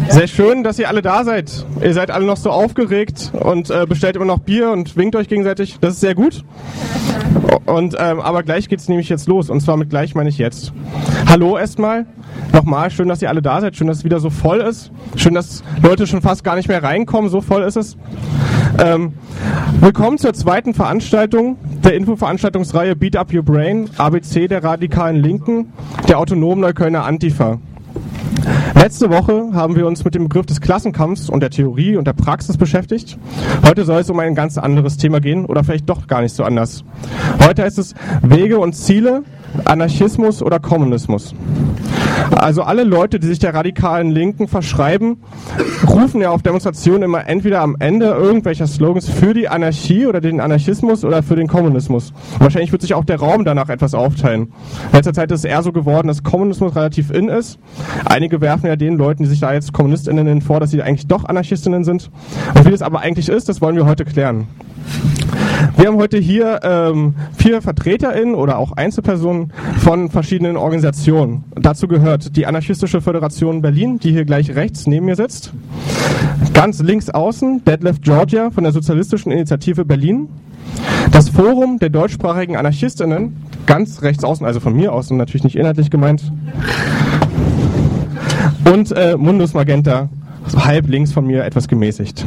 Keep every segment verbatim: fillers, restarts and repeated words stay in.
Sehr schön, dass ihr alle da seid. Ihr seid alle noch so aufgeregt und äh, bestellt immer noch Bier und winkt euch gegenseitig. Das ist sehr gut. Und ähm, aber gleich geht's nämlich jetzt los. Und zwar mit gleich meine ich jetzt. Hallo erstmal. Nochmal, schön, dass ihr alle da seid. Schön, dass es wieder so voll ist. Schön, dass Leute schon fast gar nicht mehr reinkommen. So voll ist es. Ähm, willkommen zur zweiten Veranstaltung der Infoveranstaltungsreihe Beat Up Your Brain, A B C der radikalen Linken, der autonomen Neuköllner Antifa. Letzte Woche haben wir uns mit dem Begriff des Klassenkampfs und der Theorie und der Praxis beschäftigt. Heute soll es um ein ganz anderes Thema gehen oder vielleicht doch gar nicht so anders. Heute heißt es Wege und Ziele, Anarchismus oder Kommunismus. Also alle Leute, die sich der radikalen Linken verschreiben, rufen ja auf Demonstrationen immer entweder am Ende irgendwelcher Slogans für die Anarchie oder den Anarchismus oder für den Kommunismus. Und wahrscheinlich wird sich auch der Raum danach etwas aufteilen. In letzter Zeit ist es eher so geworden, dass Kommunismus relativ in ist. Einige werfen ja den Leuten, die sich da jetzt KommunistInnen nennen, vor, dass sie eigentlich doch AnarchistInnen sind. Und wie das aber eigentlich ist, das wollen wir heute klären. Wir haben heute hier ähm, vier VertreterInnen oder auch Einzelpersonen von verschiedenen Organisationen. Dazu gehört die Anarchistische Föderation Berlin, die hier gleich rechts neben mir sitzt. Ganz links außen Deadlift Georgia von der Sozialistischen Initiative Berlin. Das Forum der deutschsprachigen AnarchistInnen, ganz rechts außen, also von mir außen, natürlich nicht inhaltlich gemeint. Und äh, Mundus Magenta, halb links von mir, etwas gemäßigt.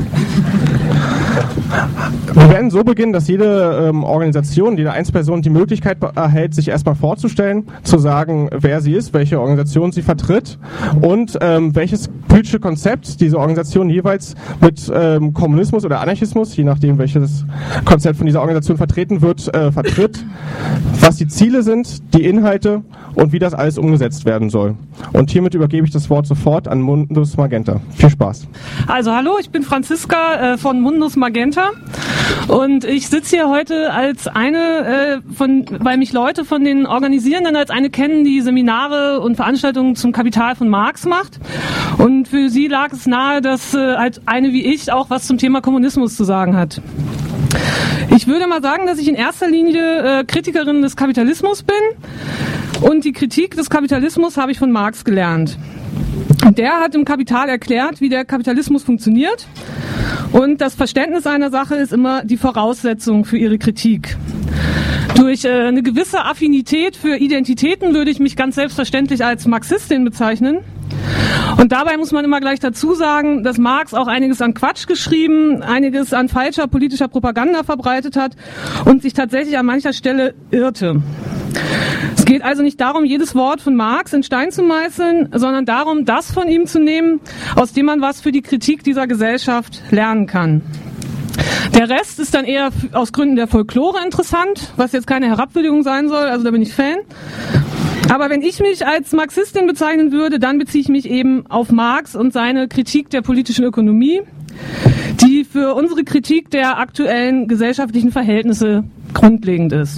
Wir werden so beginnen, dass jede ähm, Organisation, jede Einzelperson die Möglichkeit erhält, sich erstmal vorzustellen, zu sagen, wer sie ist, welche Organisation sie vertritt und ähm, welches politische Konzept diese Organisation jeweils mit ähm, Kommunismus oder Anarchismus, je nachdem welches Konzept von dieser Organisation vertreten wird, äh, vertritt, was die Ziele sind, die Inhalte und wie das alles umgesetzt werden soll. Und hiermit übergebe ich das Wort sofort an Mundus Magenta. Viel Spaß. Also hallo, ich bin Franziska äh, von Mundus Magenta und ich sitze hier heute als eine äh, von, weil mich Leute von den Organisierenden als eine kennen, die Seminare und Veranstaltungen zum Kapital von Marx macht. Und für sie lag es nahe, dass äh, halt eine wie ich auch was zum Thema Kommunismus zu sagen hat. Ich würde mal sagen, dass ich in erster Linie äh, Kritikerin des Kapitalismus bin und die Kritik des Kapitalismus habe ich von Marx gelernt. Und der hat im Kapital erklärt, wie der Kapitalismus funktioniert. Und das Verständnis einer Sache ist immer die Voraussetzung für ihre Kritik. Durch äh, eine gewisse Affinität für Identitäten würde ich mich ganz selbstverständlich als Marxistin bezeichnen. Und dabei muss man immer gleich dazu sagen, dass Marx auch einiges an Quatsch geschrieben, einiges an falscher politischer Propaganda verbreitet hat und sich tatsächlich an mancher Stelle irrte. Es geht also nicht darum, jedes Wort von Marx in Stein zu meißeln, sondern darum, das von ihm zu nehmen, aus dem man was für die Kritik dieser Gesellschaft lernen kann. Der Rest ist dann eher aus Gründen der Folklore interessant, was jetzt keine Herabwürdigung sein soll, also da bin ich Fan. Aber wenn ich mich als Marxistin bezeichnen würde, dann beziehe ich mich eben auf Marx und seine Kritik der politischen Ökonomie, die für unsere Kritik der aktuellen gesellschaftlichen Verhältnisse grundlegend ist.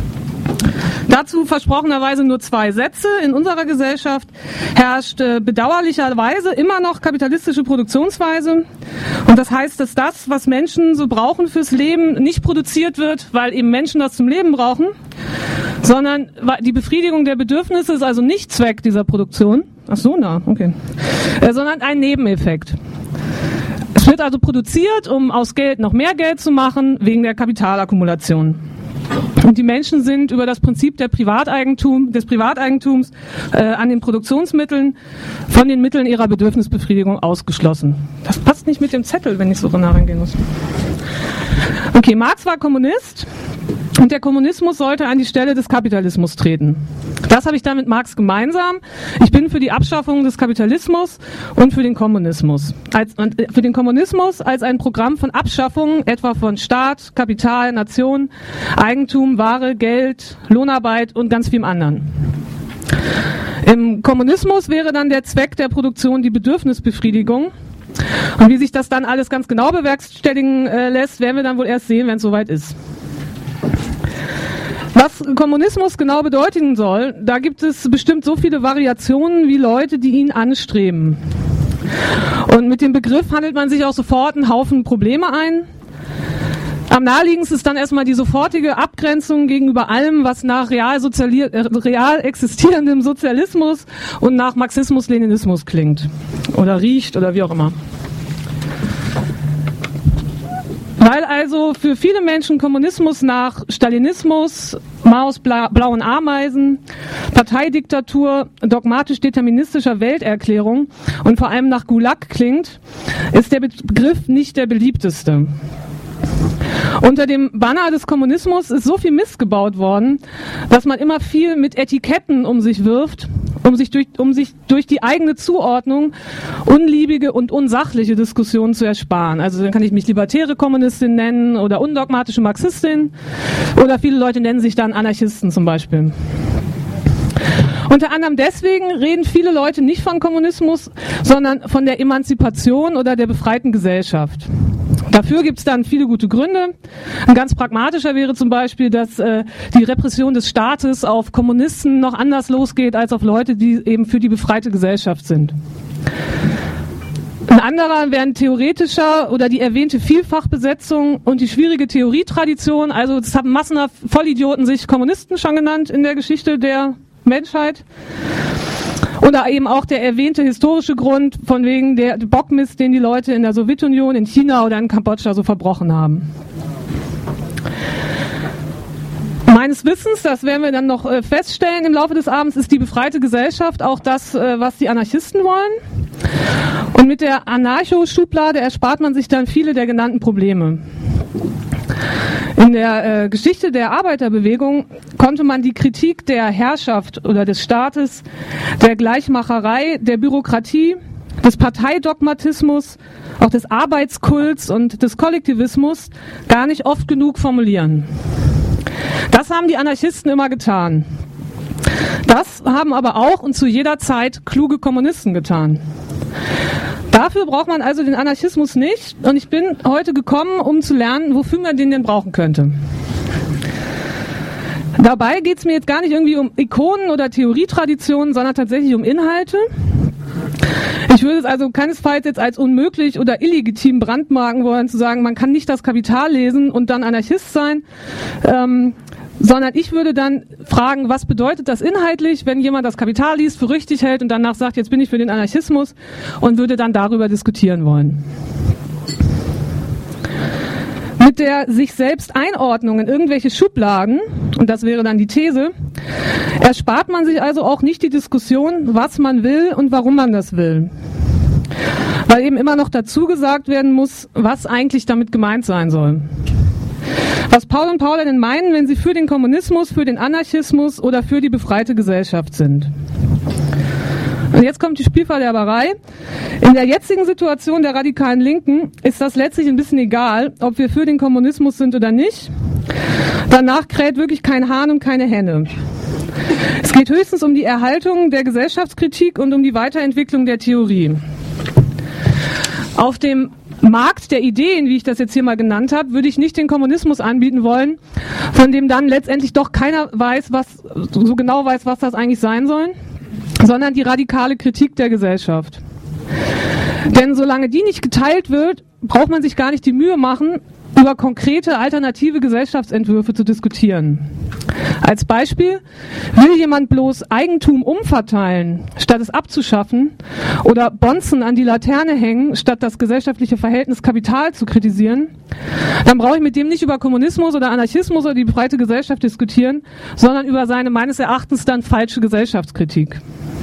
Dazu versprochenerweise nur zwei Sätze. In unserer Gesellschaft herrscht äh, bedauerlicherweise immer noch kapitalistische Produktionsweise. Und das heißt, dass das, was Menschen so brauchen fürs Leben, nicht produziert wird, weil eben Menschen das zum Leben brauchen, sondern die Befriedigung der Bedürfnisse ist also nicht Zweck dieser Produktion. Ach so, na, okay. Äh, sondern ein Nebeneffekt. Es wird also produziert, um aus Geld noch mehr Geld zu machen, wegen der Kapitalakkumulation. Und die Menschen sind über das Prinzip der Privateigentum, des Privateigentums äh, an den Produktionsmitteln von den Mitteln ihrer Bedürfnisbefriedigung ausgeschlossen. Das passt nicht mit dem Zettel, wenn ich so nah rangehen muss. Okay, Marx war Kommunist und der Kommunismus sollte an die Stelle des Kapitalismus treten. Das habe ich dann mit Marx gemeinsam. Ich bin für die Abschaffung des Kapitalismus und für den Kommunismus. Als, und für den Kommunismus als ein Programm von Abschaffung, etwa von Staat, Kapital, Nation, Eigentum, Ware, Geld, Lohnarbeit und ganz vielem anderen. Im Kommunismus wäre dann der Zweck der Produktion die Bedürfnisbefriedigung. Und wie sich das dann alles ganz genau bewerkstelligen äh, lässt, werden wir dann wohl erst sehen, wenn es soweit ist. Was Kommunismus genau bedeuten soll, da gibt es bestimmt so viele Variationen wie Leute, die ihn anstreben. Und mit dem Begriff handelt man sich auch sofort einen Haufen Probleme ein. Am naheliegendsten ist dann erstmal die sofortige Abgrenzung gegenüber allem, was nach real, soziali- äh, real existierendem Sozialismus und nach Marxismus-Leninismus klingt oder riecht oder wie auch immer. Weil also für viele Menschen Kommunismus nach Stalinismus, Maos bla- blauen Ameisen, Parteidiktatur, dogmatisch-deterministischer Welterklärung und vor allem nach Gulag klingt, ist der Begriff nicht der beliebteste. Unter dem Banner des Kommunismus ist so viel Mist gebaut worden, dass man immer viel mit Etiketten um sich wirft, um sich durch, um sich durch die eigene Zuordnung unliebige und unsachliche Diskussionen zu ersparen. Also dann kann ich mich libertäre Kommunistin nennen oder undogmatische Marxistin oder viele Leute nennen sich dann Anarchisten zum Beispiel. Unter anderem deswegen reden viele Leute nicht von Kommunismus, sondern von der Emanzipation oder der befreiten Gesellschaft. Dafür gibt es dann viele gute Gründe. Ein ganz pragmatischer wäre zum Beispiel, dass äh, die Repression des Staates auf Kommunisten noch anders losgeht als auf Leute, die eben für die befreite Gesellschaft sind. Ein anderer wäre ein theoretischer oder die erwähnte Vielfachbesetzung und die schwierige Theorietradition. Also es haben massenhaft Vollidioten sich Kommunisten schon genannt in der Geschichte der Menschheit. Oder eben auch der erwähnte historische Grund von wegen der Bockmist, den die Leute in der Sowjetunion, in China oder in Kambodscha so verbrochen haben. Meines Wissens, das werden wir dann noch feststellen im Laufe des Abends, ist die befreite Gesellschaft auch das, was die Anarchisten wollen. Und mit der Anarcho-Schublade erspart man sich dann viele der genannten Probleme. In der äh, Geschichte der Arbeiterbewegung konnte man die Kritik der Herrschaft oder des Staates, der Gleichmacherei, der Bürokratie, des Parteidogmatismus, auch des Arbeitskults und des Kollektivismus gar nicht oft genug formulieren. Das haben die Anarchisten immer getan. Das haben aber auch und zu jeder Zeit kluge Kommunisten getan. Dafür braucht man also den Anarchismus nicht und ich bin heute gekommen, um zu lernen, wofür man den denn brauchen könnte. Dabei geht es mir jetzt gar nicht irgendwie um Ikonen oder Theorietraditionen, sondern tatsächlich um Inhalte. Ich würde es also keinesfalls jetzt als unmöglich oder illegitim brandmarken wollen, zu sagen, man kann nicht das Kapital lesen und dann Anarchist sein. Ähm, sondern ich würde dann fragen, was bedeutet das inhaltlich, wenn jemand das Kapital liest, für richtig hält und danach sagt, jetzt bin ich für den Anarchismus und würde dann darüber diskutieren wollen. Mit der sich selbst Einordnung in irgendwelche Schubladen, und das wäre dann die These, erspart man sich also auch nicht die Diskussion, was man will und warum man das will. Weil eben immer noch dazu gesagt werden muss, was eigentlich damit gemeint sein soll. Was Paul und Paula denn meinen, wenn sie für den Kommunismus, für den Anarchismus oder für die befreite Gesellschaft sind. Und jetzt kommt die Spielverderberei. In der jetzigen Situation der radikalen Linken ist das letztlich ein bisschen egal, ob wir für den Kommunismus sind oder nicht. Danach kräht wirklich kein Hahn und keine Henne. Es geht höchstens um die Erhaltung der Gesellschaftskritik und um die Weiterentwicklung der Theorie. Auf dem Markt der Ideen, wie ich das jetzt hier mal genannt habe, würde ich nicht den Kommunismus anbieten wollen, von dem dann letztendlich doch keiner weiß, was so genau weiß, was das eigentlich sein soll, sondern die radikale Kritik der Gesellschaft. Denn solange die nicht geteilt wird, braucht man sich gar nicht die Mühe machen, über konkrete alternative Gesellschaftsentwürfe zu diskutieren. Als Beispiel, will jemand bloß Eigentum umverteilen, statt es abzuschaffen, oder Bonzen an die Laterne hängen, statt das gesellschaftliche Verhältnis Kapital zu kritisieren, dann brauche ich mit dem nicht über Kommunismus oder Anarchismus oder die befreite Gesellschaft diskutieren, sondern über seine meines Erachtens dann falsche Gesellschaftskritik.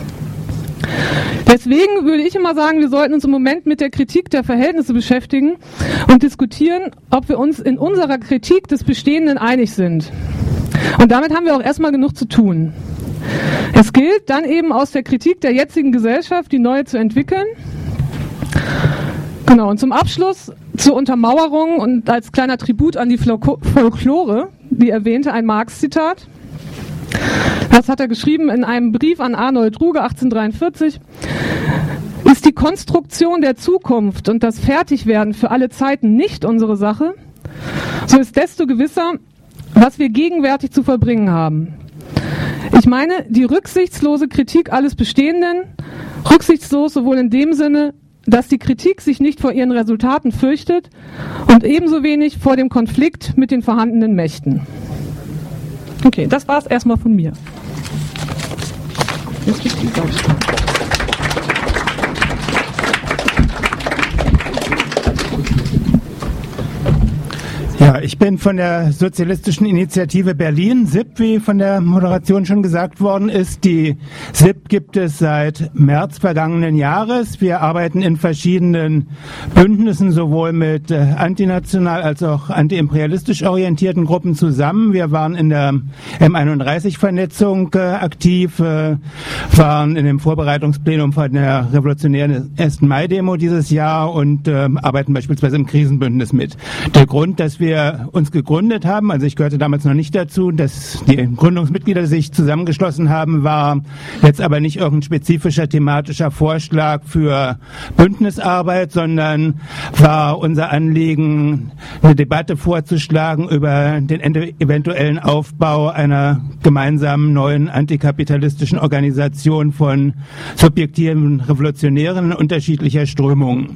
Deswegen würde ich immer sagen, wir sollten uns im Moment mit der Kritik der Verhältnisse beschäftigen und diskutieren, ob wir uns in unserer Kritik des Bestehenden einig sind. Und damit haben wir auch erstmal genug zu tun. Es gilt dann eben aus der Kritik der jetzigen Gesellschaft die neue zu entwickeln. Genau, und zum Abschluss zur Untermauerung und als kleiner Tribut an die Folklore, die erwähnte, ein Marx-Zitat. Das hat er geschrieben in einem Brief an Arnold Ruge achtzehnhundertdreiundvierzig. Ist die Konstruktion der Zukunft und das Fertigwerden für alle Zeiten nicht unsere Sache, so ist desto gewisser, was wir gegenwärtig zu vollbringen haben. Ich meine die rücksichtslose Kritik alles Bestehenden, rücksichtslos sowohl in dem Sinne, dass die Kritik sich nicht vor ihren Resultaten fürchtet und ebenso wenig vor dem Konflikt mit den vorhandenen Mächten. Okay, das war's erstmal von mir. Jetzt geht's die Ja, ich bin von der Sozialistischen Initiative Berlin, S I P, wie von der Moderation schon gesagt worden ist. Die S I P gibt es seit März vergangenen Jahres. Wir arbeiten in verschiedenen Bündnissen, sowohl mit äh, antinational als auch antiimperialistisch orientierten Gruppen zusammen. Wir waren in der M einunddreißig-Vernetzung äh, aktiv, äh, waren in dem Vorbereitungsplenum von der revolutionären ersten Mai-Demo dieses Jahr und äh, arbeiten beispielsweise im Krisenbündnis mit. Der Grund, dass wir uns gegründet haben, also ich gehörte damals noch nicht dazu, dass die Gründungsmitglieder sich zusammengeschlossen haben, war jetzt aber nicht irgendein spezifischer thematischer Vorschlag für Bündnisarbeit, sondern war unser Anliegen, eine Debatte vorzuschlagen über den eventuellen Aufbau einer gemeinsamen neuen antikapitalistischen Organisation von subjektiven Revolutionären unterschiedlicher Strömungen.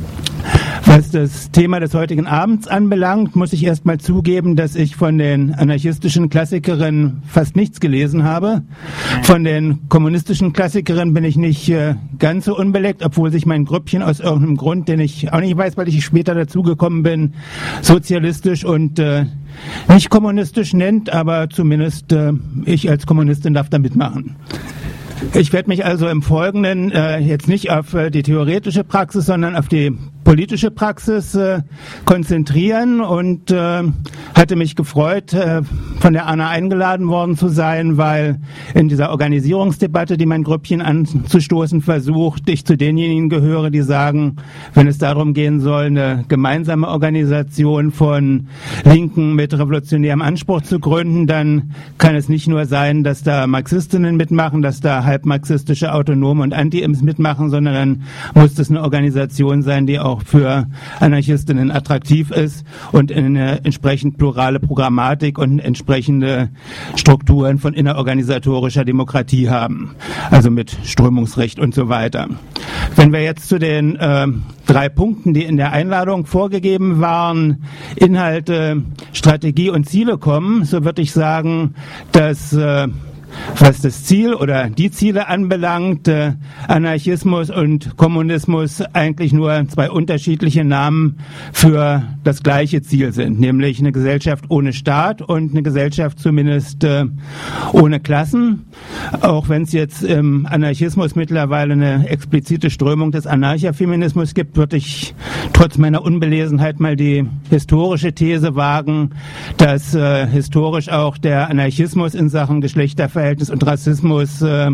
Was das Thema des heutigen Abends anbelangt, muss ich erst mal zugeben, dass ich von den anarchistischen Klassikerinnen fast nichts gelesen habe. Von den kommunistischen Klassikerinnen bin ich nicht äh, ganz so unbeleckt, obwohl sich mein Grüppchen aus irgendeinem Grund, den ich auch nicht weiß, weil ich später dazugekommen bin, sozialistisch und äh, nicht kommunistisch nennt, aber zumindest äh, ich als Kommunistin darf da mitmachen. Ich werde mich also im Folgenden äh, jetzt nicht auf äh, die theoretische Praxis, sondern auf die politische Praxis äh, konzentrieren und äh, hatte mich gefreut, äh, von der Anna eingeladen worden zu sein, weil in dieser Organisierungsdebatte, die mein Grüppchen anzustoßen versucht, ich zu denjenigen gehöre, die sagen, wenn es darum gehen soll, eine gemeinsame Organisation von Linken mit revolutionärem Anspruch zu gründen, dann kann es nicht nur sein, dass da Marxistinnen mitmachen, dass da halbmarxistische Autonome und Anti-Ims mitmachen, sondern dann muss das eine Organisation sein, die auch für Anarchistinnen attraktiv ist und eine entsprechend plurale Programmatik und entsprechende Strukturen von innerorganisatorischer Demokratie haben, also mit Strömungsrecht und so weiter. Wenn wir jetzt zu den äh, drei Punkten, die in der Einladung vorgegeben waren, Inhalte, Strategie und Ziele kommen, so würde ich sagen, dass äh, was das Ziel oder die Ziele anbelangt, äh, Anarchismus und Kommunismus eigentlich nur zwei unterschiedliche Namen für das gleiche Ziel sind, nämlich eine Gesellschaft ohne Staat und eine Gesellschaft zumindest äh, ohne Klassen. Auch wenn es jetzt im Anarchismus mittlerweile eine explizite Strömung des Anarchafeminismus gibt, würde ich trotz meiner Unbelesenheit mal die historische These wagen, dass äh, historisch auch der Anarchismus in Sachen Geschlechterverhältnis und Rassismus äh,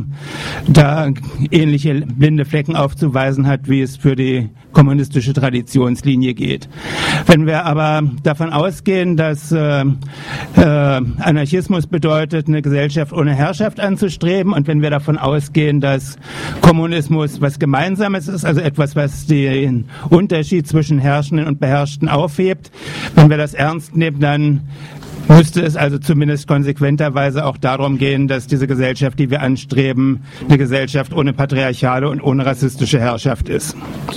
da ähnliche blinde Flecken aufzuweisen hat, wie es für die kommunistische Traditionslinie geht. Wenn wir aber davon ausgehen, dass äh, äh, Anarchismus bedeutet, eine Gesellschaft ohne Herrschaft anzustreben, und wenn wir davon ausgehen, dass Kommunismus was Gemeinsames ist, also etwas, was den Unterschied zwischen Herrschenden und Beherrschten aufhebt, wenn wir das ernst nehmen, dann müsste es also zumindest konsequenterweise auch darum gehen, dass diese Gesellschaft, die wir anstreben, eine Gesellschaft ohne patriarchale und ohne rassistische Herrschaft ist.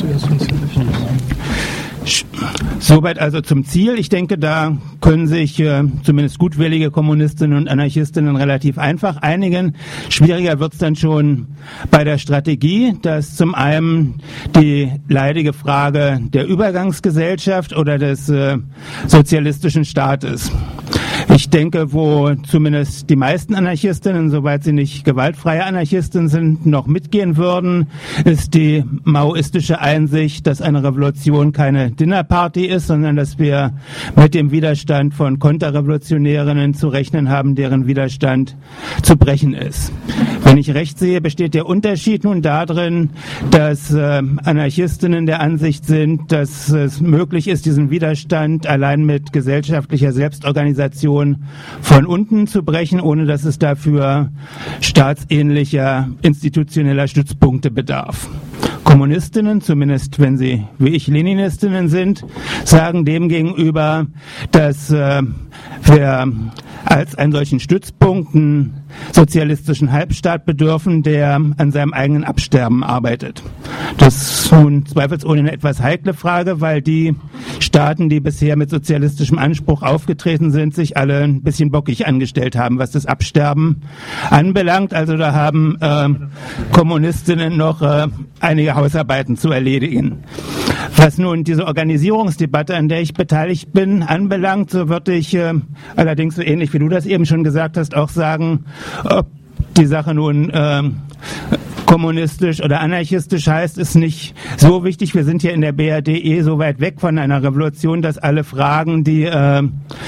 Soweit also zum Ziel. Ich denke, da können sich äh, zumindest gutwillige Kommunistinnen und Anarchistinnen relativ einfach einigen. Schwieriger wird es dann schon bei der Strategie, dass zum einen die leidige Frage der Übergangsgesellschaft oder des äh, sozialistischen Staates. Ich denke, wo zumindest die meisten Anarchistinnen, soweit sie nicht gewaltfreie Anarchisten sind, noch mitgehen würden, ist die maoistische Einsicht, dass eine Revolution keine Dinnerparty ist, sondern dass wir mit dem Widerstand von Konterrevolutionärinnen zu rechnen haben, deren Widerstand zu brechen ist. Wenn ich recht sehe, besteht der Unterschied nun darin, dass äh, Anarchistinnen der Ansicht sind, dass es möglich ist, diesen Widerstand allein mit gesellschaftlicher Selbstorganisation von unten zu brechen, ohne dass es dafür staatsähnlicher institutioneller Stützpunkte bedarf. Kommunistinnen, zumindest wenn sie wie ich Leninistinnen sind, sagen demgegenüber, dass äh, wir als einen solchen Stützpunkt, einen sozialistischen Halbstaat bedürfen, der an seinem eigenen Absterben arbeitet. Das ist nun zweifelsohne eine etwas heikle Frage, weil die Staaten, die bisher mit sozialistischem Anspruch aufgetreten sind, sich alle ein bisschen bockig angestellt haben, was das Absterben anbelangt. Also da haben äh, Kommunistinnen noch äh, einige Hausarbeiten zu erledigen. Was nun diese Organisierungsdebatte, an der ich beteiligt bin, anbelangt, so würde ich äh, allerdings so ähnlich wie du das eben schon gesagt hast, auch sagen, ob die Sache nun äh, kommunistisch oder anarchistisch heißt, ist nicht so wichtig. Wir sind hier in der B R D eh so weit weg von einer Revolution, dass alle Fragen, die äh,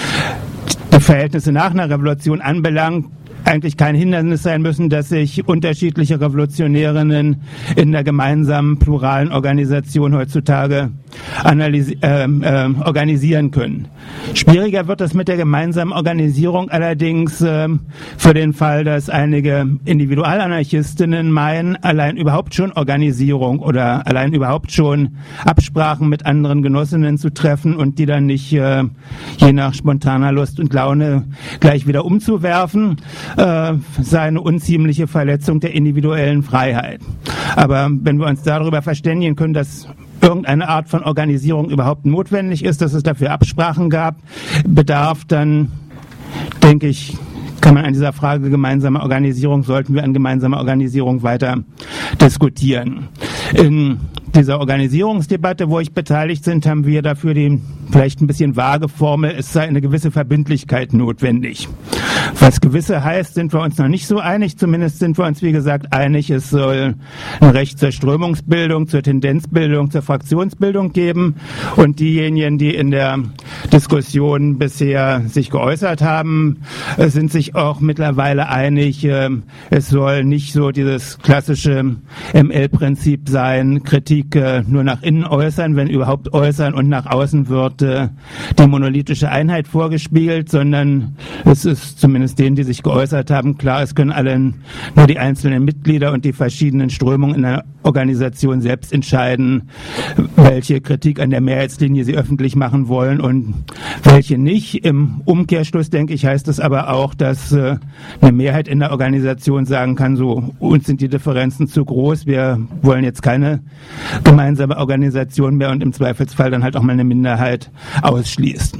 die Verhältnisse nach einer Revolution anbelangt, eigentlich kein Hindernis sein müssen, dass sich unterschiedliche Revolutionärinnen in der gemeinsamen pluralen Organisation heutzutage analysi- äh, äh, organisieren können. Schwieriger wird es mit der gemeinsamen Organisierung allerdings äh, für den Fall, dass einige Individualanarchistinnen meinen, allein überhaupt schon Organisierung oder allein überhaupt schon Absprachen mit anderen Genossinnen zu treffen und die dann nicht äh, je nach spontaner Lust und Laune gleich wieder umzuwerfen, äh, sei eine unziemliche Verletzung der individuellen Freiheit. Aber wenn wir uns darüber verständigen können, dass irgendeine Art von Organisierung überhaupt notwendig ist, dass es dafür Absprachen gab, bedarf, dann denke ich, kann man an dieser Frage gemeinsamer Organisierung, sollten wir an gemeinsamer Organisierung weiter diskutieren. In dieser Organisierungsdebatte, wo ich beteiligt sind, haben wir dafür die vielleicht ein bisschen vage Formel, es sei eine gewisse Verbindlichkeit notwendig. Was gewisse heißt, sind wir uns noch nicht so einig, zumindest sind wir uns, wie gesagt, einig, es soll ein Recht zur Strömungsbildung, zur Tendenzbildung, zur Fraktionsbildung geben und diejenigen, die in der Diskussion bisher sich geäußert haben, sind sich auch mittlerweile einig, es soll nicht so dieses klassische M L-Prinzip sein, Kritik nur nach innen äußern, wenn überhaupt äußern und nach außen wird die monolithische Einheit vorgespielt, sondern es ist zumindest denen, die sich geäußert haben, klar, es können alle nur die einzelnen Mitglieder und die verschiedenen Strömungen in der Organisation selbst entscheiden, welche Kritik an der Mehrheitslinie sie öffentlich machen wollen und welche nicht. Im Umkehrschluss, denke ich, heißt es aber auch, dass äh, eine Mehrheit in der Organisation sagen kann, so, uns sind die Differenzen zu groß, wir wollen jetzt keine gemeinsame Organisation mehr und im Zweifelsfall dann halt auch mal eine Minderheit ausschließt.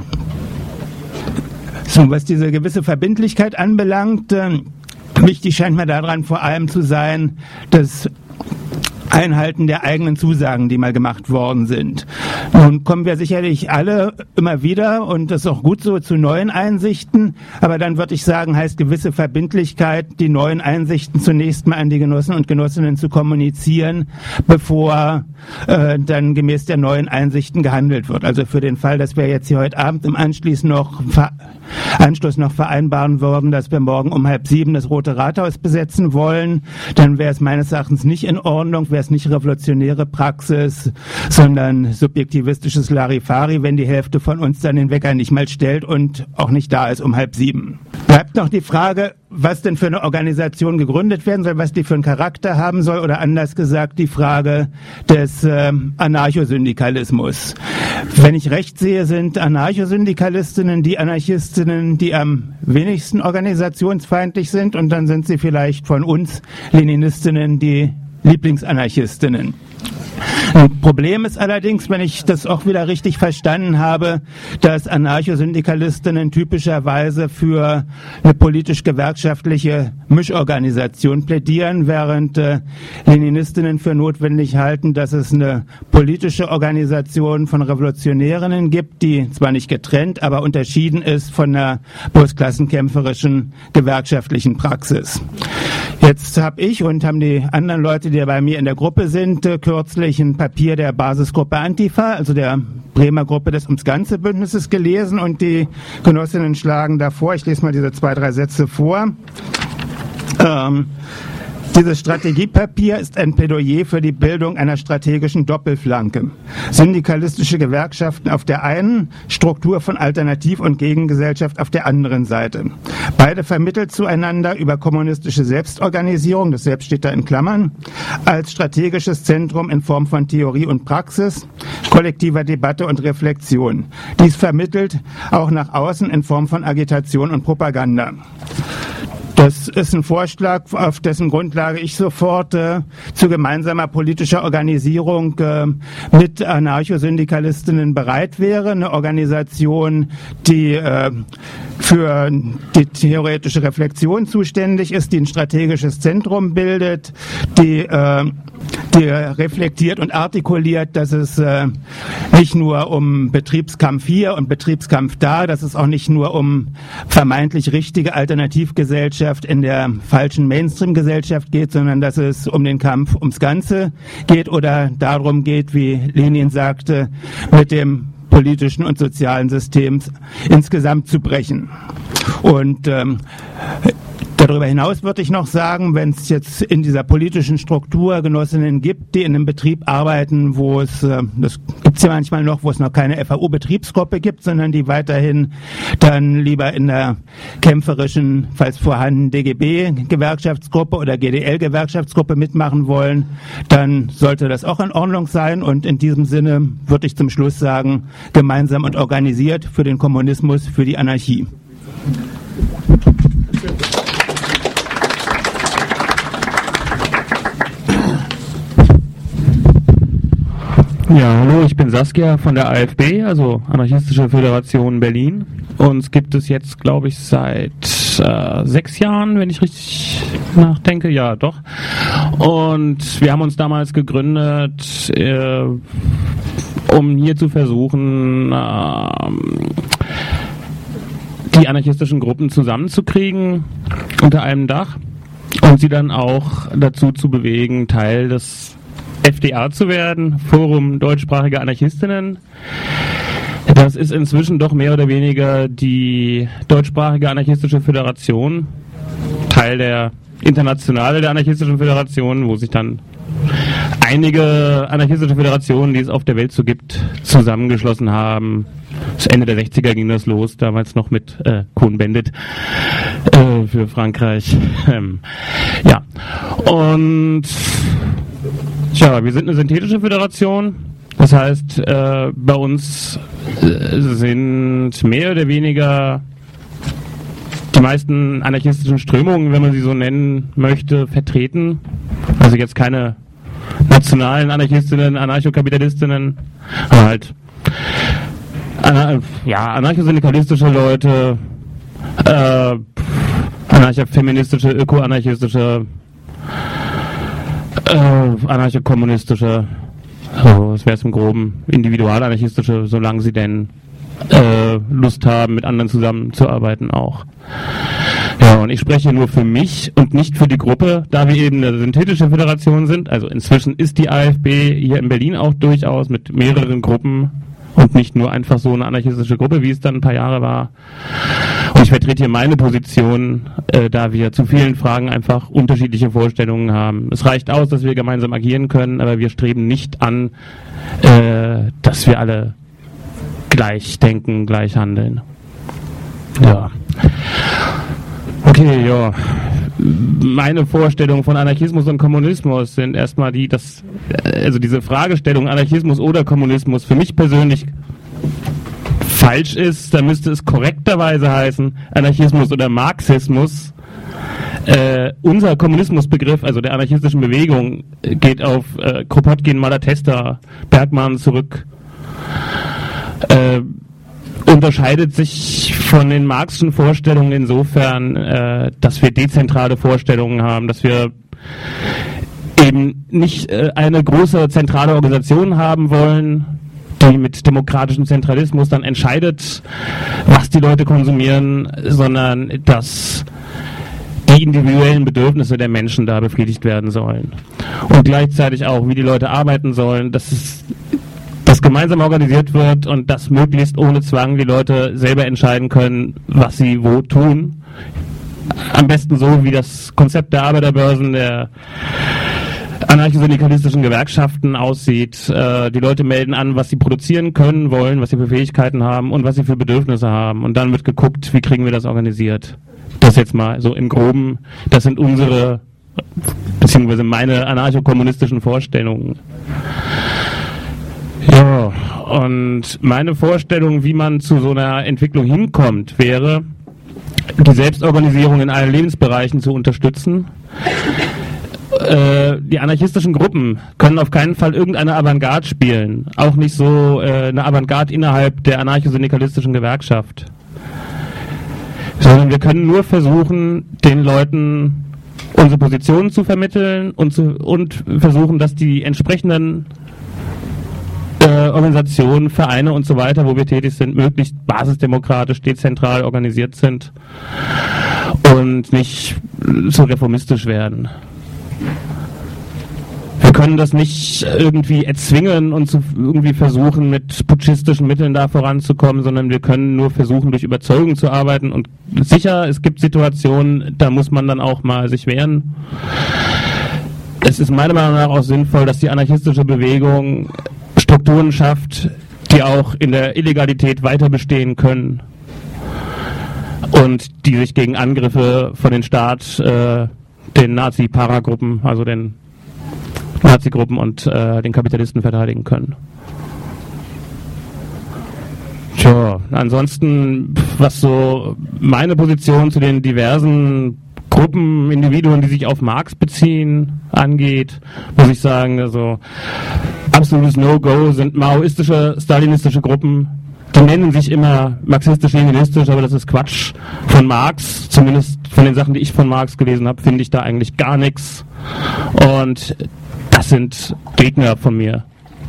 So, was diese gewisse Verbindlichkeit anbelangt, äh, wichtig scheint mir daran vor allem zu sein, dass Einhalten der eigenen Zusagen, die mal gemacht worden sind. Nun kommen wir sicherlich alle immer wieder, und das ist auch gut so, zu neuen Einsichten, aber dann würde ich sagen, heißt gewisse Verbindlichkeit, die neuen Einsichten zunächst mal an die Genossen und Genossinnen zu kommunizieren, bevor äh, dann gemäß der neuen Einsichten gehandelt wird. Also für den Fall, dass wir jetzt hier heute Abend im Anschluss noch, Anschluss noch vereinbaren würden, dass wir morgen um halb sieben das Rote Rathaus besetzen wollen, dann wäre es meines Erachtens nicht in Ordnung, wäre es nicht revolutionäre Praxis, sondern subjektivistisches Larifari, wenn die Hälfte von uns dann den Wecker nicht mal stellt und auch nicht da ist um halb sieben. Bleibt noch die Frage, was denn für eine Organisation gegründet werden soll, was die für einen Charakter haben soll, oder anders gesagt die Frage des äh, Anarchosyndikalismus. Wenn ich recht sehe, sind Anarchosyndikalistinnen die Anarchistinnen, die am wenigsten organisationsfeindlich sind, und dann sind sie vielleicht von uns Leninistinnen die Lieblingsanarchistinnen. Ein Problem ist allerdings, wenn ich das auch wieder richtig verstanden habe, dass Anarchosyndikalistinnen typischerweise für eine politisch-gewerkschaftliche Mischorganisation plädieren, während äh, Leninistinnen für notwendig halten, dass es eine politische Organisation von Revolutionärinnen gibt, die zwar nicht getrennt, aber unterschieden ist von der bloß klassenkämpferischen gewerkschaftlichen Praxis. Jetzt habe ich und haben die anderen Leute, die bei mir in der Gruppe sind, äh, kürzlich ein Papier der Basisgruppe Antifa, also der Bremer Gruppe des Ums Ganze Bündnisses, gelesen, und die Genossinnen schlagen davor, ich lese mal diese zwei, drei Sätze vor. Ähm, Dieses Strategiepapier ist ein Plädoyer für die Bildung einer strategischen Doppelflanke. Syndikalistische Gewerkschaften auf der einen, Struktur von Alternativ- und Gegengesellschaft auf der anderen Seite. Beide vermittelt zueinander über kommunistische Selbstorganisierung, das Selbst steht da in Klammern, als strategisches Zentrum in Form von Theorie und Praxis, kollektiver Debatte und Reflexion. Dies vermittelt auch nach außen in Form von Agitation und Propaganda. Das ist ein Vorschlag, auf dessen Grundlage ich sofort äh, zu gemeinsamer politischer Organisierung äh, mit Anarchosyndikalistinnen bereit wäre. Eine Organisation, die äh, für die theoretische Reflexion zuständig ist, die ein strategisches Zentrum bildet, die, äh, die reflektiert und artikuliert, dass es äh, nicht nur um Betriebskampf hier und Betriebskampf da, dass es auch nicht nur um vermeintlich richtige Alternativgesellschaft in der falschen Mainstream-Gesellschaft geht, sondern dass es um den Kampf ums Ganze geht oder darum geht, wie Lenin sagte, mit dem politischen und sozialen Systems insgesamt zu brechen. Und ähm, darüber hinaus würde ich noch sagen, wenn es jetzt in dieser politischen Struktur Genossinnen gibt, die in einem Betrieb arbeiten, wo es, äh, das gibt es ja manchmal noch, wo es noch keine F A U-Betriebsgruppe gibt, sondern die weiterhin dann lieber in der kämpferischen, falls vorhanden, D G B-Gewerkschaftsgruppe oder G D L-Gewerkschaftsgruppe mitmachen wollen, dann sollte das auch in Ordnung sein. Und in diesem Sinne würde ich zum Schluss sagen, gemeinsam und organisiert für den Kommunismus, für die Anarchie. Ja, hallo, ich bin Saskia von der A F B, also Anarchistische Föderation Berlin. Uns gibt es jetzt, glaube ich, seit äh, sechs Jahren, wenn ich richtig nachdenke. Ja, doch. Und wir haben uns damals gegründet, äh, um hier zu versuchen, äh, die anarchistischen Gruppen zusammenzukriegen unter einem Dach und sie dann auch dazu zu bewegen, Teil des F D A zu werden, Forum deutschsprachige Anarchistinnen. Das ist inzwischen doch mehr oder weniger die deutschsprachige Anarchistische Föderation, Teil der Internationale der Anarchistischen Föderation, wo sich dann einige anarchistische Föderationen, die es auf der Welt so gibt, zusammengeschlossen haben. Das Ende der sechziger ging das los, damals noch mit äh, Cohn-Bendit äh, für Frankreich. Ähm, ja, und tja, wir sind eine synthetische Föderation. Das heißt, äh, bei uns äh, sind mehr oder weniger die meisten anarchistischen Strömungen, wenn man sie so nennen möchte, vertreten. Also jetzt keine nationalen Anarchistinnen, Anarchokapitalistinnen, aber halt Anar- ja, anarchosyndikalistische Leute, äh, anarchofeministische, ökoanarchistische, äh, anarchokommunistische, so, das wäre es im Groben, individualanarchistische, solange sie denn äh, Lust haben, mit anderen zusammenzuarbeiten auch. Ja, und ich spreche nur für mich und nicht für die Gruppe, da wir eben eine synthetische Föderation sind. Also inzwischen ist die A F B hier in Berlin auch durchaus mit mehreren Gruppen und nicht nur einfach so eine anarchistische Gruppe, wie es dann ein paar Jahre war. Und ich vertrete hier meine Position, äh, da wir zu vielen Fragen einfach unterschiedliche Vorstellungen haben. Es reicht aus, dass wir gemeinsam agieren können, aber wir streben nicht an, äh, dass wir alle gleich denken, gleich handeln. Ja. Okay, ja. Meine Vorstellungen von Anarchismus und Kommunismus sind erstmal die, dass, also diese Fragestellung Anarchismus oder Kommunismus für mich persönlich falsch ist. Da müsste es korrekterweise heißen Anarchismus oder Marxismus. Äh, unser Kommunismusbegriff, also der anarchistischen Bewegung, geht auf äh, Kropotkin, Malatesta, Bergmann zurück. Äh, unterscheidet sich von den Marxischen Vorstellungen insofern, äh, dass wir dezentrale Vorstellungen haben, dass wir eben nicht äh, eine große zentrale Organisation haben wollen, die mit demokratischem Zentralismus dann entscheidet, was die Leute konsumieren, sondern dass die individuellen Bedürfnisse der Menschen da befriedigt werden sollen. Und gleichzeitig auch, wie die Leute arbeiten sollen, dass es das gemeinsam organisiert wird und das möglichst ohne Zwang die Leute selber entscheiden können, was sie wo tun. Am besten so, wie das Konzept der Arbeiterbörsen, der anarchosyndikalistischen Gewerkschaften aussieht. Äh, die Leute melden an, was sie produzieren können, wollen, was sie für Fähigkeiten haben und was sie für Bedürfnisse haben. Und dann wird geguckt, wie kriegen wir das organisiert. Das jetzt mal so im Groben. Das sind unsere, beziehungsweise meine anarchokommunistischen Vorstellungen. Ja, Und meine Vorstellung, wie man zu so einer Entwicklung hinkommt, wäre, die Selbstorganisierung in allen Lebensbereichen zu unterstützen. Äh, die anarchistischen Gruppen können auf keinen Fall irgendeine Avantgarde spielen, auch nicht so äh, eine Avantgarde innerhalb der anarchosyndikalistischen Gewerkschaft, sondern wir können nur versuchen, den Leuten unsere Positionen zu vermitteln und, zu, und versuchen, dass die entsprechenden äh, Organisationen, Vereine und so weiter, wo wir tätig sind, möglichst basisdemokratisch, dezentral organisiert sind und nicht so reformistisch werden. Wir können das nicht irgendwie erzwingen und zu irgendwie versuchen, mit putschistischen Mitteln da voranzukommen, sondern wir können nur versuchen, durch Überzeugung zu arbeiten. Und sicher, es gibt Situationen, da muss man dann auch mal sich wehren. Es ist meiner Meinung nach auch sinnvoll, dass die anarchistische Bewegung Strukturen schafft, die auch in der Illegalität weiter bestehen können und die sich gegen Angriffe von den Staat, äh, den Nazi-Paragruppen, also den Nazi-Gruppen und äh, den Kapitalisten verteidigen können. Tja, ansonsten, was so meine Position zu den diversen Gruppen, Individuen, die sich auf Marx beziehen, angeht, muss ich sagen, also absolutes No-Go sind maoistische, stalinistische Gruppen. Die nennen sich immer marxistisch-leninistisch, aber das ist Quatsch. Von Marx, zumindest von den Sachen, die ich von Marx gelesen habe, finde ich da eigentlich gar nichts. Und das sind Gegner von mir.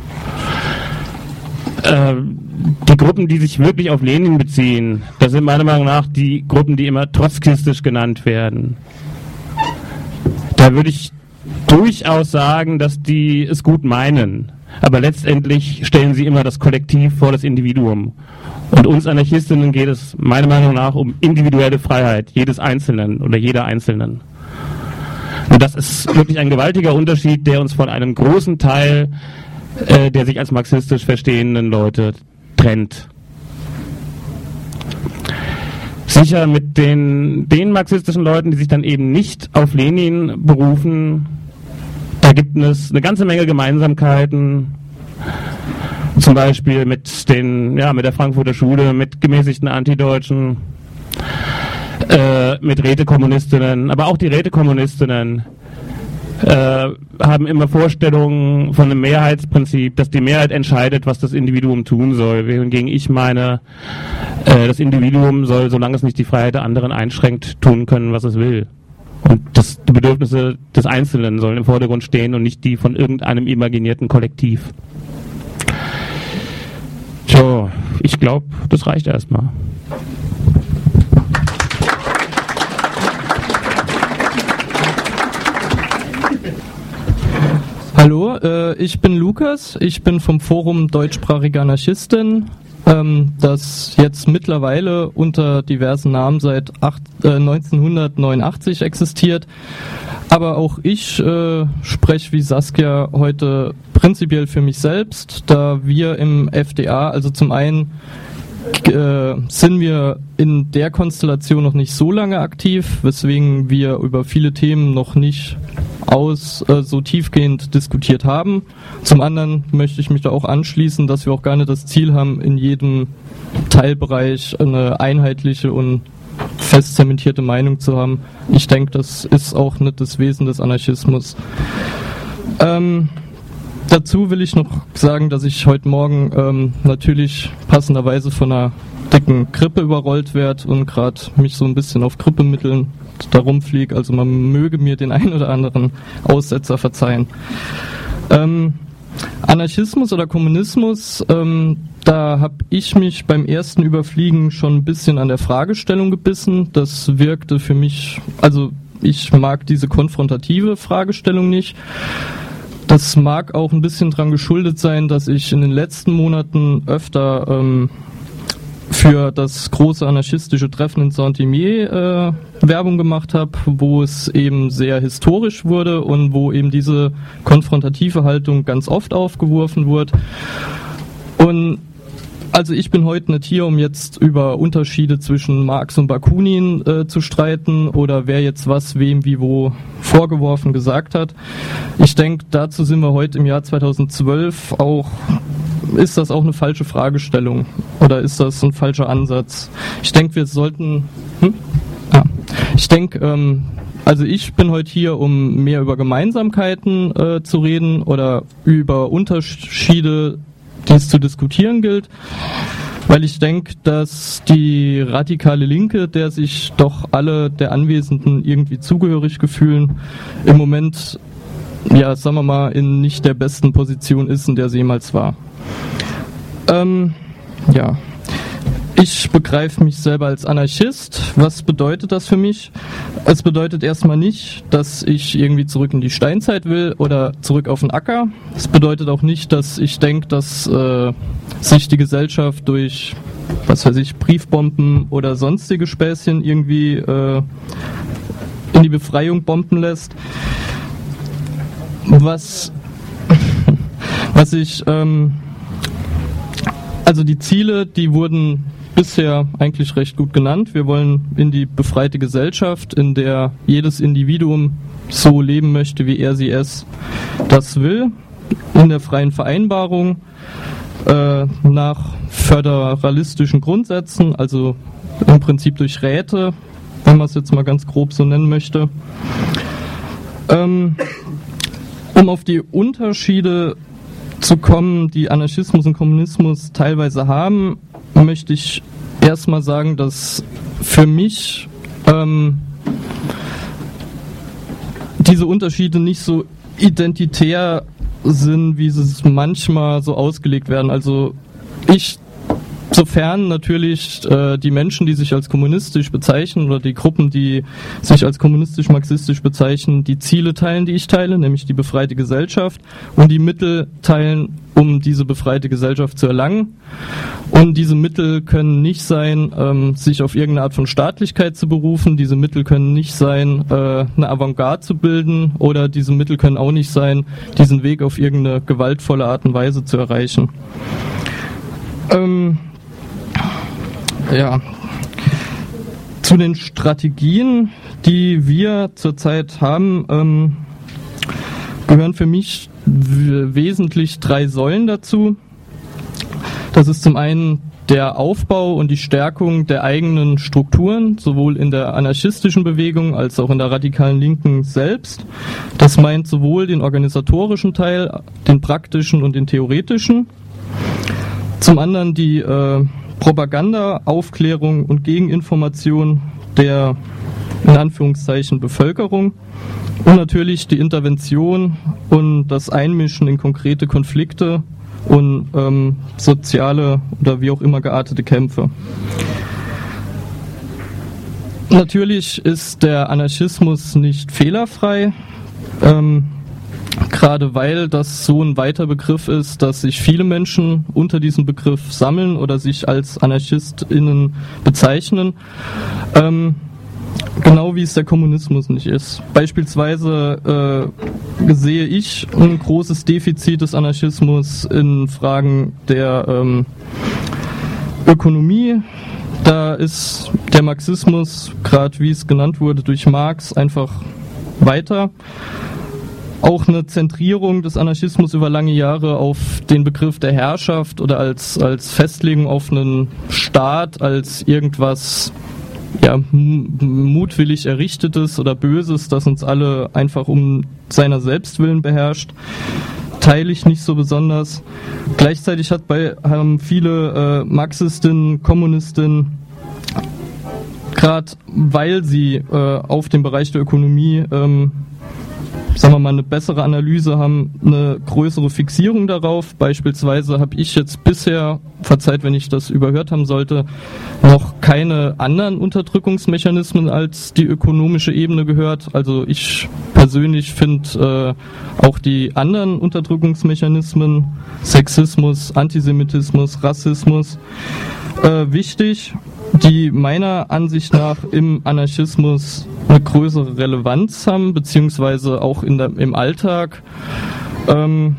Ähm, die Gruppen, die sich wirklich auf Lenin beziehen, das sind meiner Meinung nach die Gruppen, die immer trotzkistisch genannt werden. Da würde ich durchaus sagen, dass die es gut meinen. Aber letztendlich stellen sie immer das Kollektiv vor das Individuum. Und uns Anarchistinnen geht es meiner Meinung nach um individuelle Freiheit jedes Einzelnen oder jeder Einzelnen. Und das ist wirklich ein gewaltiger Unterschied, der uns von einem großen Teil äh, der sich als marxistisch verstehenden Leute trennt. Sicher mit den, den marxistischen Leuten, die sich dann eben nicht auf Lenin berufen, da gibt es eine ganze Menge Gemeinsamkeiten, zum Beispiel mit den, ja, mit der Frankfurter Schule, mit gemäßigten Antideutschen, äh, mit Rätekommunistinnen, aber auch die Rätekommunistinnen äh, haben immer Vorstellungen von einem Mehrheitsprinzip, dass die Mehrheit entscheidet, was das Individuum tun soll, wohingegen ich meine, äh, das Individuum soll, solange es nicht die Freiheit der anderen einschränkt, tun können, was es will. Und das, die Bedürfnisse des Einzelnen sollen im Vordergrund stehen und nicht die von irgendeinem imaginierten Kollektiv. Tja, ich glaube, das reicht erstmal. Hallo, äh, ich bin Lukas, ich bin vom Forum Deutschsprachige Anarchistin, ähm, das jetzt mittlerweile unter diversen Namen seit acht, äh, neunzehnhundertneunundachtzig existiert. Aber auch ich äh, spreche wie Saskia heute prinzipiell für mich selbst, da wir im F D A, also zum einen äh, sind wir in der Konstellation noch nicht so lange aktiv, weswegen wir über viele Themen noch nicht aus äh, so tiefgehend diskutiert haben. Zum anderen möchte ich mich da auch anschließen, dass wir auch gar nicht das Ziel haben, in jedem Teilbereich eine einheitliche und fest zementierte Meinung zu haben. Ich denke, das ist auch nicht das Wesen des Anarchismus. Ähm, dazu will ich noch sagen, dass ich heute Morgen ähm, natürlich passenderweise von einer dicken Grippe überrollt werde und gerade mich so ein bisschen auf Grippemitteln darum fliege. Also man möge mir den ein oder anderen Aussetzer verzeihen. Ähm, Anarchismus oder Kommunismus, ähm, da habe ich mich beim ersten Überfliegen schon ein bisschen an der Fragestellung gebissen. Das wirkte für mich, also ich mag diese konfrontative Fragestellung nicht. Das mag auch ein bisschen dran geschuldet sein, dass ich in den letzten Monaten öfter ähm, für das große anarchistische Treffen in Saint-Imier äh, Werbung gemacht habe, wo es eben sehr historisch wurde und wo eben diese konfrontative Haltung ganz oft aufgeworfen wurde. Und also ich bin heute nicht hier, um jetzt über Unterschiede zwischen Marx und Bakunin äh, zu streiten oder wer jetzt was, wem, wie, wo vorgeworfen gesagt hat. Ich denke, dazu sind wir heute im Jahr zweitausendzwölf auch ist das auch eine falsche Fragestellung oder ist das ein falscher Ansatz? Ich denke, wir sollten... Hm? Ja. Ich denke, ähm, also ich bin heute hier, um mehr über Gemeinsamkeiten äh, zu reden oder über Unterschiede, die es zu diskutieren gilt, weil ich denke, dass die radikale Linke, der sich doch alle der Anwesenden irgendwie zugehörig fühlen, im Moment, ja, sagen wir mal, in nicht der besten Position ist, in der sie jemals war. Ähm, ja. Ich begreife mich selber als Anarchist. Was bedeutet das für mich? Es bedeutet erstmal nicht, dass ich irgendwie zurück in die Steinzeit will oder zurück auf den Acker. Es bedeutet auch nicht, dass ich denke, dass äh, sich die Gesellschaft durch, was weiß ich, Briefbomben oder sonstige Späßchen irgendwie äh, in die Befreiung bomben lässt. Was, was ich, ähm, also die Ziele, die wurden bisher eigentlich recht gut genannt. Wir wollen in die befreite Gesellschaft, in der jedes Individuum so leben möchte, wie er sie es das will, in der freien Vereinbarung, äh, nach föderalistischen Grundsätzen, also im Prinzip durch Räte, wenn man es jetzt mal ganz grob so nennen möchte. Ähm, um auf die Unterschiede zu kommen, die Anarchismus und Kommunismus teilweise haben, möchte ich erstmal sagen, dass für mich ähm, diese Unterschiede nicht so identitär sind, wie sie manchmal so ausgelegt werden. Also ich, sofern natürlich äh, die Menschen, die sich als kommunistisch bezeichnen oder die Gruppen, die sich als kommunistisch-marxistisch bezeichnen, die Ziele teilen, die ich teile, nämlich die befreite Gesellschaft und die Mittel teilen, um diese befreite Gesellschaft zu erlangen. Und diese Mittel können nicht sein, ähm, sich auf irgendeine Art von Staatlichkeit zu berufen. Diese Mittel können nicht sein, äh, eine Avantgarde zu bilden. Oder diese Mittel können auch nicht sein, diesen Weg auf irgendeine gewaltvolle Art und Weise zu erreichen. Ähm, ja. Zu den Strategien, die wir zurzeit haben, ähm, gehören für mich w- wesentlich drei Säulen dazu. Das ist zum einen der Aufbau und die Stärkung der eigenen Strukturen, sowohl in der anarchistischen Bewegung als auch in der radikalen Linken selbst. Das meint sowohl den organisatorischen Teil, den praktischen und den theoretischen. Zum anderen die äh, Propaganda, Aufklärung und Gegeninformation der, in Anführungszeichen, Bevölkerung. Und natürlich die Intervention und das Einmischen in konkrete Konflikte und ähm, soziale oder wie auch immer geartete Kämpfe. Natürlich ist der Anarchismus nicht fehlerfrei, ähm, gerade weil das so ein weiter Begriff ist, dass sich viele Menschen unter diesem Begriff sammeln oder sich als AnarchistInnen bezeichnen. Ähm, Genau wie es der Kommunismus nicht ist. Beispielsweise äh, sehe ich ein großes Defizit des Anarchismus in Fragen der ähm, Ökonomie. Da ist der Marxismus, gerade wie es genannt wurde, durch Marx einfach weiter. Auch eine Zentrierung des Anarchismus über lange Jahre auf den Begriff der Herrschaft oder als, als Festlegung auf einen Staat, als irgendwas ja, mutwillig Errichtetes oder Böses, das uns alle einfach um seiner Selbstwillen beherrscht, teile ich nicht so besonders. Gleichzeitig hat bei, haben viele äh, Marxistinnen, Kommunistinnen, gerade weil sie äh, auf dem Bereich der Ökonomie ähm, sagen wir mal, eine bessere Analyse haben, eine größere Fixierung darauf. Beispielsweise habe ich jetzt bisher, verzeiht, wenn ich das überhört haben sollte, noch keine anderen Unterdrückungsmechanismen als die ökonomische Ebene gehört. Also ich persönlich finde äh, auch die anderen Unterdrückungsmechanismen, Sexismus, Antisemitismus, Rassismus, äh, wichtig, die meiner Ansicht nach im Anarchismus eine größere Relevanz haben, beziehungsweise auch in der, im Alltag ähm,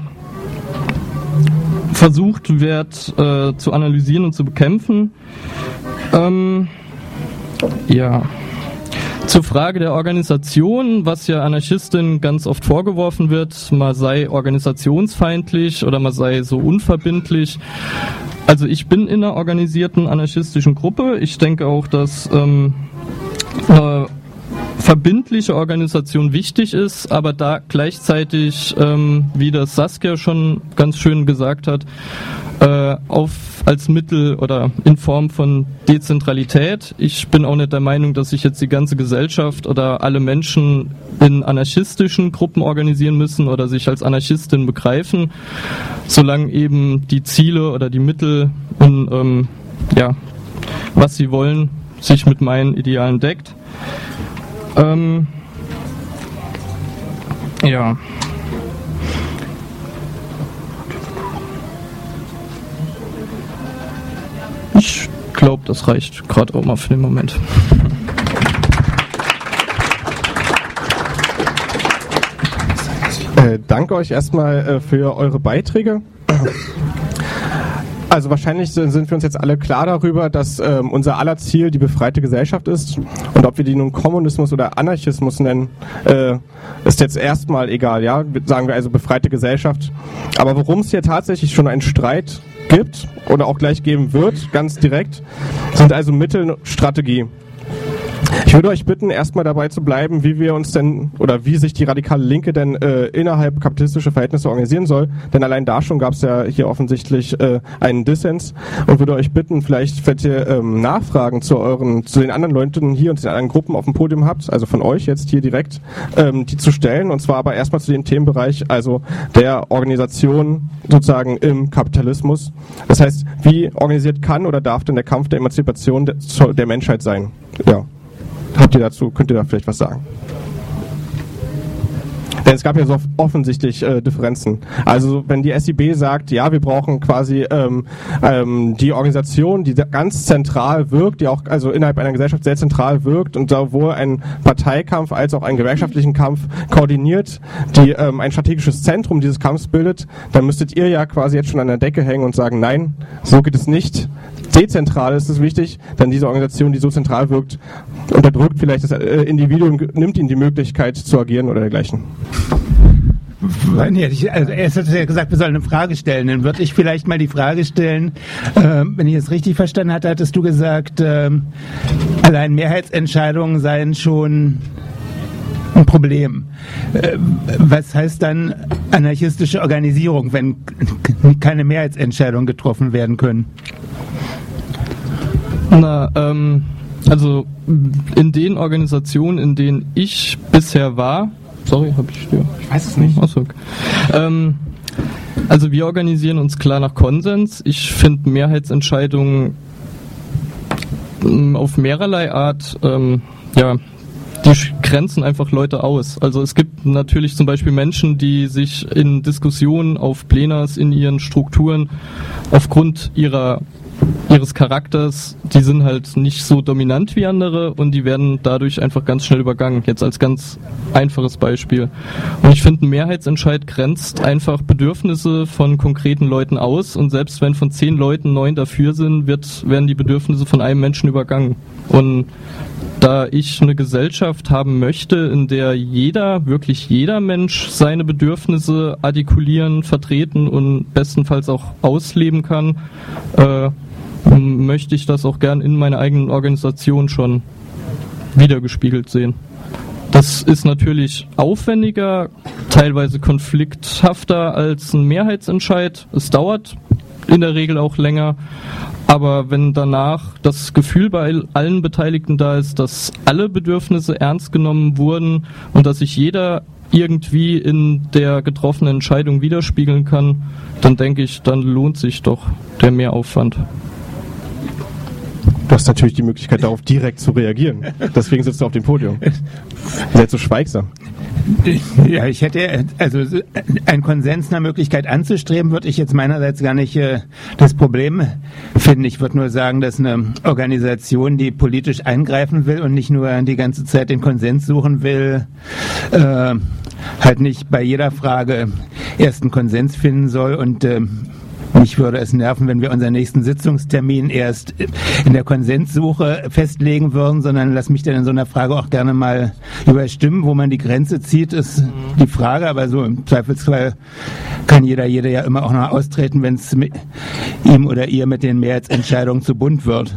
versucht wird äh, zu analysieren und zu bekämpfen. Ähm, ja. Zur Frage der Organisation, was ja Anarchistinnen ganz oft vorgeworfen wird, man sei organisationsfeindlich oder man sei so unverbindlich. Also ich bin in einer organisierten anarchistischen Gruppe. Ich denke auch, dass ähm, eine verbindliche Organisation wichtig ist, aber da gleichzeitig, ähm, wie das Saskia schon ganz schön gesagt hat, äh, auf als Mittel oder in Form von Dezentralität. Ich bin auch nicht der Meinung, dass sich jetzt die ganze Gesellschaft oder alle Menschen in anarchistischen Gruppen organisieren müssen oder sich als Anarchistin begreifen, solange eben die Ziele oder die Mittel und ähm, ja, was sie wollen, sich mit meinen Idealen deckt. Ähm, ja. Ich glaube, das reicht gerade auch mal für den Moment. Äh, danke euch erstmal äh, für eure Beiträge. Also wahrscheinlich sind wir uns jetzt alle klar darüber, dass ähm, unser aller Ziel die befreite Gesellschaft ist. Und ob wir die nun Kommunismus oder Anarchismus nennen, äh, ist jetzt erstmal egal. Ja, sagen wir also befreite Gesellschaft. Aber worum es hier tatsächlich schon einen Streit gibt oder auch gleich geben wird, ganz direkt, sind also Mittel und Strategie. Ich würde euch bitten, erstmal dabei zu bleiben, wie wir uns denn oder wie sich die radikale Linke denn äh, innerhalb kapitalistischer Verhältnisse organisieren soll. Denn allein da schon gab es ja hier offensichtlich äh, einen Dissens und würde euch bitten, vielleicht, wenn ihr ähm, Nachfragen zu euren, zu den anderen Leuten hier und den anderen Gruppen auf dem Podium habt, also von euch jetzt hier direkt, ähm, die zu stellen. Und zwar aber erstmal zu dem Themenbereich, also der Organisation sozusagen im Kapitalismus. Das heißt, wie organisiert kann oder darf denn der Kampf der Emanzipation der, der Menschheit sein? Ja. Habt ihr dazu, könnt ihr da vielleicht was sagen? Denn es gab ja so offensichtlich äh, Differenzen. Also wenn die S I B sagt, ja, wir brauchen quasi ähm, ähm, die Organisation, die ganz zentral wirkt, die auch also innerhalb einer Gesellschaft sehr zentral wirkt und sowohl einen Parteikampf als auch einen gewerkschaftlichen Kampf koordiniert, die ähm, ein strategisches Zentrum dieses Kampfs bildet, dann müsstet ihr ja quasi jetzt schon an der Decke hängen und sagen, nein, so geht es nicht. Dezentral ist es wichtig, denn diese Organisation, die so zentral wirkt, unterdrückt vielleicht das äh, Individuum, nimmt ihnen die Möglichkeit zu agieren oder dergleichen. Also erst hat er ja gesagt, wir sollen eine Frage stellen. Dann würde ich vielleicht mal die Frage stellen, äh, wenn ich es richtig verstanden hatte, hattest du gesagt, äh, allein Mehrheitsentscheidungen seien schon ein Problem. Äh, was heißt dann anarchistische Organisierung, wenn keine Mehrheitsentscheidungen getroffen werden können? Na, ähm, also in den Organisationen, in denen ich bisher war, sorry, habe ich dir? Ich weiß es nicht. Achso, okay. ähm, also wir organisieren uns klar nach Konsens. Ich finde Mehrheitsentscheidungen ähm, auf mehrerlei Art, ähm, ja, die grenzen einfach Leute aus. Also es gibt natürlich zum Beispiel Menschen, die sich in Diskussionen auf Plenars in ihren Strukturen aufgrund ihrer ihres Charakters, die sind halt nicht so dominant wie andere und die werden dadurch einfach ganz schnell übergangen. Jetzt als ganz einfaches Beispiel. Und ich finde, ein Mehrheitsentscheid grenzt einfach Bedürfnisse von konkreten Leuten aus und selbst wenn von zehn Leuten neun dafür sind, wird, werden die Bedürfnisse von einem Menschen übergangen. Und da ich eine Gesellschaft haben möchte, in der jeder, wirklich jeder Mensch seine Bedürfnisse artikulieren, vertreten und bestenfalls auch ausleben kann, äh, möchte ich das auch gern in meiner eigenen Organisation schon wiedergespiegelt sehen. Das ist natürlich aufwendiger, teilweise konflikthafter als ein Mehrheitsentscheid. Es dauert in der Regel auch länger, aber wenn danach das Gefühl bei allen Beteiligten da ist, dass alle Bedürfnisse ernst genommen wurden und dass sich jeder irgendwie in der getroffenen Entscheidung widerspiegeln kann, dann denke ich, dann lohnt sich doch der Mehraufwand. Du hast natürlich die Möglichkeit, darauf direkt zu reagieren. Deswegen sitzt du auf dem Podium. Ihr seid so schweigsam. Ja, ich hätte, also einen Konsens einer Möglichkeit anzustreben, würde ich jetzt meinerseits gar nicht äh, das Problem finden. Ich würde nur sagen, dass eine Organisation, die politisch eingreifen will und nicht nur die ganze Zeit den Konsens suchen will, äh, halt nicht bei jeder Frage erst einen Konsens finden soll und äh, Mich würde es nerven, wenn wir unseren nächsten Sitzungstermin erst in der Konsenssuche festlegen würden, sondern lass mich dann in so einer Frage auch gerne mal überstimmen. Wo man die Grenze zieht, ist mhm. die Frage, aber so im Zweifelsfall kann jeder, jeder ja immer auch noch austreten, wenn es ihm oder ihr mit den Mehrheitsentscheidungen zu bunt wird.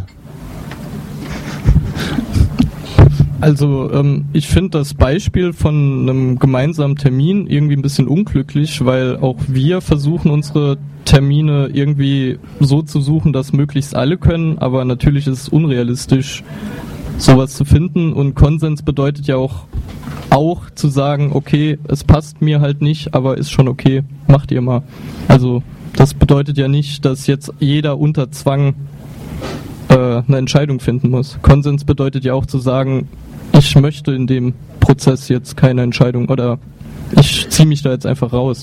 Also ähm, ich finde das Beispiel von einem gemeinsamen Termin irgendwie ein bisschen unglücklich, weil auch wir versuchen, unsere Termine irgendwie so zu suchen, dass möglichst alle können, aber natürlich ist es unrealistisch, sowas zu finden, und Konsens bedeutet ja auch, auch zu sagen, okay, es passt mir halt nicht, aber ist schon okay, macht ihr mal. Also das bedeutet ja nicht, dass jetzt jeder unter Zwang äh, eine Entscheidung finden muss. Konsens bedeutet ja auch zu sagen, ich möchte in dem Prozess jetzt keine Entscheidung oder ich ziehe mich da jetzt einfach raus.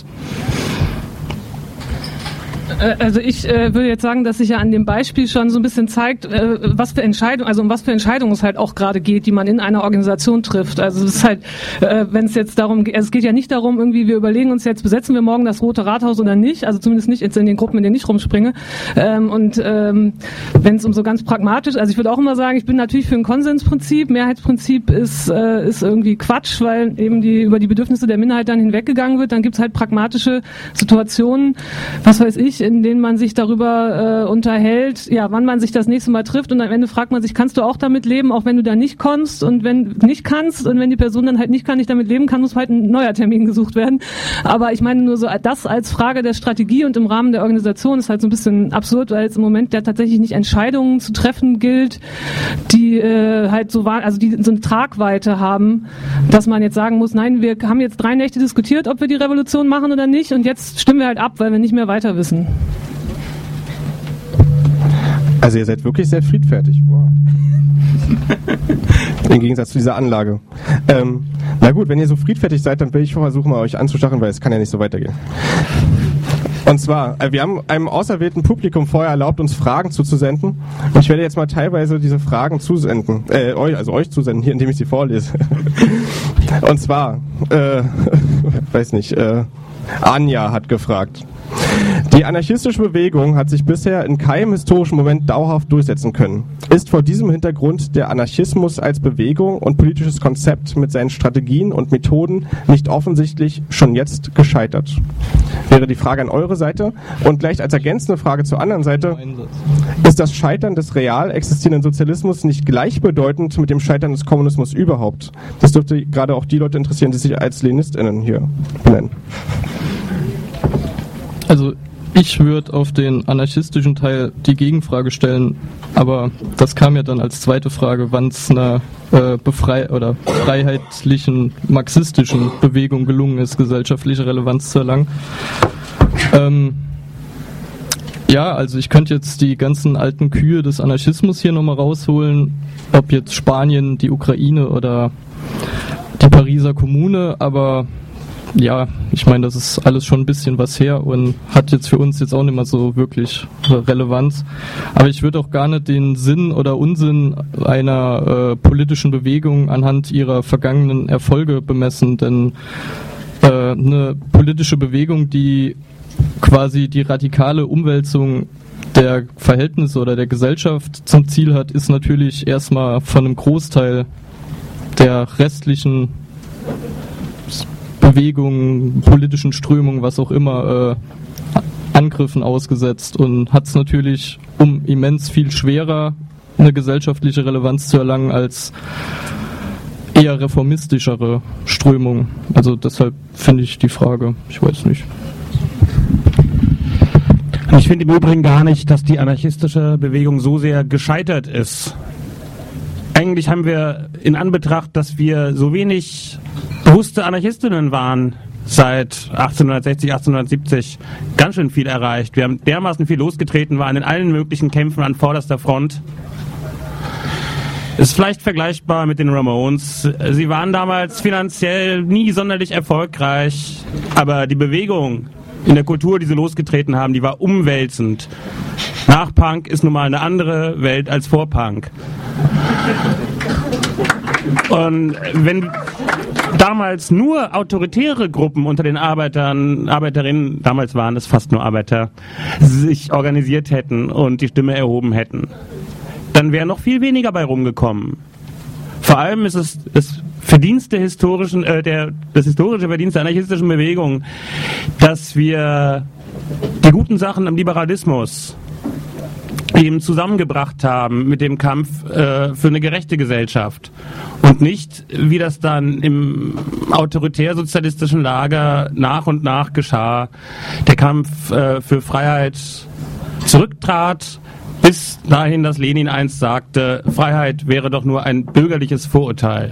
Also ich äh, würde jetzt sagen, dass sich ja an dem Beispiel schon so ein bisschen zeigt, äh, was für Entscheidungen, also um was für Entscheidungen es halt auch gerade geht, die man in einer Organisation trifft. Also es ist halt, äh, wenn es jetzt darum geht, also es geht ja nicht darum, irgendwie wir überlegen uns jetzt, besetzen wir morgen das Rote Rathaus oder nicht, also zumindest nicht jetzt in den Gruppen, in denen ich rumspringe. Ähm, und ähm, wenn es um so ganz pragmatisch, also ich würde auch immer sagen, ich bin natürlich für ein Konsensprinzip. Mehrheitsprinzip ist äh, ist irgendwie Quatsch, weil eben die über die Bedürfnisse der Minderheit dann hinweggegangen wird. Dann gibt es halt pragmatische Situationen, was weiß ich, in denen man sich darüber äh, unterhält, ja, wann man sich das nächste Mal trifft, und am Ende fragt man sich, kannst du auch damit leben, auch wenn du da nicht kommst, und wenn nicht kannst und wenn die Person dann halt nicht kann, nicht damit leben kann, muss halt ein neuer Termin gesucht werden. Aber ich meine nur so, das als Frage der Strategie und im Rahmen der Organisation ist halt so ein bisschen absurd, weil es im Moment ja tatsächlich nicht Entscheidungen zu treffen gilt, die äh, halt so waren, also die so eine Tragweite haben, dass man jetzt sagen muss, nein, wir haben jetzt drei Nächte diskutiert, ob wir die Revolution machen oder nicht, und jetzt stimmen wir halt ab, weil wir nicht mehr weiter wissen. Also ihr seid wirklich sehr friedfertig. Wow. Im Gegensatz zu dieser Anlage. Ähm, na gut, wenn ihr so friedfertig seid, dann will ich versuchen, mal euch anzustacheln, weil es kann ja nicht so weitergehen. Und zwar, wir haben einem auserwählten Publikum vorher erlaubt, uns Fragen zuzusenden. Und ich werde jetzt mal teilweise diese Fragen zusenden, äh, euch, also euch zusenden, hier, indem ich sie vorlese. Und zwar, äh, weiß nicht, äh, Anja hat gefragt: Die anarchistische Bewegung hat sich bisher in keinem historischen Moment dauerhaft durchsetzen können. Ist vor diesem Hintergrund der Anarchismus als Bewegung und politisches Konzept mit seinen Strategien und Methoden nicht offensichtlich schon jetzt gescheitert? Wäre die Frage an eure Seite. Und gleich als ergänzende Frage zur anderen Seite: Ist das Scheitern des real existierenden Sozialismus nicht gleichbedeutend mit dem Scheitern des Kommunismus überhaupt? Das dürfte gerade auch die Leute interessieren, die sich als LeninistInnen hier benennen. Also ich würde auf den anarchistischen Teil die Gegenfrage stellen, aber das kam ja dann als zweite Frage, wann es einer äh, befrei- oder freiheitlichen, marxistischen Bewegung gelungen ist, gesellschaftliche Relevanz zu erlangen. Ähm, ja, also ich könnte jetzt die ganzen alten Kühe des Anarchismus hier nochmal rausholen, ob jetzt Spanien, die Ukraine oder die Pariser Kommune, aber ja, ich meine, das ist alles schon ein bisschen was her und hat jetzt für uns jetzt auch nicht mehr so wirklich Relevanz. Aber ich würde auch gar nicht den Sinn oder Unsinn einer äh, politischen Bewegung anhand ihrer vergangenen Erfolge bemessen, denn äh, eine politische Bewegung, die quasi die radikale Umwälzung der Verhältnisse oder der Gesellschaft zum Ziel hat, ist natürlich erstmal von einem Großteil der restlichen Bewegungen, politischen Strömungen, was auch immer, äh, Angriffen ausgesetzt und hat es natürlich um immens viel schwerer, eine gesellschaftliche Relevanz zu erlangen, als eher reformistischere Strömungen. Also deshalb finde ich die Frage, ich weiß nicht. Ich finde im Übrigen gar nicht, dass die anarchistische Bewegung so sehr gescheitert ist. Eigentlich haben wir in Anbetracht, dass wir so wenig bewusste Anarchistinnen waren seit achtzehnhundertsechzig, achtzehnhundertsiebzig, ganz schön viel erreicht. Wir haben dermaßen viel losgetreten, waren in allen möglichen Kämpfen an vorderster Front. Ist vielleicht vergleichbar mit den Ramones. Sie waren damals finanziell nie sonderlich erfolgreich, aber die Bewegung in der Kultur, die sie losgetreten haben, die war umwälzend. Nach Punk ist nun mal eine andere Welt als vor Punk. Und wenn damals nur autoritäre Gruppen unter den Arbeitern, Arbeiterinnen, damals waren es fast nur Arbeiter, sich organisiert hätten und die Stimme erhoben hätten, dann wäre noch viel weniger bei rumgekommen. Vor allem ist es das Verdienst der historischen, äh, der, das historische Verdienst der anarchistischen Bewegung, dass wir die guten Sachen am Liberalismus eben zusammengebracht haben mit dem Kampf äh, für eine gerechte Gesellschaft und nicht, wie das dann im autoritär-sozialistischen Lager nach und nach geschah, der Kampf äh, für Freiheit zurücktrat, bis dahin, dass Lenin einst sagte, Freiheit wäre doch nur ein bürgerliches Vorurteil.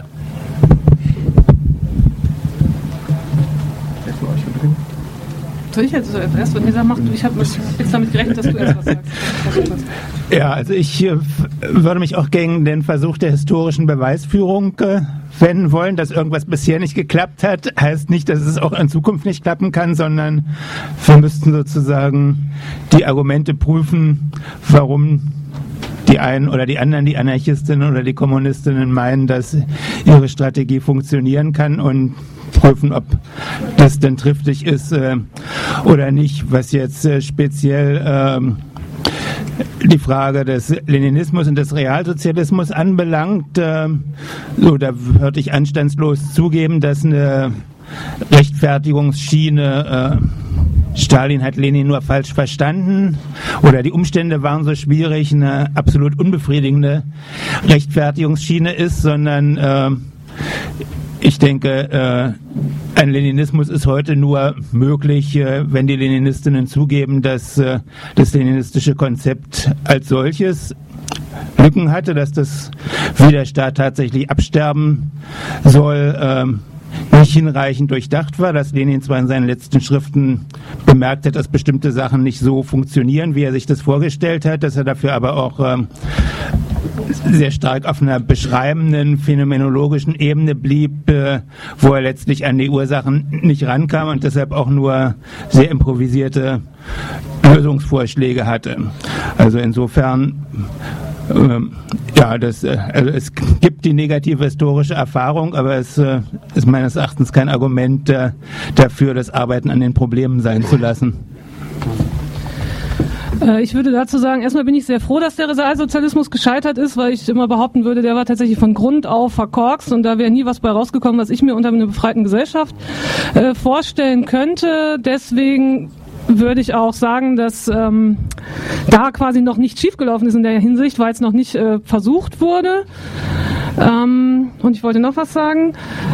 Soll ich jetzt erst, wenn ihr macht, ich habe jetzt damit gerechnet, dass du erst was sagst. Ja, also ich äh, würde mich auch gegen den Versuch der historischen Beweisführung äh, wenden wollen, dass irgendwas bisher nicht geklappt hat. Heißt nicht, dass es auch in Zukunft nicht klappen kann, sondern wir müssten sozusagen die Argumente prüfen, warum die einen oder die anderen, die Anarchistinnen oder die Kommunistinnen meinen, dass ihre Strategie funktionieren kann und prüfen, ob das denn triftig ist äh, oder nicht. Was jetzt äh, speziell ähm, die Frage des Leninismus und des Realsozialismus anbelangt, äh, so, da würde ich anstandslos zugeben, dass eine Rechtfertigungsschiene äh, Stalin hat Lenin nur falsch verstanden oder die Umstände waren so schwierig, eine absolut unbefriedigende Rechtfertigungsschiene ist, sondern äh, ich denke, äh, ein Leninismus ist heute nur möglich, äh, wenn die Leninistinnen zugeben, dass äh, das leninistische Konzept als solches Lücken hatte, dass das, wie der Staat tatsächlich absterben soll, äh, nicht hinreichend durchdacht war, dass Lenin zwar in seinen letzten Schriften bemerkt hat, dass bestimmte Sachen nicht so funktionieren, wie er sich das vorgestellt hat, dass er dafür aber auch ähm, sehr stark auf einer beschreibenden, phänomenologischen Ebene blieb, äh, wo er letztlich an die Ursachen nicht rankam und deshalb auch nur sehr improvisierte Lösungsvorschläge hatte. Also insofern Ähm, ja, das, äh, also es gibt die negative historische Erfahrung, aber es äh, ist meines Erachtens kein Argument äh, dafür, das Arbeiten an den Problemen sein zu lassen. Ich würde dazu sagen, erstmal bin ich sehr froh, dass der Realsozialismus gescheitert ist, weil ich immer behaupten würde, der war tatsächlich von Grund auf verkorkst und da wäre nie was bei rausgekommen, was ich mir unter einer befreiten Gesellschaft äh, vorstellen könnte. Deswegen würde ich auch sagen, dass ähm, da quasi noch nicht schiefgelaufen ist in der Hinsicht, weil es noch nicht äh, versucht wurde. Ähm, und ich wollte noch was sagen.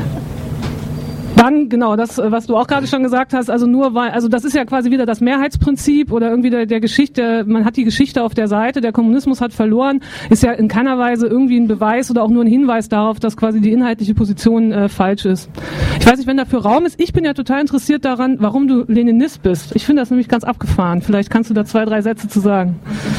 Dann, genau, das, was du auch gerade schon gesagt hast, also nur weil, also das ist ja quasi wieder das Mehrheitsprinzip oder irgendwie der, der Geschichte, man hat die Geschichte auf der Seite, der Kommunismus hat verloren, ist ja in keiner Weise irgendwie ein Beweis oder auch nur ein Hinweis darauf, dass quasi die inhaltliche Position äh, falsch ist. Ich weiß nicht, wenn dafür Raum ist, ich bin ja total interessiert daran, warum du Leninist bist. Ich finde das nämlich ganz abgefahren. Vielleicht kannst du da zwei, drei Sätze zu sagen.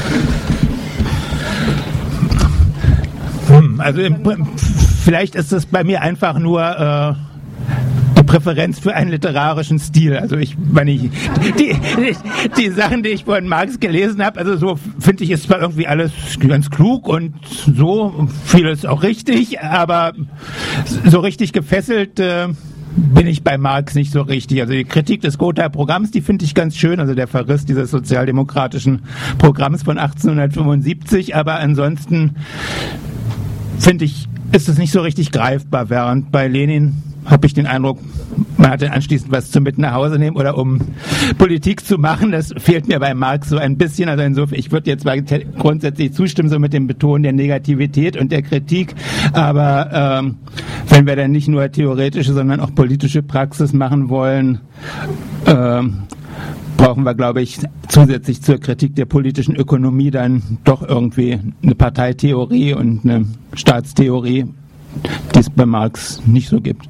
Hm, also vielleicht ist es bei mir einfach nur äh Präferenz für einen literarischen Stil. Also ich meine, ich, die, die, die Sachen, die ich von Marx gelesen habe, also so finde ich, ist zwar irgendwie alles ganz klug und so, vieles auch richtig, aber so richtig gefesselt äh, bin ich bei Marx nicht so richtig. Also die Kritik des Gotha-Programms, die finde ich ganz schön, also der Verriss dieses sozialdemokratischen Programms von achtzehnhundertfünfundsiebzig, aber ansonsten finde ich, ist es nicht so richtig greifbar, während bei Lenin habe ich den Eindruck, man hat dann anschließend was zum mit nach Hause nehmen oder um Politik zu machen. Das fehlt mir bei Marx so ein bisschen. Also insofern, ich würde jetzt mal grundsätzlich zustimmen, so mit dem Betonen der Negativität und der Kritik. Aber ähm, wenn wir dann nicht nur theoretische, sondern auch politische Praxis machen wollen, ähm, brauchen wir, glaube ich, zusätzlich zur Kritik der politischen Ökonomie dann doch irgendwie eine Parteitheorie und eine Staatstheorie, die es bei Marx nicht so gibt.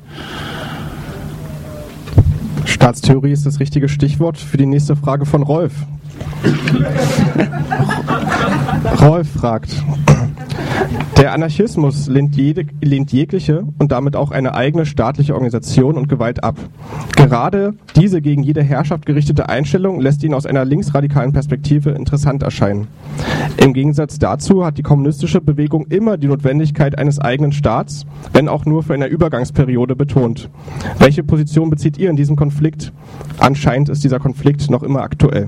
Staatstheorie ist das richtige Stichwort für die nächste Frage von Rolf. Rolf fragt, Der Anarchismus lehnt, jede, lehnt jegliche und damit auch eine eigene staatliche Organisation und Gewalt ab. Gerade diese gegen jede Herrschaft gerichtete Einstellung lässt ihn aus einer linksradikalen Perspektive interessant erscheinen. Im Gegensatz dazu hat die kommunistische Bewegung immer die Notwendigkeit eines eigenen Staats, wenn auch nur für eine Übergangsperiode, betont. Welche Position bezieht ihr in diesem Konflikt? Anscheinend ist dieser Konflikt noch immer aktuell.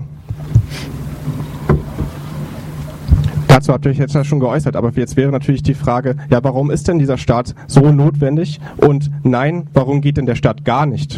Dazu habt ihr euch jetzt ja schon geäußert, aber jetzt wäre natürlich die Frage, ja, warum ist denn dieser Staat so notwendig? Und nein, warum geht denn der Staat gar nicht?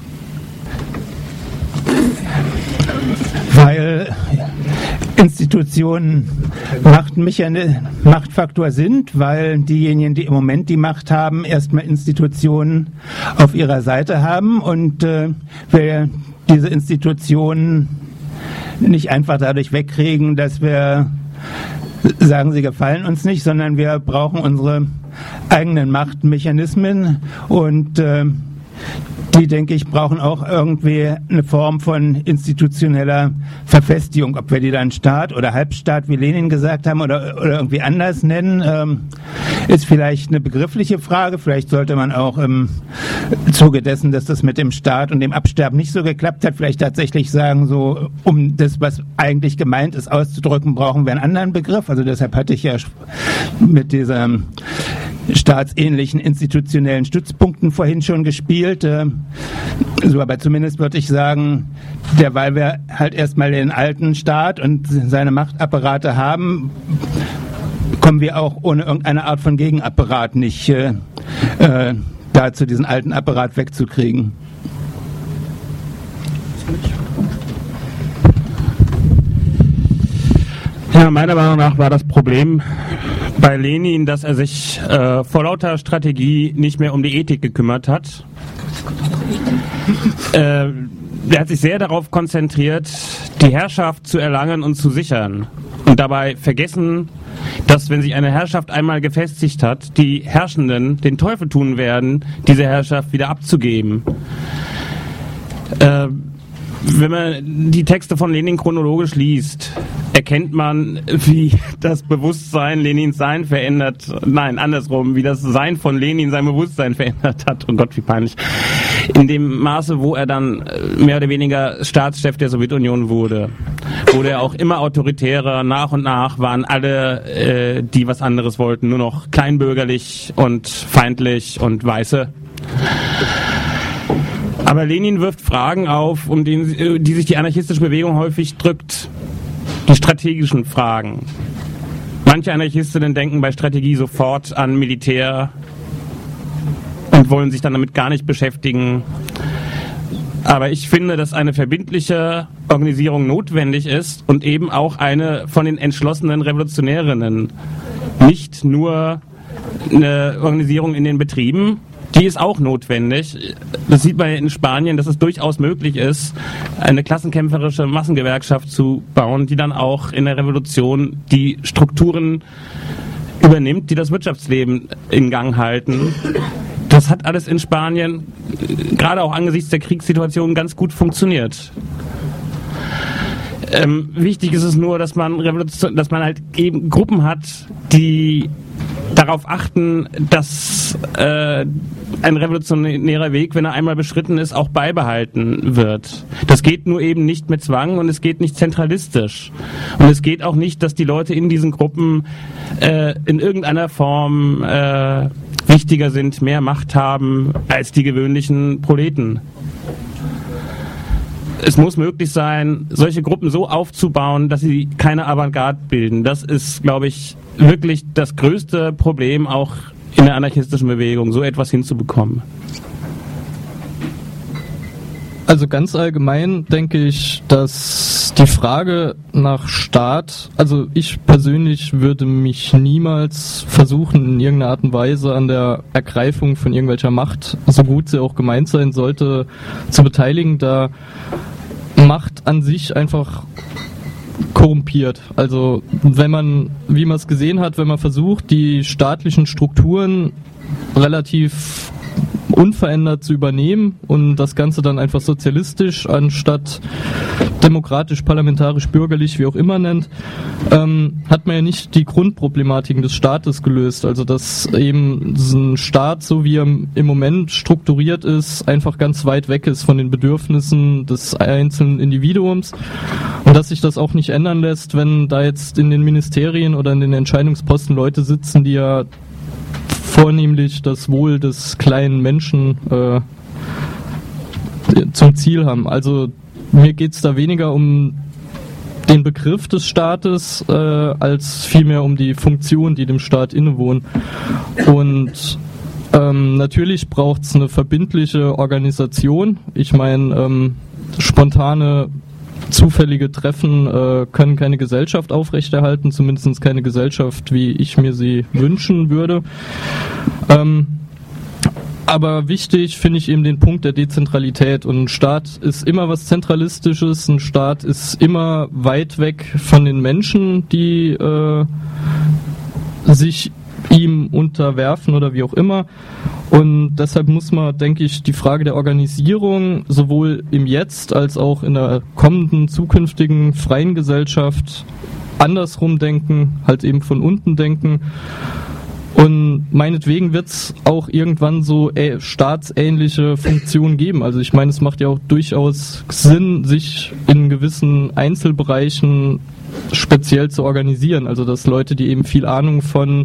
Weil Institutionen Machtmechan- Machtfaktor sind, weil diejenigen, die im Moment die Macht haben, erstmal Institutionen auf ihrer Seite haben und äh, wir diese Institutionen nicht einfach dadurch wegkriegen, dass wir sagen, sie gefallen uns nicht, sondern wir brauchen unsere eigenen Machtmechanismen und äh, die, denke ich, brauchen auch irgendwie eine Form von institutioneller Verfestigung. Ob wir die dann Staat oder Halbstaat, wie Lenin gesagt haben, oder, oder irgendwie anders nennen, ähm, ist vielleicht eine begriffliche Frage. Vielleicht sollte man auch im Zuge dessen, dass das mit dem Staat und dem Absterben nicht so geklappt hat, vielleicht tatsächlich sagen, so, um das, was eigentlich gemeint ist, auszudrücken, brauchen wir einen anderen Begriff. Also deshalb hatte ich ja mit dieser staatsähnlichen institutionellen Stützpunkten vorhin schon gespielt. So, aber zumindest würde ich sagen, derweil wir halt erstmal den alten Staat und seine Machtapparate haben, kommen wir auch ohne irgendeine Art von Gegenapparat nicht äh, äh, dazu, diesen alten Apparat wegzukriegen. Ja, meiner Meinung nach war das Problem bei Lenin, dass er sich äh, vor lauter Strategie nicht mehr um die Ethik gekümmert hat. äh, er hat sich sehr darauf konzentriert, die Herrschaft zu erlangen und zu sichern. Und dabei vergessen, dass, wenn sich eine Herrschaft einmal gefestigt hat, die Herrschenden den Teufel tun werden, diese Herrschaft wieder abzugeben. Äh, Wenn man die Texte von Lenin chronologisch liest, erkennt man, wie das Bewusstsein Lenins Sein verändert, nein, andersrum, wie das Sein von Lenin sein Bewusstsein verändert hat. Oh Gott, wie peinlich. In dem Maße, wo er dann mehr oder weniger Staatschef der Sowjetunion wurde, wurde er auch immer autoritärer. Nach und nach waren alle, äh, die was anderes wollten, nur noch kleinbürgerlich und feindlich und weiße. Aber Lenin wirft Fragen auf, um die, die sich die anarchistische Bewegung häufig drückt. Die strategischen Fragen. Manche Anarchistinnen denken bei Strategie sofort an Militär und wollen sich dann damit gar nicht beschäftigen. Aber ich finde, dass eine verbindliche Organisierung notwendig ist und eben auch eine von den entschlossenen Revolutionärinnen. Nicht nur eine Organisierung in den Betrieben, die ist auch notwendig. Das sieht man in Spanien, dass es durchaus möglich ist, eine klassenkämpferische Massengewerkschaft zu bauen, die dann auch in der Revolution die Strukturen übernimmt, die das Wirtschaftsleben in Gang halten. Das hat alles in Spanien, gerade auch angesichts der Kriegssituation, ganz gut funktioniert. Ähm, wichtig ist es nur, dass man Revolution, dass man halt eben Gruppen hat, die darauf achten, dass äh, ein revolutionärer Weg, wenn er einmal beschritten ist, auch beibehalten wird. Das geht nur eben nicht mit Zwang und es geht nicht zentralistisch. Und es geht auch nicht, dass die Leute in diesen Gruppen äh, in irgendeiner Form äh, wichtiger sind, mehr Macht haben als die gewöhnlichen Proleten. Es muss möglich sein, solche Gruppen so aufzubauen, dass sie keine Avantgarde bilden. Das ist, glaube ich, wirklich das größte Problem auch in der anarchistischen Bewegung, so etwas hinzubekommen. Also ganz allgemein denke ich, dass die Frage nach Staat, also ich persönlich würde mich niemals versuchen, in irgendeiner Art und Weise an der Ergreifung von irgendwelcher Macht, so gut sie auch gemeint sein sollte, zu beteiligen, da Macht an sich einfach korrumpiert. Also wenn man, wie man es gesehen hat, wenn man versucht, die staatlichen Strukturen relativ unverändert zu übernehmen und das Ganze dann einfach sozialistisch anstatt demokratisch, parlamentarisch, bürgerlich, wie auch immer nennt, ähm, hat man ja nicht die Grundproblematiken des Staates gelöst. Also dass eben ein Staat, so wie er im Moment strukturiert ist, einfach ganz weit weg ist von den Bedürfnissen des einzelnen Individuums und dass sich das auch nicht ändern lässt, wenn da jetzt in den Ministerien oder in den Entscheidungsposten Leute sitzen, die ja vornehmlich das Wohl des kleinen Menschen äh, zum Ziel haben. Also mir geht es da weniger um den Begriff des Staates, äh, als vielmehr um die Funktion, die dem Staat innewohnen. Und ähm, natürlich braucht es eine verbindliche Organisation. Ich meine, ähm, spontane, zufällige Treffen äh, können keine Gesellschaft aufrechterhalten, zumindest keine Gesellschaft, wie ich mir sie wünschen würde. Ähm, Aber wichtig finde ich eben den Punkt der Dezentralität. Und ein Staat ist immer was Zentralistisches. Ein Staat ist immer weit weg von den Menschen, die äh, sich ihm unterwerfen oder wie auch immer. Und deshalb muss man, denke ich, die Frage der Organisierung sowohl im Jetzt als auch in der kommenden, zukünftigen freien Gesellschaft andersrum denken, halt eben von unten denken. Und meinetwegen wird es auch irgendwann so äh, staatsähnliche Funktionen geben. Also ich meine, es macht ja auch durchaus Sinn, sich in gewissen Einzelbereichen speziell zu organisieren. Also dass Leute, die eben viel Ahnung von,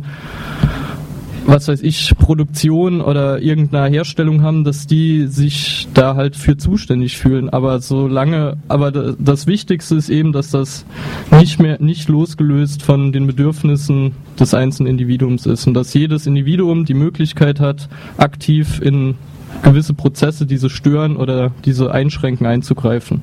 was weiß ich, Produktion oder irgendeiner Herstellung haben, dass die sich da halt für zuständig fühlen. Aber solange, aber das Wichtigste ist eben, dass das nicht mehr, nicht losgelöst von den Bedürfnissen des einzelnen Individuums ist und dass jedes Individuum die Möglichkeit hat, aktiv in gewisse Prozesse, die sie stören oder diese einschränken, einzugreifen.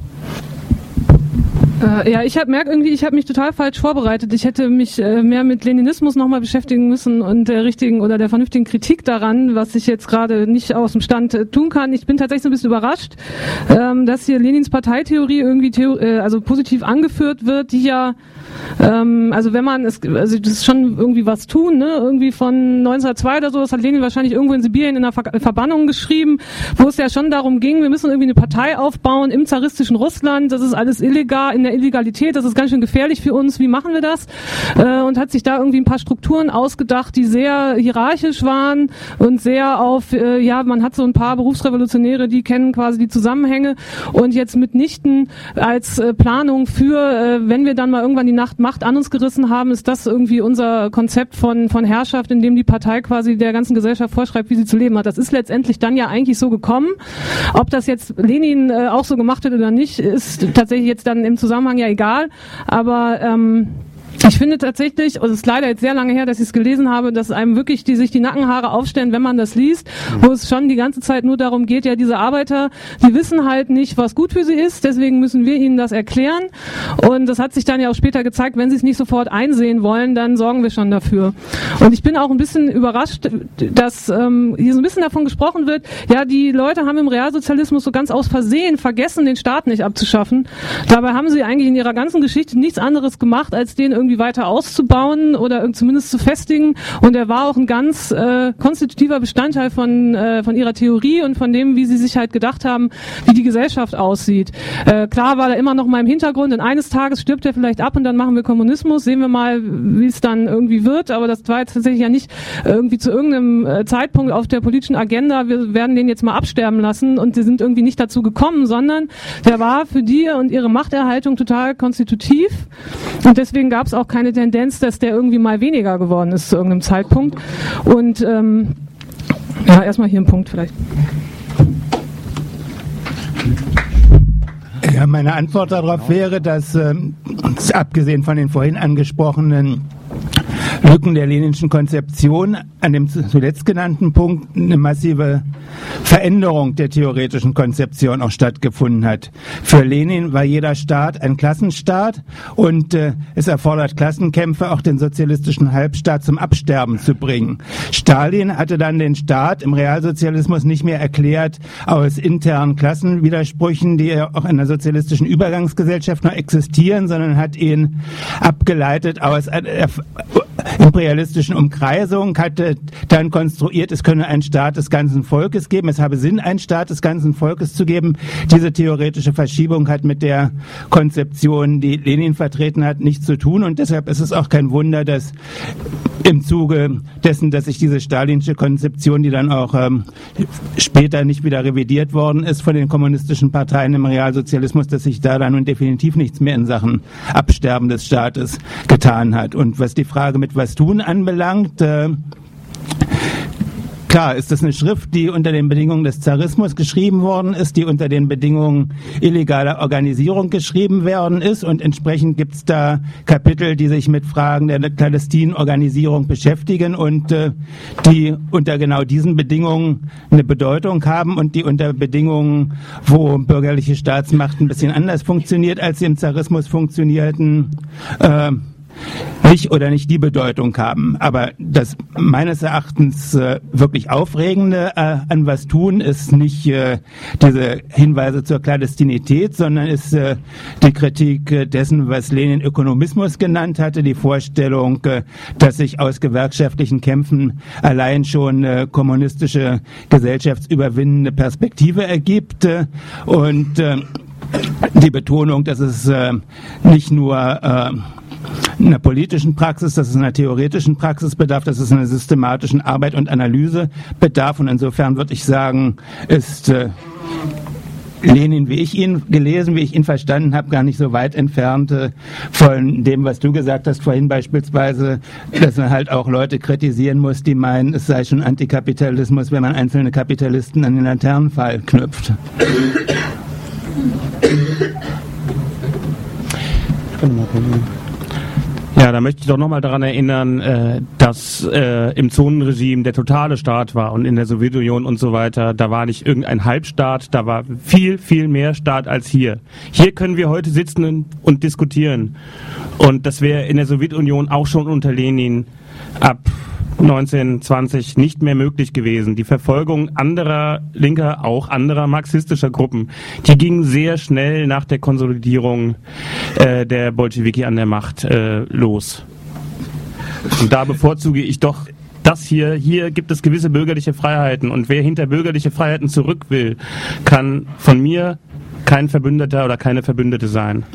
Äh, ja, ich hab, merke irgendwie, ich habe mich total falsch vorbereitet. Ich hätte mich äh, mehr mit Leninismus nochmal beschäftigen müssen und der richtigen oder der vernünftigen Kritik daran, was ich jetzt gerade nicht aus dem Stand äh, tun kann. Ich bin tatsächlich so ein bisschen überrascht, ähm, dass hier Lenins Parteitheorie irgendwie theo- äh, also positiv angeführt wird, die ja ähm, also wenn man es, also das ist schon irgendwie was tun, ne? Irgendwie von neunzehnhundertzwei oder so, das hat Lenin wahrscheinlich irgendwo in Sibirien in einer Ver- Verbannung geschrieben, wo es ja schon darum ging, wir müssen irgendwie eine Partei aufbauen im zaristischen Russland, das ist alles illegal, in der Illegalität, das ist ganz schön gefährlich für uns, wie machen wir das? Äh, und hat sich da irgendwie ein paar Strukturen ausgedacht, die sehr hierarchisch waren und sehr auf, äh, ja, man hat so ein paar Berufsrevolutionäre, die kennen quasi die Zusammenhänge und jetzt mitnichten als äh, Planung für, äh, wenn wir dann mal irgendwann die Nacht Macht an uns gerissen haben, ist das irgendwie unser Konzept von, von Herrschaft, in dem die Partei quasi der ganzen Gesellschaft vorschreibt, wie sie zu leben hat. Das ist letztendlich dann ja eigentlich so gekommen. Ob das jetzt Lenin äh, auch so gemacht hat oder nicht, ist tatsächlich jetzt dann im Zusammenhang ja egal. Aber ähm, ich finde tatsächlich, und es ist leider jetzt sehr lange her, dass ich es gelesen habe, dass einem wirklich die, sich die Nackenhaare aufstellen, wenn man das liest, wo es schon die ganze Zeit nur darum geht, ja, diese Arbeiter, die wissen halt nicht, was gut für sie ist, deswegen müssen wir ihnen das erklären. Und das hat sich dann ja auch später gezeigt, wenn sie es nicht sofort einsehen wollen, dann sorgen wir schon dafür. Und ich bin auch ein bisschen überrascht, dass ähm, hier so ein bisschen davon gesprochen wird, ja, die Leute haben im Realsozialismus so ganz aus Versehen vergessen, den Staat nicht abzuschaffen. Dabei haben sie eigentlich in ihrer ganzen Geschichte nichts anderes gemacht, als den irgendwie weiter auszubauen oder zumindest zu festigen. Und er war auch ein ganz äh, konstitutiver Bestandteil von äh, von ihrer Theorie und von dem, wie sie sich halt gedacht haben, wie die Gesellschaft aussieht. Äh, klar war da immer noch mal im Hintergrund, und eines Tages stirbt er vielleicht ab und dann machen wir Kommunismus, sehen wir mal, wie es dann irgendwie wird. Aber das war jetzt tatsächlich ja nicht irgendwie zu irgendeinem äh, Zeitpunkt auf der politischen Agenda, wir werden den jetzt mal absterben lassen und sie sind irgendwie nicht dazu gekommen, sondern der war für die und ihre Machterhaltung total konstitutiv und deswegen gab es auch keine Tendenz, dass der irgendwie mal weniger geworden ist zu irgendeinem Zeitpunkt. Und ähm, ja, erstmal hier ein Punkt vielleicht. Ja, meine Antwort darauf wäre, dass ähm, abgesehen von den vorhin angesprochenen Lücken der leninschen Konzeption an dem zuletzt genannten Punkt eine massive Veränderung der theoretischen Konzeption auch stattgefunden hat. Für Lenin war jeder Staat ein Klassenstaat und äh, es erfordert Klassenkämpfe, auch den sozialistischen Halbstaat zum Absterben zu bringen. Stalin hatte dann den Staat im Realsozialismus nicht mehr erklärt aus internen Klassenwidersprüchen, die auch in der sozialistischen Übergangsgesellschaft noch existieren, sondern hat ihn abgeleitet aus äh, imperialistischen Umkreisung, hatte dann konstruiert, es könne einen Staat des ganzen Volkes geben, es habe Sinn, einen Staat des ganzen Volkes zu geben. Diese theoretische Verschiebung hat mit der Konzeption, die Lenin vertreten hat, nichts zu tun, und deshalb ist es auch kein Wunder, dass im Zuge dessen, dass sich diese stalinische Konzeption, die dann auch ähm, später nicht wieder revidiert worden ist von den kommunistischen Parteien im Realsozialismus, dass sich da dann nun definitiv nichts mehr in Sachen Absterben des Staates getan hat. Und was die Frage mit was tun anbelangt, äh, klar ist das eine Schrift, die unter den Bedingungen des Zarismus geschrieben worden ist, die unter den Bedingungen illegaler Organisierung geschrieben worden ist, und entsprechend gibt es da Kapitel, die sich mit Fragen der clandestinen Organisierung beschäftigen und äh, die unter genau diesen Bedingungen eine Bedeutung haben und die unter Bedingungen, wo bürgerliche Staatsmacht ein bisschen anders funktioniert, als sie im Zarismus funktionierten, äh, nicht oder nicht die Bedeutung haben. Aber das meines Erachtens äh, wirklich Aufregende äh, an was tun ist nicht äh, diese Hinweise zur Klandestinität, sondern ist äh, die Kritik äh, dessen, was Lenin Ökonomismus genannt hatte, die Vorstellung, äh, dass sich aus gewerkschaftlichen Kämpfen allein schon äh, kommunistische gesellschaftsüberwindende Perspektive ergibt, äh, und äh, die Betonung, dass es äh, nicht nur äh, einer politischen Praxis, dass es einer theoretischen Praxis bedarf, dass es einer systematischen Arbeit und Analyse bedarf. Und insofern würde ich sagen, ist äh, Lenin, wie ich ihn gelesen, wie ich ihn verstanden habe, gar nicht so weit entfernt äh, von dem, was du gesagt hast vorhin beispielsweise, dass man halt auch Leute kritisieren muss, die meinen, es sei schon Antikapitalismus, wenn man einzelne Kapitalisten an den Laternenpfahl knüpft. Ja, da möchte ich doch nochmal daran erinnern, äh, dass äh, im Zonenregime der totale Staat war und in der Sowjetunion und so weiter, da war nicht irgendein Halbstaat, da war viel, viel mehr Staat als hier. Hier können wir heute sitzen und diskutieren, und das wäre in der Sowjetunion auch schon unter Lenin ab neunzehnhundertzwanzig nicht mehr möglich gewesen. Die Verfolgung anderer linker, auch anderer marxistischer Gruppen, die ging sehr schnell nach der Konsolidierung äh, der Bolschewiki an der Macht äh, los. Und da bevorzuge ich doch das hier. Hier gibt es gewisse bürgerliche Freiheiten, und wer hinter bürgerliche Freiheiten zurück will, kann von mir kein Verbündeter oder keine Verbündete sein.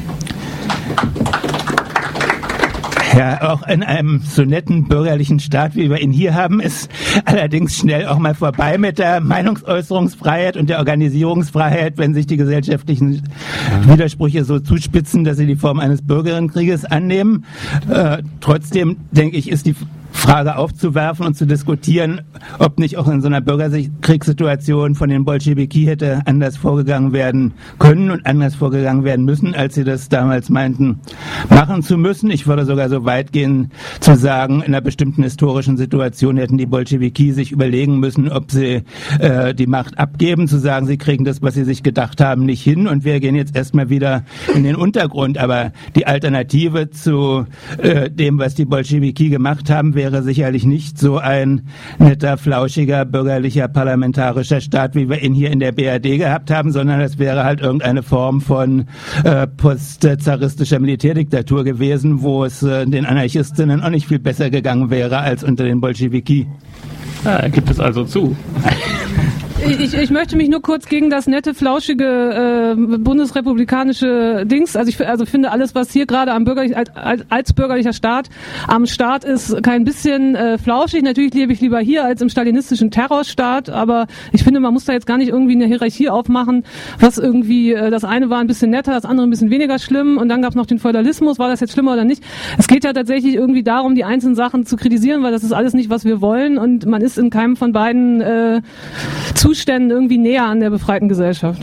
Ja, auch in einem so netten bürgerlichen Staat, wie wir ihn hier haben, ist allerdings schnell auch mal vorbei mit der Meinungsäußerungsfreiheit und der Organisierungsfreiheit, wenn sich die gesellschaftlichen Widersprüche so zuspitzen, dass sie die Form eines Bürgerinnenkrieges annehmen. Äh, trotzdem, denke ich, ist die Frage aufzuwerfen und zu diskutieren, ob nicht auch in so einer Bürgerkriegssituation von den Bolschewiki hätte anders vorgegangen werden können und anders vorgegangen werden müssen, als sie das damals meinten, machen zu müssen. Ich würde sogar so weit gehen, zu sagen, in einer bestimmten historischen Situation hätten die Bolschewiki sich überlegen müssen, ob sie äh, die Macht abgeben, zu sagen, sie kriegen das, was sie sich gedacht haben, nicht hin, und wir gehen jetzt erstmal wieder in den Untergrund. Aber die Alternative zu äh, dem, was die Bolschewiki gemacht haben, wäre sicherlich nicht so ein netter, flauschiger, bürgerlicher, parlamentarischer Staat, wie wir ihn hier in der B R D gehabt haben, sondern es wäre halt irgendeine Form von äh, postzaristischer Militärdiktatur gewesen, wo es äh, den Anarchistinnen auch nicht viel besser gegangen wäre als unter den Bolschewiki. Ja, gibt es also zu. Ich, ich möchte mich nur kurz gegen das nette, flauschige äh, bundesrepublikanische Dings, also ich also finde alles, was hier gerade am bürgerlich, als, als bürgerlicher Staat am Start ist, kein bisschen äh, flauschig. Natürlich lebe ich lieber hier als im stalinistischen Terrorstaat, aber ich finde, man muss da jetzt gar nicht irgendwie eine Hierarchie aufmachen, was irgendwie, äh, das eine war ein bisschen netter, das andere ein bisschen weniger schlimm, und dann gab es noch den Feudalismus, war das jetzt schlimmer oder nicht? Es geht ja tatsächlich irgendwie darum, die einzelnen Sachen zu kritisieren, weil das ist alles nicht, was wir wollen, und man ist in keinem von beiden äh, Zuständen irgendwie näher an der befreiten Gesellschaft.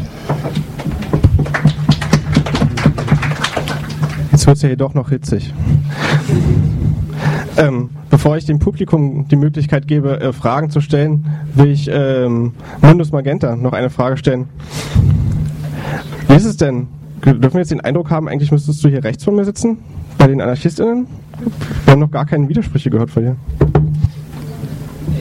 Jetzt wird es ja hier doch noch hitzig. ähm, bevor ich dem Publikum die Möglichkeit gebe, äh, Fragen zu stellen, will ich ähm, Mundus Magenta noch eine Frage stellen. Wie ist es denn? Dürfen wir jetzt den Eindruck haben, eigentlich müsstest du hier rechts von mir sitzen? Bei den AnarchistInnen? Wir haben noch gar keine Widersprüche gehört von dir.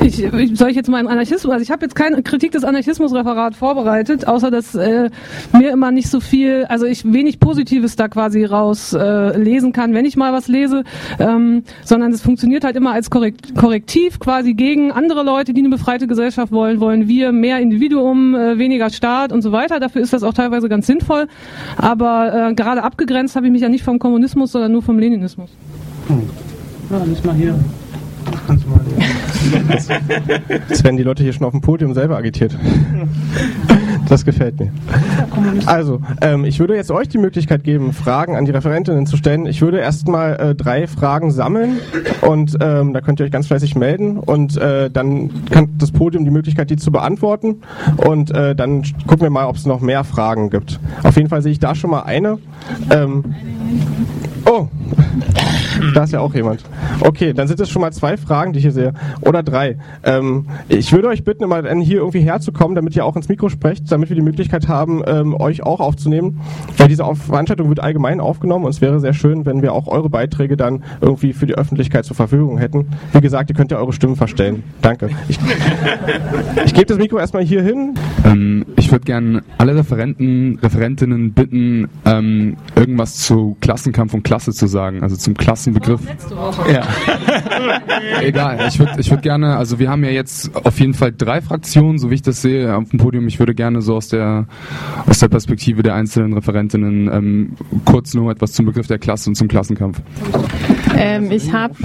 Ich, ich, soll ich jetzt mal im Anarchismus, also ich habe jetzt keine Kritik des Anarchismusreferat vorbereitet, außer dass äh, mir immer nicht so viel, also ich wenig Positives da quasi raus äh, lesen kann, wenn ich mal was lese, ähm, sondern es funktioniert halt immer als Korrekt, Korrektiv quasi gegen andere Leute, die eine befreite Gesellschaft wollen, wollen wir mehr Individuum, äh, weniger Staat und so weiter. Dafür ist das auch teilweise ganz sinnvoll, aber äh, gerade abgegrenzt habe ich mich ja nicht vom Kommunismus, sondern nur vom Leninismus. Hm. Ja, nicht mal hier. Kannst du mal jetzt, jetzt werden die Leute hier schon auf dem Podium selber agitiert. Das gefällt mir. Also, ähm, ich würde jetzt euch die Möglichkeit geben, Fragen an die Referentinnen zu stellen. Ich würde erstmal äh, drei Fragen sammeln und ähm, da könnt ihr euch ganz fleißig melden und äh, dann kann das Podium die Möglichkeit, die zu beantworten und äh, dann gucken wir mal, ob es noch mehr Fragen gibt. Auf jeden Fall sehe ich da schon mal eine. Ähm, oh, da ist ja auch jemand. Okay, dann sind es schon mal zwei Fragen, die ich hier sehe. Oder drei. Ähm, ich würde euch bitten, mal hier irgendwie herzukommen, damit ihr auch ins Mikro sprecht, damit wir die Möglichkeit haben, ähm, euch auch aufzunehmen. Weil diese Auf- Veranstaltung wird allgemein aufgenommen und es wäre sehr schön, wenn wir auch eure Beiträge dann irgendwie für die Öffentlichkeit zur Verfügung hätten. Wie gesagt, ihr könnt ja eure Stimmen verstellen. Danke. Ich, ich gebe das Mikro erstmal hier hin. Ähm, ich würde gerne alle Referenten, Referentinnen bitten, ähm, irgendwas zu Klassenkampf und Klasse zu sagen, also zum Klassenbegriff. Ja. Egal, ich würde ich würd gerne, also wir haben ja jetzt auf jeden Fall drei Fraktionen, so wie ich das sehe auf dem Podium. Ich würde gerne so aus der aus der Perspektive der einzelnen Referentinnen ähm, kurz nur etwas zum Begriff der Klasse und zum Klassenkampf. Ähm, ich habe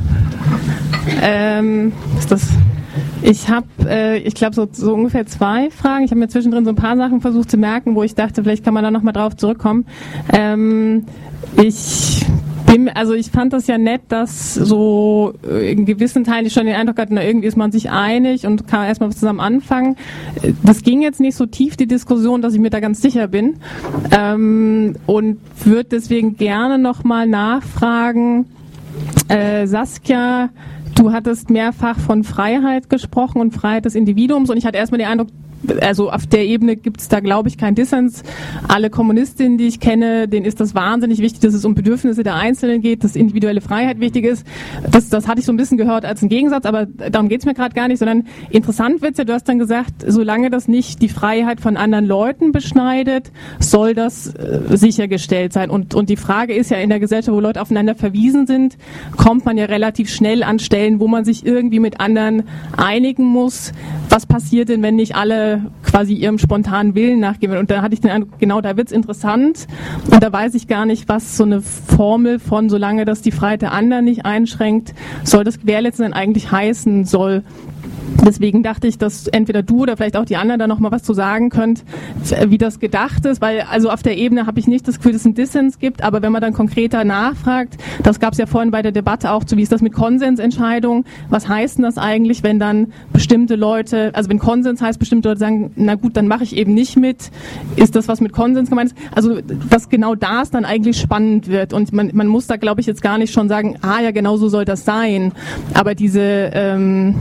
ähm, ist das Ich habe, äh, ich glaube, so, so ungefähr zwei Fragen. Ich habe mir zwischendrin so ein paar Sachen versucht zu merken, wo ich dachte, vielleicht kann man da nochmal drauf zurückkommen. Ähm, ich bin, also ich fand das ja nett, dass so in gewissen Teilen ich schon den Eindruck hatte, na, irgendwie ist man sich einig und kann erstmal was zusammen anfangen. Das ging jetzt nicht so tief, die Diskussion, dass ich mir da ganz sicher bin. Ähm, und würde deswegen gerne nochmal nachfragen, äh, Saskia, du hattest mehrfach von Freiheit gesprochen und Freiheit des Individuums und ich hatte erstmal den Eindruck, also auf der Ebene gibt es da, glaube ich, keinen Dissens. Alle Kommunistinnen, die ich kenne, denen ist das wahnsinnig wichtig, dass es um Bedürfnisse der Einzelnen geht, dass individuelle Freiheit wichtig ist. Das, das hatte ich so ein bisschen gehört als ein Gegensatz, aber darum geht es mir gerade gar nicht, sondern interessant wird's ja, du hast dann gesagt, solange das nicht die Freiheit von anderen Leuten beschneidet, soll das äh, sichergestellt sein. Und, und die Frage ist ja, in der Gesellschaft, wo Leute aufeinander verwiesen sind, kommt man ja relativ schnell an Stellen, wo man sich irgendwie mit anderen einigen muss. Was passiert denn, wenn nicht alle quasi ihrem spontanen Willen nachgeben? Und da hatte ich den Eindruck, genau, da wird's interessant. Und da weiß ich gar nicht, was so eine Formel von, solange das die Freiheit der anderen nicht einschränkt, soll das Querletzten eigentlich heißen soll. Deswegen dachte ich, dass entweder du oder vielleicht auch die anderen da noch mal was zu sagen könnt, wie das gedacht ist, weil also auf der Ebene habe ich nicht das Gefühl, dass es einen Dissens gibt, aber wenn man dann konkreter nachfragt, das gab es ja vorhin bei der Debatte auch zu, wie ist das mit Konsensentscheidungen, was heißt denn das eigentlich, wenn dann bestimmte Leute, also wenn Konsens heißt, bestimmte Leute sagen, na gut, dann mache ich eben nicht mit, ist das was mit Konsens gemeint ist? Also, dass genau das dann eigentlich spannend wird und man, man muss da, glaube ich, jetzt gar nicht schon sagen, ah ja, genau so soll das sein, aber diese ähm,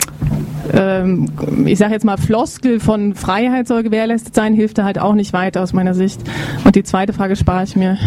ich sage jetzt mal, Floskel von Freiheit soll gewährleistet sein, hilft da halt auch nicht weiter aus meiner Sicht. Und die zweite Frage spare ich mir.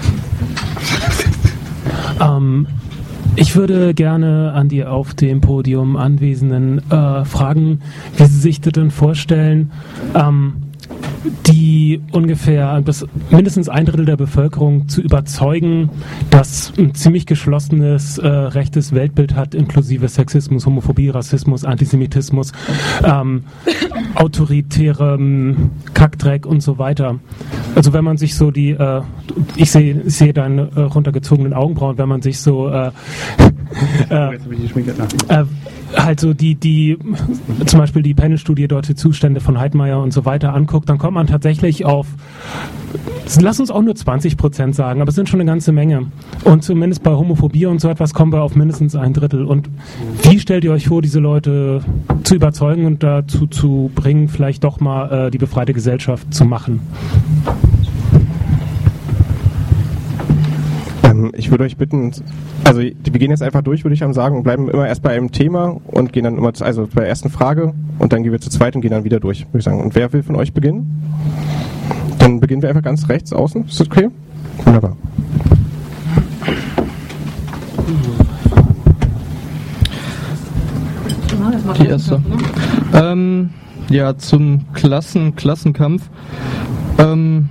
Ähm, ich würde gerne an die auf dem Podium Anwesenden äh, fragen, wie Sie sich das denn vorstellen, ähm, die ungefähr bis mindestens ein Drittel der Bevölkerung zu überzeugen, dass ein ziemlich geschlossenes äh, rechtes Weltbild hat, inklusive Sexismus, Homophobie, Rassismus, Antisemitismus, ähm, autoritäre Kackdreck und so weiter. Also wenn man sich so die, äh, ich sehe ich sehe deine äh, runtergezogenen Augenbrauen, wenn man sich so äh, äh, äh, halt so die, die, zum Beispiel die Panel-Studie Deutsche Zustände von Heidmeier und so weiter anguckt, dann kommt man tatsächlich auf, lass uns auch nur zwanzig Prozent sagen, aber es sind schon eine ganze Menge. Und zumindest bei Homophobie und so etwas kommen wir auf mindestens ein Drittel. Und wie stellt ihr euch vor, diese Leute zu überzeugen und dazu zu bringen, vielleicht doch mal äh, die befreite Gesellschaft zu machen? Ich würde euch bitten, also wir gehen jetzt einfach durch, würde ich sagen, und bleiben immer erst bei einem Thema und gehen dann immer, zu, also bei der ersten Frage und dann gehen wir zur zweiten und gehen dann wieder durch, würde ich sagen. Und wer will von euch beginnen? Dann beginnen wir einfach ganz rechts außen. Ist das okay? Wunderbar. Die erste. Ähm, ja, zum Klassen, Klassenkampf. Ähm,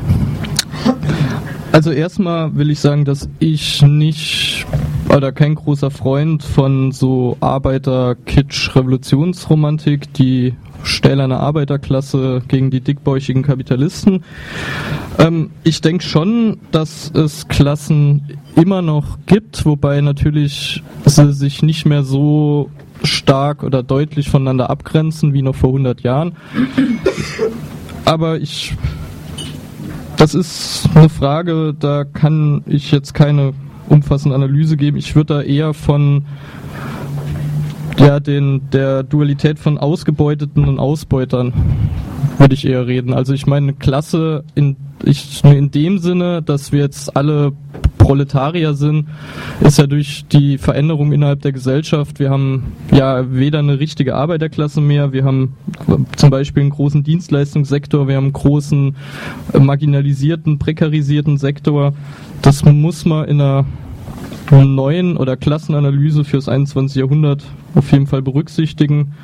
also erstmal will ich sagen, dass ich nicht oder kein großer Freund von so Arbeiter-Kitsch-Revolutionsromantik, die stählerne Arbeiterklasse gegen die dickbäuchigen Kapitalisten. Ähm, ich denke schon, dass es Klassen immer noch gibt, wobei natürlich sie sich nicht mehr so stark oder deutlich voneinander abgrenzen wie noch vor hundert Jahren. Aber ich, das ist eine Frage, da kann ich jetzt keine umfassende Analyse geben. Ich würde da eher von ja, den, der Dualität von Ausgebeuteten und Ausbeutern würde ich eher reden. Also ich meine, Klasse in, ich, in dem Sinne, dass wir jetzt alle Proletarier sind, ist ja durch die Veränderung innerhalb der Gesellschaft. Wir haben ja weder eine richtige Arbeiterklasse mehr, wir haben zum Beispiel einen großen Dienstleistungssektor, wir haben einen großen marginalisierten, prekarisierten Sektor. Das muss man in einer neuen oder Klassenanalyse fürs einundzwanzigste Jahrhundert auf jeden Fall berücksichtigen.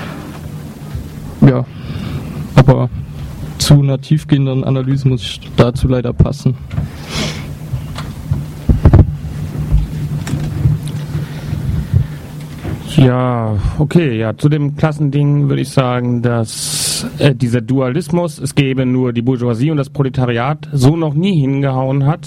Ja, aber zu einer tiefgehenden Analyse muss ich dazu leider passen. Ja, okay, ja, zu dem Klassending würde ich sagen, dass äh, dieser Dualismus, es gäbe nur die Bourgeoisie und das Proletariat, so noch nie hingehauen hat.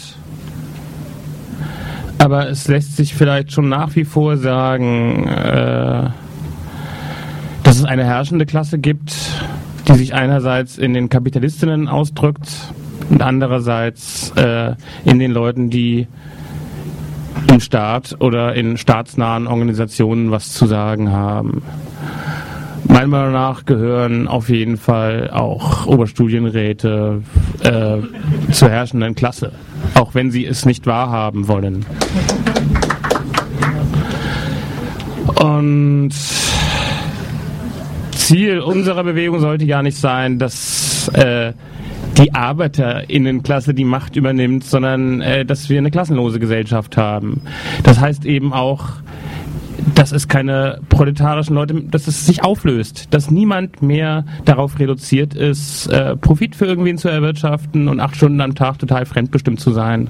Aber es lässt sich vielleicht schon nach wie vor sagen, äh, dass es eine herrschende Klasse gibt, die sich einerseits in den Kapitalistinnen ausdrückt und andererseits äh, in den Leuten, die im Staat oder in staatsnahen Organisationen was zu sagen haben. Meiner Meinung nach gehören auf jeden Fall auch Oberstudienräte äh, zur herrschenden Klasse, auch wenn sie es nicht wahrhaben wollen. Und Ziel unserer Bewegung sollte ja nicht sein, dass äh, die ArbeiterInnenklasse die Macht übernimmt, sondern äh, dass wir eine klassenlose Gesellschaft haben. Das heißt eben auch, dass es keine proletarischen Leute, dass es sich auflöst, dass niemand mehr darauf reduziert ist, äh, Profit für irgendwen zu erwirtschaften und acht Stunden am Tag total fremdbestimmt zu sein.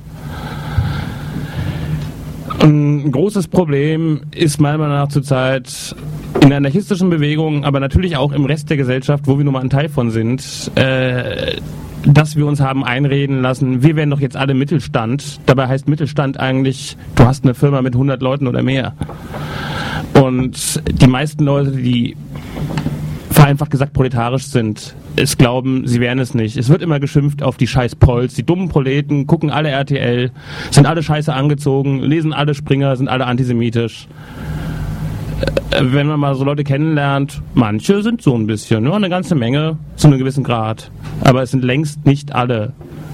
Ein großes Problem ist meiner Meinung nach zurzeit in der anarchistischen Bewegung, aber natürlich auch im Rest der Gesellschaft, wo wir nun mal ein Teil von sind, äh, dass wir uns haben einreden lassen, wir wären doch jetzt alle Mittelstand. Dabei heißt Mittelstand eigentlich, du hast eine Firma mit hundert Leuten oder mehr. Und die meisten Leute, die vereinfacht gesagt proletarisch sind, es glauben, sie wären es nicht. Es wird immer geschimpft auf die scheiß Prols, die dummen Proleten, gucken alle R T L, sind alle scheiße angezogen, lesen alle Springer, sind alle antisemitisch. Wenn man mal so Leute kennenlernt, manche sind so ein bisschen, nur eine ganze Menge zu einem gewissen Grad. Aber es sind längst nicht alle.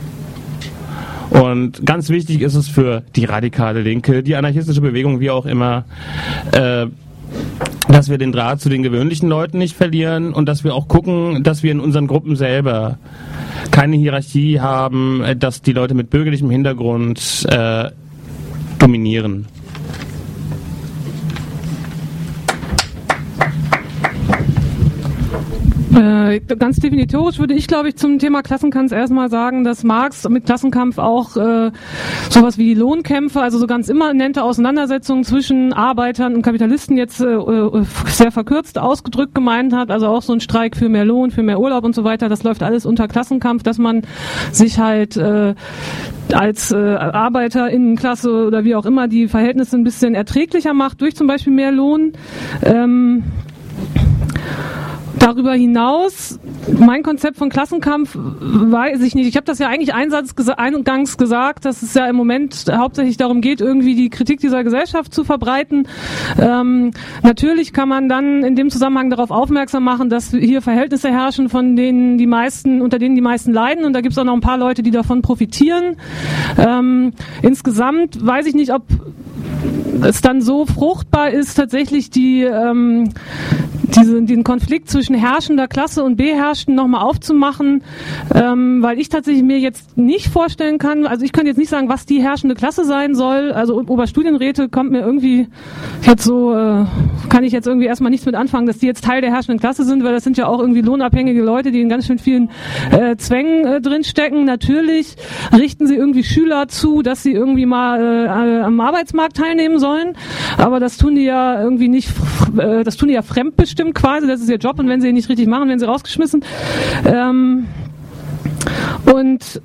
Und ganz wichtig ist es für die radikale Linke, die anarchistische Bewegung, wie auch immer, äh, dass wir den Draht zu den gewöhnlichen Leuten nicht verlieren und dass wir auch gucken, dass wir in unseren Gruppen selber keine Hierarchie haben, dass die Leute mit bürgerlichem Hintergrund äh, dominieren. Äh, ganz definitorisch würde ich, glaube ich, zum Thema Klassenkampf erstmal sagen, dass Marx mit Klassenkampf auch äh, sowas wie die Lohnkämpfe, also so ganz immanente Auseinandersetzungen zwischen Arbeitern und Kapitalisten jetzt äh, sehr verkürzt ausgedrückt gemeint hat, also auch so ein Streik für mehr Lohn, für mehr Urlaub und so weiter, das läuft alles unter Klassenkampf, dass man sich halt äh, als äh, Arbeiterinnenklasse oder wie auch immer die Verhältnisse ein bisschen erträglicher macht, durch zum Beispiel mehr Lohn. Ähm, Darüber hinaus, mein Konzept von Klassenkampf weiß ich nicht. Ich habe das ja eigentlich einsatz, eingangs gesagt, dass es ja im Moment hauptsächlich darum geht, irgendwie die Kritik dieser Gesellschaft zu verbreiten. Ähm, natürlich kann man dann in dem Zusammenhang darauf aufmerksam machen, dass hier Verhältnisse herrschen, von denen die meisten, unter denen die meisten leiden. Und da gibt es auch noch ein paar Leute, die davon profitieren. Ähm, insgesamt weiß ich nicht, ob es dann so fruchtbar ist, tatsächlich die ähm, diese, den Konflikt zwischen herrschender Klasse und Beherrschten nochmal aufzumachen, ähm, weil ich tatsächlich mir jetzt nicht vorstellen kann, also ich könnte jetzt nicht sagen, was die herrschende Klasse sein soll, also Oberstudienräte kommt mir irgendwie jetzt so, äh, kann ich jetzt irgendwie erstmal nichts mit anfangen, dass die jetzt Teil der herrschenden Klasse sind, weil das sind ja auch irgendwie lohnabhängige Leute, die in ganz schön vielen äh, Zwängen äh, drinstecken. Natürlich richten sie irgendwie Schüler zu, dass sie irgendwie mal äh, am Arbeitsmarkt teilnehmen sollen, aber das tun die ja irgendwie nicht, äh, das tun die ja fremdbestimmt quasi, das ist ihr Job und wenn sie ihn nicht richtig machen, werden sie rausgeschmissen. Ähm, und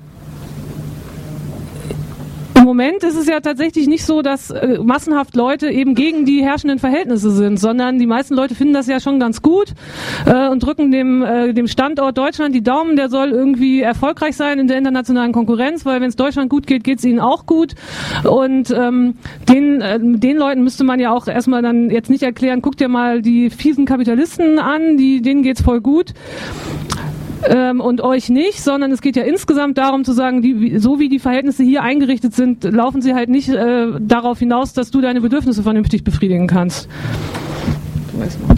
im Moment ist es ja tatsächlich nicht so, dass äh, massenhaft Leute eben gegen die herrschenden Verhältnisse sind, sondern die meisten Leute finden das ja schon ganz gut äh, und drücken dem, äh, dem Standort Deutschland die Daumen, der soll irgendwie erfolgreich sein in der internationalen Konkurrenz, weil wenn es Deutschland gut geht, geht es ihnen auch gut. Und ähm, den, äh, den Leuten müsste man ja auch erstmal dann jetzt nicht erklären, guckt dir mal die fiesen Kapitalisten an, die, denen geht's voll gut. Ähm, und euch nicht, sondern es geht ja insgesamt darum zu sagen, die, so wie die Verhältnisse hier eingerichtet sind, laufen sie halt nicht äh, darauf hinaus, dass du deine Bedürfnisse vernünftig befriedigen kannst. Du weißt noch.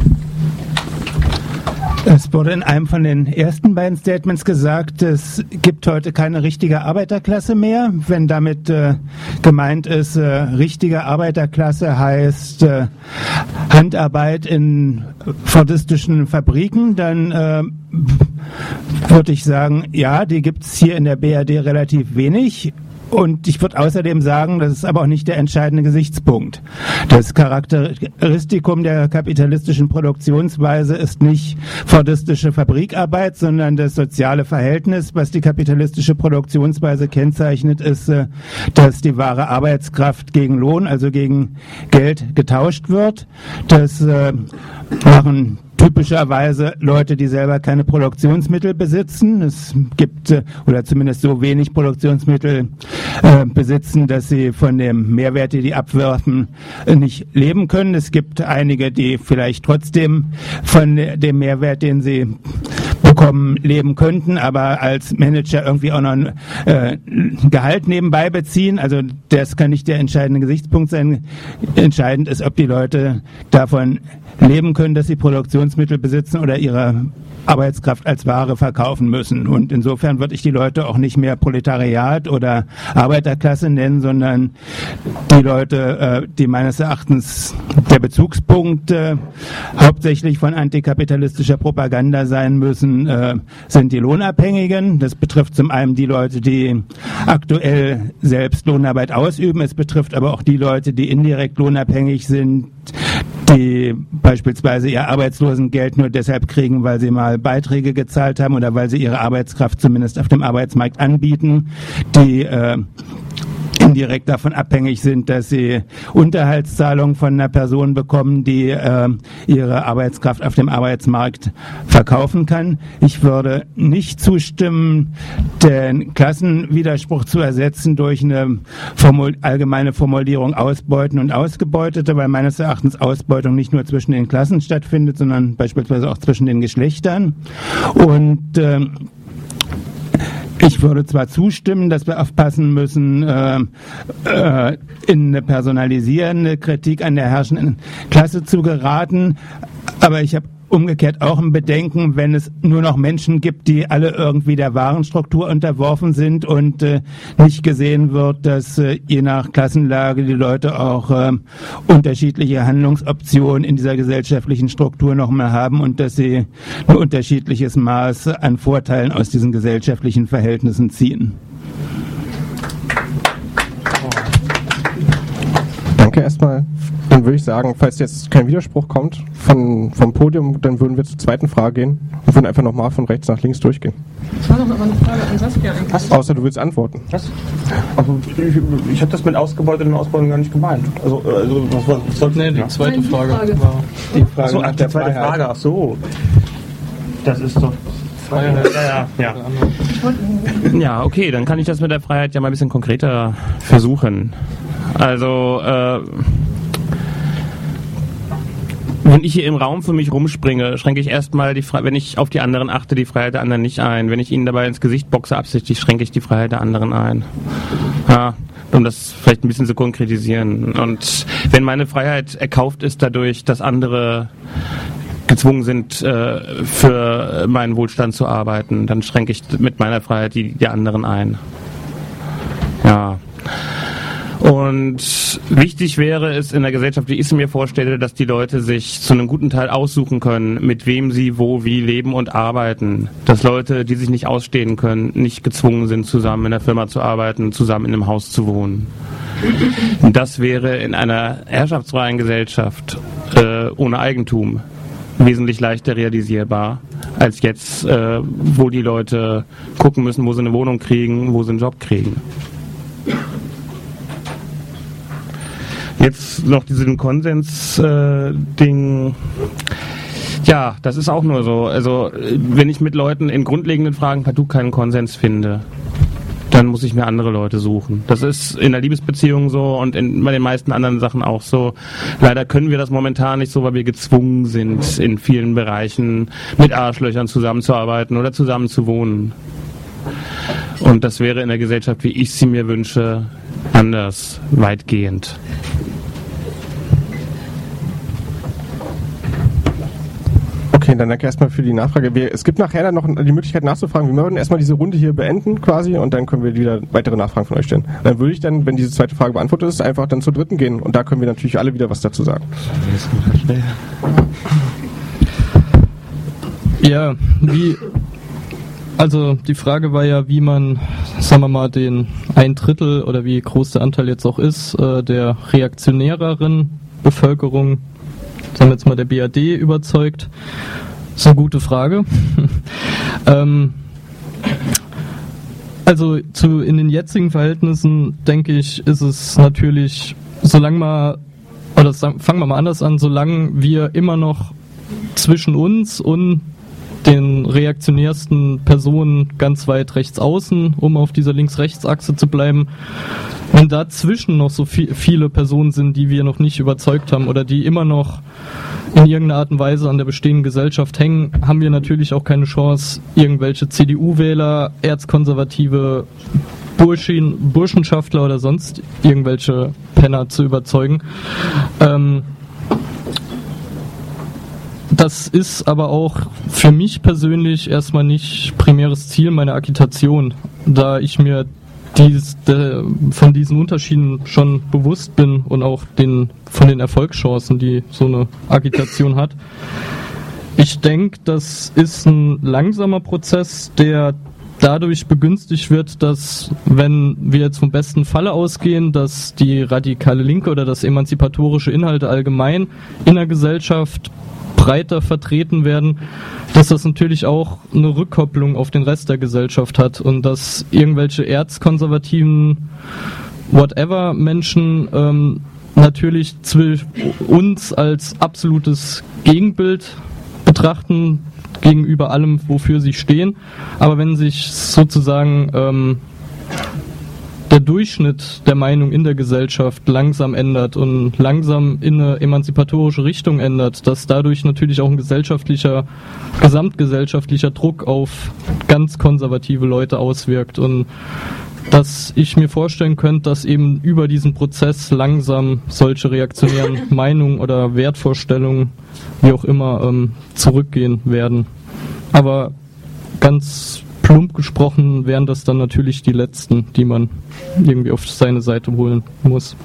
Es wurde in einem von den ersten beiden Statements gesagt, es gibt heute keine richtige Arbeiterklasse mehr. Wenn damit äh, gemeint ist, äh, richtige Arbeiterklasse heißt äh, Handarbeit in fordistischen Fabriken, dann äh, würde ich sagen, ja, die gibt es hier in der B R D relativ wenig. Und ich würde außerdem sagen, das ist aber auch nicht der entscheidende Gesichtspunkt. Das Charakteristikum der kapitalistischen Produktionsweise ist nicht fordistische Fabrikarbeit, sondern das soziale Verhältnis, was die kapitalistische Produktionsweise kennzeichnet, ist, dass die wahre Arbeitskraft gegen Lohn, also gegen Geld getauscht wird. Das äh, machen typischerweise Leute, die selber keine Produktionsmittel besitzen. Es gibt, oder zumindest so wenig Produktionsmittel äh, besitzen, dass sie von dem Mehrwert, den die abwerfen, nicht leben können. Es gibt einige, die vielleicht trotzdem von dem Mehrwert, den sie bekommen, leben könnten, aber als Manager irgendwie auch noch ein äh, Gehalt nebenbei beziehen. Also das kann nicht der entscheidende Gesichtspunkt sein. Entscheidend ist, ob die Leute davon leben können, dass sie Produktionsmittel besitzen oder ihre Arbeitskraft als Ware verkaufen müssen. Und insofern würde ich die Leute auch nicht mehr Proletariat oder Arbeiterklasse nennen, sondern die Leute, äh, die meines Erachtens der Bezugspunkt äh, hauptsächlich von antikapitalistischer Propaganda sein müssen, äh, sind die Lohnabhängigen. Das betrifft zum einen die Leute, die aktuell selbst Lohnarbeit ausüben. Es betrifft aber auch die Leute, die indirekt lohnabhängig sind, die beispielsweise ihr Arbeitslosengeld nur deshalb kriegen, weil sie mal Beiträge gezahlt haben oder weil sie ihre Arbeitskraft zumindest auf dem Arbeitsmarkt anbieten, die äh, indirekt davon abhängig sind, dass sie Unterhaltszahlungen von einer Person bekommen, die äh, ihre Arbeitskraft auf dem Arbeitsmarkt verkaufen kann. Ich würde nicht zustimmen, den Klassenwiderspruch zu ersetzen durch eine Formul- allgemeine Formulierung Ausbeuten und Ausgebeutete, weil meines Erachtens Ausbeutung nicht nur zwischen den Klassen stattfindet, sondern beispielsweise auch zwischen den Geschlechtern. Und äh, ich würde zwar zustimmen, dass wir aufpassen müssen, äh, äh, in eine personalisierende Kritik an der herrschenden Klasse zu geraten, aber ich habe umgekehrt auch ein Bedenken, wenn es nur noch Menschen gibt, die alle irgendwie der Warenstruktur unterworfen sind und äh, nicht gesehen wird, dass äh, je nach Klassenlage die Leute auch äh, unterschiedliche Handlungsoptionen in dieser gesellschaftlichen Struktur nochmal haben und dass sie ein unterschiedliches Maß an Vorteilen aus diesen gesellschaftlichen Verhältnissen ziehen. Danke erstmal. Dann würde ich sagen, falls jetzt kein Widerspruch kommt von, vom Podium, dann würden wir zur zweiten Frage gehen und würden einfach nochmal von rechts nach links durchgehen. Das war doch aber eine Frage an Saskia eigentlich. Was? Außer du willst antworten. Was? Also ich, ich habe das mit Ausgebeutet und Ausbeutung gar nicht gemeint. Also, also was war was nee, die zweite Nein, die Frage, Frage war die Frage Ach so, nach der zweite Freiheit. Frage. Ach so. Das ist doch Freiheit. Ja, ja, ja. Ja, okay, dann kann ich das mit der Freiheit ja mal ein bisschen konkreter versuchen. Also, äh, wenn ich hier im Raum für mich rumspringe, schränke ich erstmal die Freiheit, wenn ich auf die anderen achte, die Freiheit der anderen nicht ein. Wenn ich ihnen dabei ins Gesicht boxe absichtlich, schränke ich die Freiheit der anderen ein. Ja, um das vielleicht ein bisschen zu konkretisieren. Und wenn meine Freiheit erkauft ist dadurch, dass andere gezwungen sind, äh, für meinen Wohlstand zu arbeiten, dann schränke ich mit meiner Freiheit die, die anderen ein. Ja. Und wichtig wäre es in der Gesellschaft, wie ich es mir vorstelle, dass die Leute sich zu einem guten Teil aussuchen können, mit wem sie wo wie leben und arbeiten. Dass Leute, die sich nicht ausstehen können, nicht gezwungen sind, zusammen in der Firma zu arbeiten, zusammen in einem Haus zu wohnen. Das wäre in einer herrschaftsfreien Gesellschaft äh, ohne Eigentum wesentlich leichter realisierbar als jetzt, äh, wo die Leute gucken müssen, wo sie eine Wohnung kriegen, wo sie einen Job kriegen. Jetzt noch diesen Konsens-Ding. Äh, ja, das ist auch nur so. Also, wenn ich mit Leuten in grundlegenden Fragen partout keinen Konsens finde, dann muss ich mir andere Leute suchen. Das ist in der Liebesbeziehung so und in, bei den meisten anderen Sachen auch so. Leider können wir das momentan nicht so, weil wir gezwungen sind, in vielen Bereichen mit Arschlöchern zusammenzuarbeiten oder zusammen zu wohnen. Und das wäre in der Gesellschaft, wie ich sie mir wünsche, anders, weitgehend. Okay, dann danke erstmal für die Nachfrage. Wir, es gibt nachher dann noch die Möglichkeit nachzufragen. Wir würden erstmal diese Runde hier beenden quasi und dann können wir wieder weitere Nachfragen von euch stellen. Dann würde ich dann, wenn diese zweite Frage beantwortet ist, einfach dann zur dritten gehen und da können wir natürlich alle wieder was dazu sagen. Ja, wie, also die Frage war ja, wie man, sagen wir mal, den ein Drittel oder wie groß der Anteil jetzt auch ist, äh, der reaktionäreren Bevölkerung, sagen wir jetzt mal der B R D, überzeugt. Das ist eine gute Frage. ähm, also zu, in den jetzigen Verhältnissen, denke ich, ist es natürlich, solange mal, oder fangen wir mal anders an, solange wir immer noch zwischen uns und den reaktionärsten Personen ganz weit rechts außen, um auf dieser Links-Rechts-Achse zu bleiben, wenn dazwischen noch so viel, viele Personen sind, die wir noch nicht überzeugt haben oder die immer noch in irgendeiner Art und Weise an der bestehenden Gesellschaft hängen, haben wir natürlich auch keine Chance, irgendwelche C D U-Wähler, erzkonservative Burschen, Burschenschaftler oder sonst irgendwelche Penner zu überzeugen. Ähm, Das ist aber auch für mich persönlich erstmal nicht primäres Ziel meiner Agitation, da ich mir dies, de, von diesen Unterschieden schon bewusst bin und auch den, von den Erfolgschancen, die so eine Agitation hat. Ich denke, das ist ein langsamer Prozess, der dadurch begünstigt wird, dass, wenn wir jetzt vom besten Falle ausgehen, dass die radikale Linke oder das emanzipatorische Inhalte allgemein in der Gesellschaft breiter vertreten werden, dass das natürlich auch eine Rückkopplung auf den Rest der Gesellschaft hat und dass irgendwelche erzkonservativen whatever Menschen ähm, natürlich zwischen uns als absolutes Gegenbild betrachten gegenüber allem, wofür sie stehen, aber wenn sich sozusagen ähm, der Durchschnitt der Meinung in der Gesellschaft langsam ändert und langsam in eine emanzipatorische Richtung ändert, dass dadurch natürlich auch ein gesellschaftlicher, gesamtgesellschaftlicher Druck auf ganz konservative Leute auswirkt und dass ich mir vorstellen könnte, dass eben über diesen Prozess langsam solche reaktionären Meinungen oder Wertvorstellungen, wie auch immer, ähm, zurückgehen werden. Aber ganz plump gesprochen wären das dann natürlich die letzten, die man irgendwie auf seine Seite holen muss.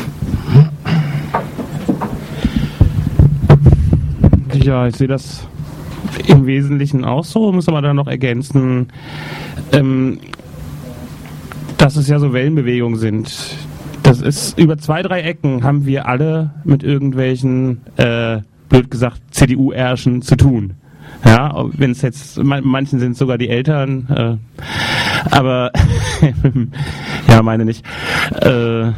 Ja, ich sehe das im Wesentlichen auch so, muss aber dann noch ergänzen, ähm, dass es ja so Wellenbewegungen sind. Das ist, über zwei, drei Ecken haben wir alle mit irgendwelchen, äh, blöd gesagt, C D U-Ärschen zu tun. Ja, wenn es jetzt, manchen sind sogar die Eltern, äh, aber, ja, meine nicht. Äh,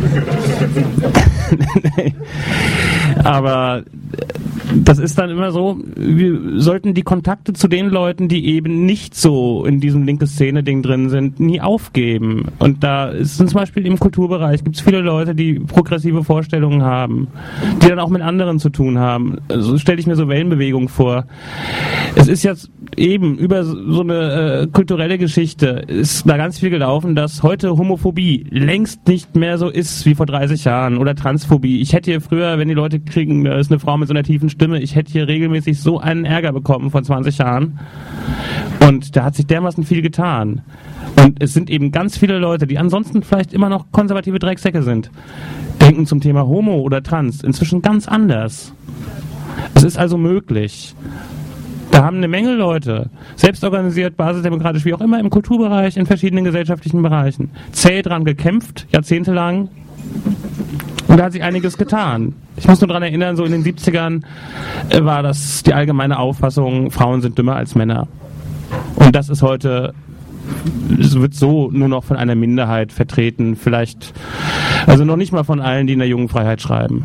aber das ist dann immer so, wir sollten die Kontakte zu den Leuten, die eben nicht so in diesem linke Szene-Ding drin sind, nie aufgeben. Und da ist zum Beispiel im Kulturbereich, gibt es viele Leute, die progressive Vorstellungen haben, die dann auch mit anderen zu tun haben. So also stelle ich mir so Wellenbewegungen vor. Es ist jetzt eben über so eine äh, kulturelle Geschichte ist da ganz viel gelaufen, dass heute Homophobie längst nicht mehr so ist wie vor dreißig Jahren oder Transphobie. Ich hätte hier früher, wenn die Leute kriegen, da ist eine Frau mit so einer tiefen Stimme, Stimme. Ich hätte hier regelmäßig so einen Ärger bekommen vor zwanzig Jahren. Und da hat sich dermaßen viel getan. Und es sind eben ganz viele Leute, die ansonsten vielleicht immer noch konservative Drecksäcke sind, denken zum Thema Homo oder Trans inzwischen ganz anders. Es ist also möglich. Da haben eine Menge Leute, selbstorganisiert, basisdemokratisch, wie auch immer, im Kulturbereich, in verschiedenen gesellschaftlichen Bereichen, zäh dran gekämpft, jahrzehntelang. Und da hat sich einiges getan. Ich muss nur daran erinnern, so in den siebzigern war das die allgemeine Auffassung, Frauen sind dümmer als Männer. Und das ist heute, es wird so nur noch von einer Minderheit vertreten, vielleicht, also noch nicht mal von allen, die in der jungen Freiheit schreiben.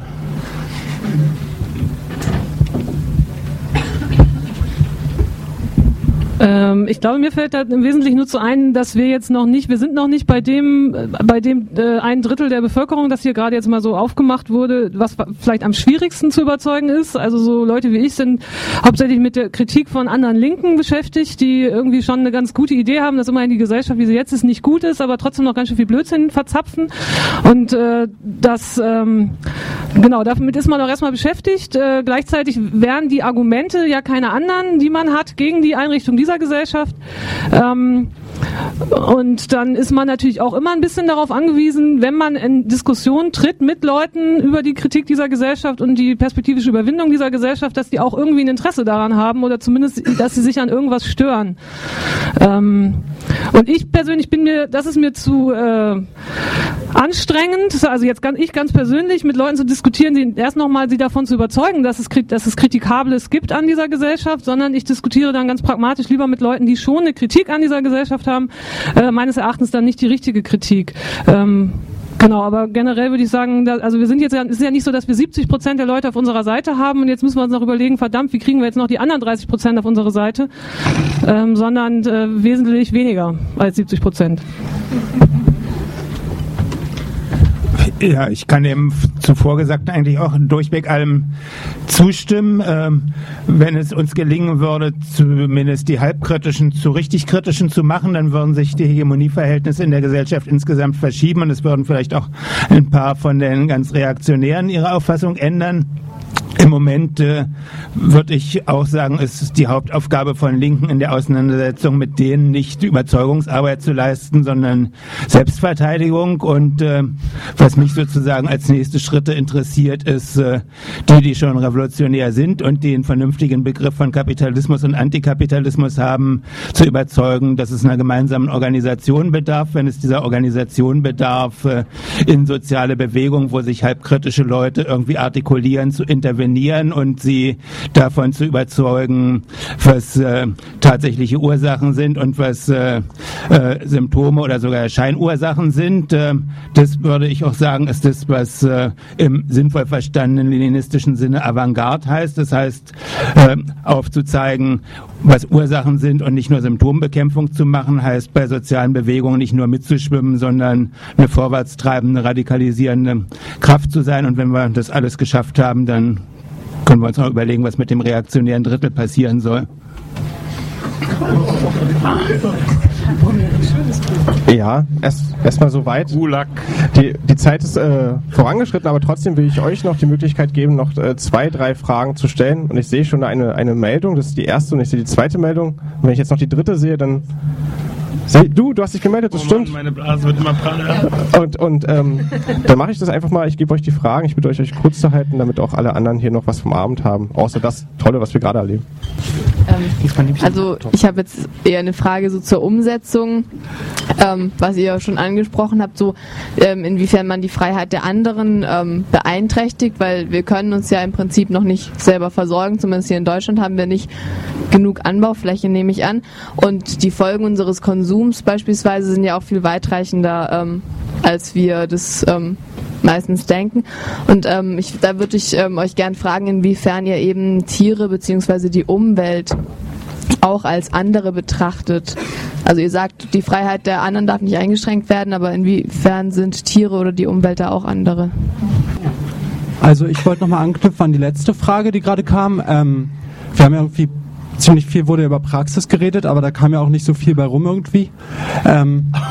Ähm, ich glaube, mir fällt da im Wesentlichen nur zu ein, dass wir jetzt noch nicht, wir sind noch nicht bei dem, äh, bei dem äh, ein Drittel der Bevölkerung, das hier gerade jetzt mal so aufgemacht wurde, was vielleicht am schwierigsten zu überzeugen ist. Also so Leute wie ich sind hauptsächlich mit der Kritik von anderen Linken beschäftigt, die irgendwie schon eine ganz gute Idee haben, dass immerhin die Gesellschaft, wie sie jetzt ist, nicht gut ist, aber trotzdem noch ganz schön viel Blödsinn verzapfen. Und äh, das, ähm, genau, damit ist man auch erstmal beschäftigt. Äh, gleichzeitig wären die Argumente ja keine anderen, die man hat gegen die Einrichtung dieser Gesellschaft. Ähm, und dann ist man natürlich auch immer ein bisschen darauf angewiesen, wenn man in Diskussion tritt mit Leuten über die Kritik dieser Gesellschaft und die perspektivische Überwindung dieser Gesellschaft, dass die auch irgendwie ein Interesse daran haben oder zumindest, dass sie sich an irgendwas stören. Ähm, und ich persönlich bin mir, das ist mir zu äh, anstrengend, also jetzt ganz, ich ganz persönlich mit Leuten zu diskutieren, die erst nochmal sie davon zu überzeugen, dass es, dass es Kritikables gibt an dieser Gesellschaft, sondern ich diskutiere dann ganz pragmatisch lieber mit Leuten, die schon eine Kritik an dieser Gesellschaft haben, äh, meines Erachtens dann nicht die richtige Kritik. Ähm, Genau, aber generell würde ich sagen, da, also wir sind jetzt ja, es ist ja nicht so, dass wir siebzig Prozent der Leute auf unserer Seite haben und jetzt müssen wir uns noch überlegen, verdammt, wie kriegen wir jetzt noch die anderen dreißig Prozent auf unsere Seite, ähm, sondern äh, wesentlich weniger als siebzig Prozent. Ja, ich kann dem zuvor Gesagten eigentlich auch durchweg allem zustimmen. Ähm, wenn es uns gelingen würde, zumindest die halbkritischen zu richtig kritischen zu machen, dann würden sich die Hegemonieverhältnisse in der Gesellschaft insgesamt verschieben und es würden vielleicht auch ein paar von den ganz Reaktionären ihre Auffassung ändern. Im Moment äh, würde ich auch sagen, ist es die Hauptaufgabe von Linken in der Auseinandersetzung mit denen nicht Überzeugungsarbeit zu leisten, sondern Selbstverteidigung. Und äh, was mich sozusagen als nächste Schritte interessiert, ist äh, die, die schon revolutionär sind und die einen vernünftigen Begriff von Kapitalismus und Antikapitalismus haben, zu überzeugen, dass es einer gemeinsamen Organisation bedarf. Wenn es dieser Organisation bedarf, äh, in soziale Bewegung, wo sich halbkritische Leute irgendwie artikulieren, zu intervenieren und sie davon zu überzeugen, was äh, tatsächliche Ursachen sind und was äh, äh, Symptome oder sogar Scheinursachen sind. Äh, das würde ich auch sagen, ist das, was äh, im sinnvoll verstandenen leninistischen Sinne Avantgarde heißt. Das heißt, äh, aufzuzeigen, was Ursachen sind und nicht nur Symptombekämpfung zu machen, heißt bei sozialen Bewegungen nicht nur mitzuschwimmen, sondern eine vorwärtstreibende, radikalisierende Kraft zu sein. Und wenn wir das alles geschafft haben, dann können wir uns noch überlegen, was mit dem reaktionären Drittel passieren soll. Ja, erst erstmal soweit. Die, die Zeit ist äh, vorangeschritten, aber trotzdem will ich euch noch die Möglichkeit geben, noch äh, zwei, drei Fragen zu stellen. Und ich sehe schon eine, eine Meldung, das ist die erste und ich sehe die zweite Meldung. Und wenn ich jetzt noch die dritte sehe, dann... Seh, du, du hast dich gemeldet, das oh Mann, stimmt. Meine Blase wird immer praller. Und, und ähm, dann mache ich das einfach mal, ich gebe euch die Fragen, ich bitte euch, euch kurz zu halten, damit auch alle anderen hier noch was vom Abend haben, außer das Tolle, was wir gerade erleben. Ähm, also ich habe jetzt eher eine Frage so zur Umsetzung, ähm, was ihr schon angesprochen habt, so ähm, inwiefern man die Freiheit der anderen ähm, beeinträchtigt, weil wir können uns ja im Prinzip noch nicht selber versorgen, zumindest hier in Deutschland haben wir nicht genug Anbaufläche, nehme ich an, und die Folgen unseres Konsums beispielsweise sind ja auch viel weitreichender, ähm, als wir das ähm, meistens denken. Und ähm, ich, da würde ich ähm, euch gern fragen, inwiefern ihr eben Tiere bzw. die Umwelt auch als andere betrachtet. Also ihr sagt, die Freiheit der anderen darf nicht eingeschränkt werden, aber inwiefern sind Tiere oder die Umwelt da auch andere? Also ich wollte nochmal anknüpfen an die letzte Frage, die gerade kam. Ähm, wir haben ja irgendwie ziemlich viel wurde über Praxis geredet, aber da kam ja auch nicht so viel bei rum irgendwie. Ähm,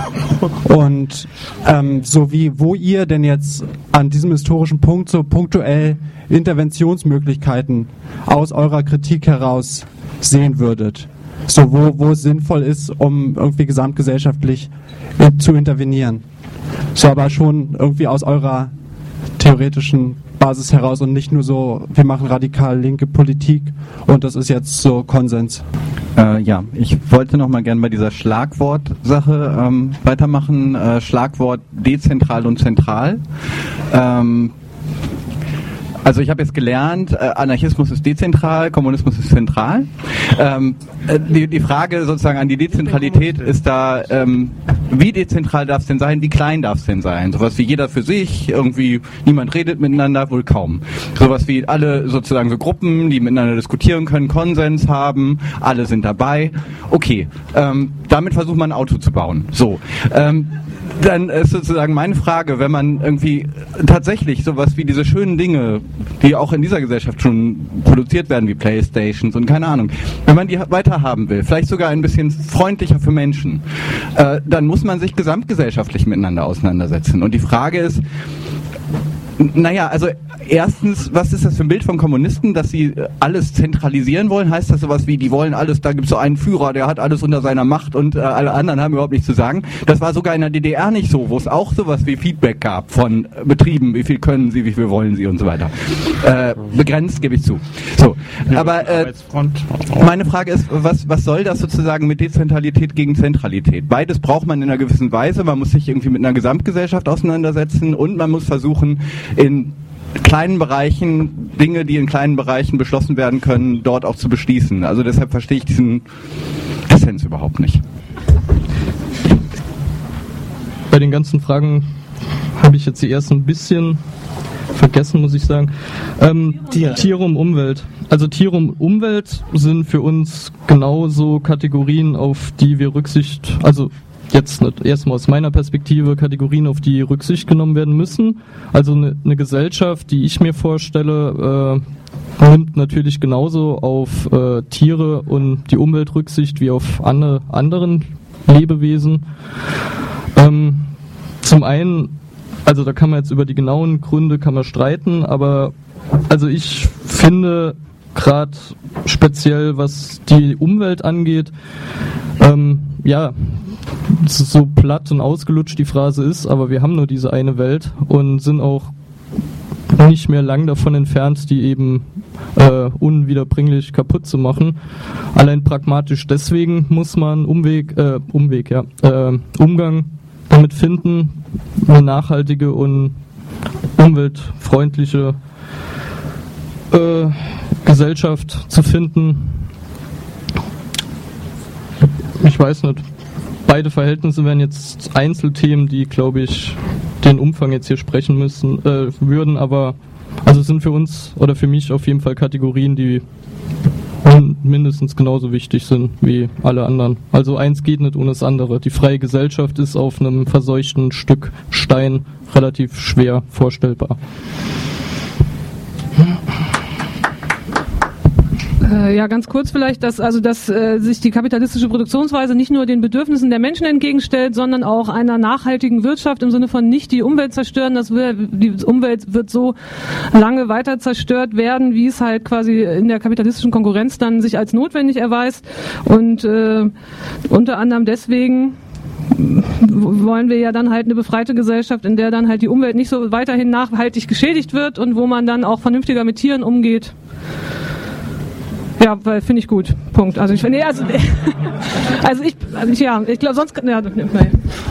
Und ähm, so wie, wo ihr denn jetzt an diesem historischen Punkt so punktuell Interventionsmöglichkeiten aus eurer Kritik heraus sehen würdet. So wo, wo es sinnvoll ist, um irgendwie gesamtgesellschaftlich in, zu intervenieren. So aber schon irgendwie aus eurer theoretischen Basis heraus und nicht nur so, wir machen radikal linke Politik und das ist jetzt so Konsens. Äh, ja, ich wollte noch mal gerne bei dieser Schlagwortsache ähm, weitermachen. Äh, Schlagwort dezentral und zentral. Ähm, Also ich habe jetzt gelernt, äh, Anarchismus ist dezentral, Kommunismus ist zentral. Ähm, äh, die, die Frage sozusagen an die Dezentralität ist da, ähm, wie dezentral darf es denn sein, wie klein darf es denn sein? Sowas wie jeder für sich, irgendwie niemand redet miteinander, wohl kaum. Sowas wie alle sozusagen so Gruppen, die miteinander diskutieren können, Konsens haben, alle sind dabei. Okay, ähm, damit versucht man ein Auto zu bauen. So. Ähm, Dann ist sozusagen meine Frage, wenn man irgendwie tatsächlich sowas wie diese schönen Dinge, die auch in dieser Gesellschaft schon produziert werden, wie Playstations und keine Ahnung, wenn man die weiter haben will, vielleicht sogar ein bisschen freundlicher für Menschen, äh, dann muss man sich gesamtgesellschaftlich miteinander auseinandersetzen. Und die Frage ist, naja, also erstens, was ist das für ein Bild von Kommunisten, dass sie alles zentralisieren wollen? Heißt das sowas wie, die wollen alles, da gibt es so einen Führer, der hat alles unter seiner Macht und äh, alle anderen haben überhaupt nichts zu sagen. Das war sogar in der D D R nicht so, wo es auch sowas wie Feedback gab von Betrieben, wie viel können sie, wie viel wollen sie und so weiter. Äh, begrenzt, gebe ich zu. So, aber äh, meine Frage ist, was, was soll das sozusagen mit Dezentralität gegen Zentralität? Beides braucht man in einer gewissen Weise, man muss sich irgendwie mit einer Gesamtgesellschaft auseinandersetzen und man muss versuchen, in kleinen Bereichen, Dinge, die in kleinen Bereichen beschlossen werden können, dort auch zu beschließen. Also deshalb verstehe ich diesen Dissens überhaupt nicht. Bei den ganzen Fragen habe ich jetzt die erst ein bisschen vergessen, muss ich sagen. Ähm, Tiere. Tiere und Umwelt. Also Tiere und Umwelt sind für uns genauso Kategorien, auf die wir Rücksicht, also jetzt erstmal aus meiner Perspektive Kategorien, auf die Rücksicht genommen werden müssen. Also eine, eine Gesellschaft, die ich mir vorstelle, äh, nimmt natürlich genauso auf äh, Tiere und die Umwelt Rücksicht wie auf alle anderen Lebewesen. Ähm, zum einen, also da kann man jetzt über die genauen Gründe kann man streiten, aber also ich finde gerade speziell, was die Umwelt angeht, ähm, ja, so platt und ausgelutscht die Phrase ist, aber wir haben nur diese eine Welt und sind auch nicht mehr lang davon entfernt, die eben äh, unwiederbringlich kaputt zu machen. Allein pragmatisch deswegen muss man Umweg, äh, Umweg, ja, äh, Umgang damit finden, eine nachhaltige und umweltfreundliche äh, Gesellschaft zu finden. Ich weiß nicht. Beide Verhältnisse wären jetzt Einzelthemen, die, glaube ich, den Umfang jetzt hier sprechen müssen, äh, würden, aber also sind für uns oder für mich auf jeden Fall Kategorien, die mindestens genauso wichtig sind wie alle anderen. Also eins geht nicht ohne das andere. Die freie Gesellschaft ist auf einem verseuchten Stück Stein relativ schwer vorstellbar. Ja, ganz kurz vielleicht, dass also dass äh, sich die kapitalistische Produktionsweise nicht nur den Bedürfnissen der Menschen entgegenstellt, sondern auch einer nachhaltigen Wirtschaft im Sinne von nicht die Umwelt zerstören. Das will, die Umwelt wird so lange weiter zerstört werden, wie es halt quasi in der kapitalistischen Konkurrenz dann sich als notwendig erweist. Und äh, unter anderem deswegen wollen wir ja dann halt eine befreite Gesellschaft, in der dann halt die Umwelt nicht so weiterhin nachhaltig geschädigt wird und wo man dann auch vernünftiger mit Tieren umgeht. Ja, weil finde ich gut. Punkt. Also ich finde, nee, also, also ich, also ich, ja, ich glaube sonst, ja, nein.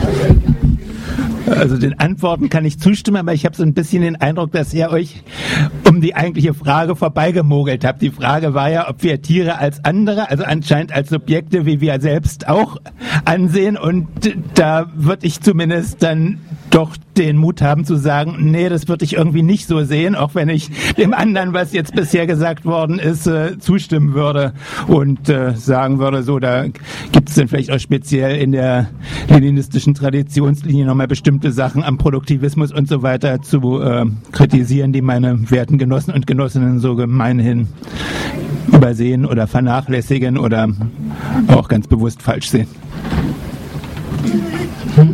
Also den Antworten kann ich zustimmen, aber ich habe so ein bisschen den Eindruck, dass ihr euch um die eigentliche Frage vorbeigemogelt habt. Die Frage war ja, ob wir Tiere als andere, also anscheinend als Subjekte, wie wir selbst auch ansehen. Und da würde ich zumindest dann doch den Mut haben zu sagen, nee, das würde ich irgendwie nicht so sehen, auch wenn ich dem anderen, was jetzt bisher gesagt worden ist, äh, zustimmen würde und äh, sagen würde, so, da gibt es dann vielleicht auch speziell in der leninistischen Traditionslinie nochmal bestimmte Sachen am Produktivismus und so weiter zu äh, kritisieren, die meine werten Genossen und Genossinnen so gemeinhin übersehen oder vernachlässigen oder auch ganz bewusst falsch sehen.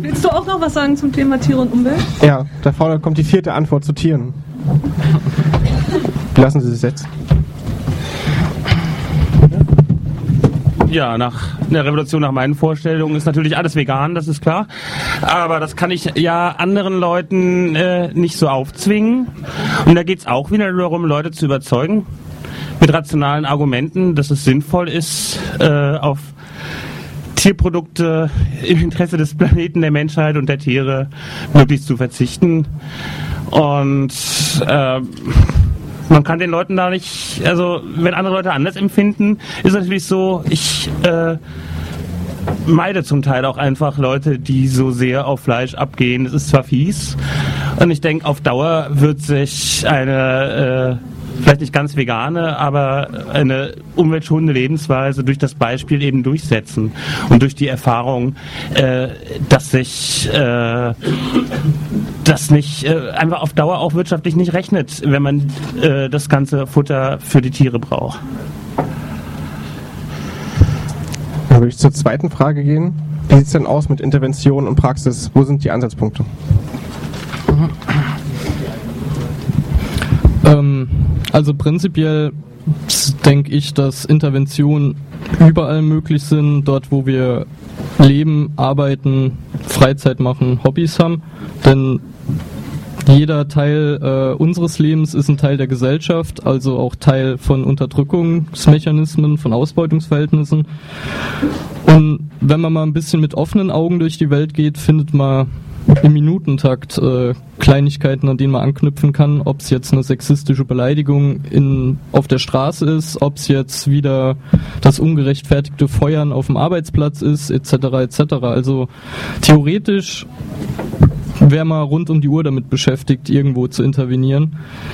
noch was sagen zum Thema Tiere und Umwelt? Ja, da vorne kommt die vierte Antwort zu Tieren. Lassen Sie sich setzen. Ja, nach der Revolution, nach meinen Vorstellungen ist natürlich alles vegan, das ist klar. Aber das kann ich ja anderen Leuten äh, nicht so aufzwingen. Und da geht es auch wieder darum, Leute zu überzeugen mit rationalen Argumenten, dass es sinnvoll ist, äh, auf Tierprodukte im Interesse des Planeten, der Menschheit und der Tiere möglichst zu verzichten. Und äh, man kann den Leuten da nicht, also wenn andere Leute anders empfinden, ist natürlich so, ich äh, meide zum Teil auch einfach Leute, die so sehr auf Fleisch abgehen. Das ist zwar fies und ich denke, auf Dauer wird sich eine äh, vielleicht nicht ganz vegane, aber eine umweltschonende Lebensweise durch das Beispiel eben durchsetzen und durch die Erfahrung, äh, dass sich äh, das nicht äh, einfach auf Dauer auch wirtschaftlich nicht rechnet, wenn man äh, das ganze Futter für die Tiere braucht. Dann würde ich zur zweiten Frage gehen. Wie sieht es denn aus mit Intervention und Praxis? Wo sind die Ansatzpunkte? Ähm, also prinzipiell denke ich, dass Interventionen überall möglich sind, dort wo wir leben, arbeiten, Freizeit machen, Hobbys haben, denn jeder Teil äh, unseres Lebens ist ein Teil der Gesellschaft, also auch Teil von Unterdrückungsmechanismen, von Ausbeutungsverhältnissen. Und wenn man mal ein bisschen mit offenen Augen durch die Welt geht, findet man im Minutentakt äh, Kleinigkeiten, an denen man anknüpfen kann, ob es jetzt eine sexistische Beleidigung in, auf der Straße ist, ob es jetzt wieder das ungerechtfertigte Feuern auf dem Arbeitsplatz ist, et cetera et cetera. Also theoretisch wäre man rund um die Uhr damit beschäftigt, irgendwo zu intervenieren.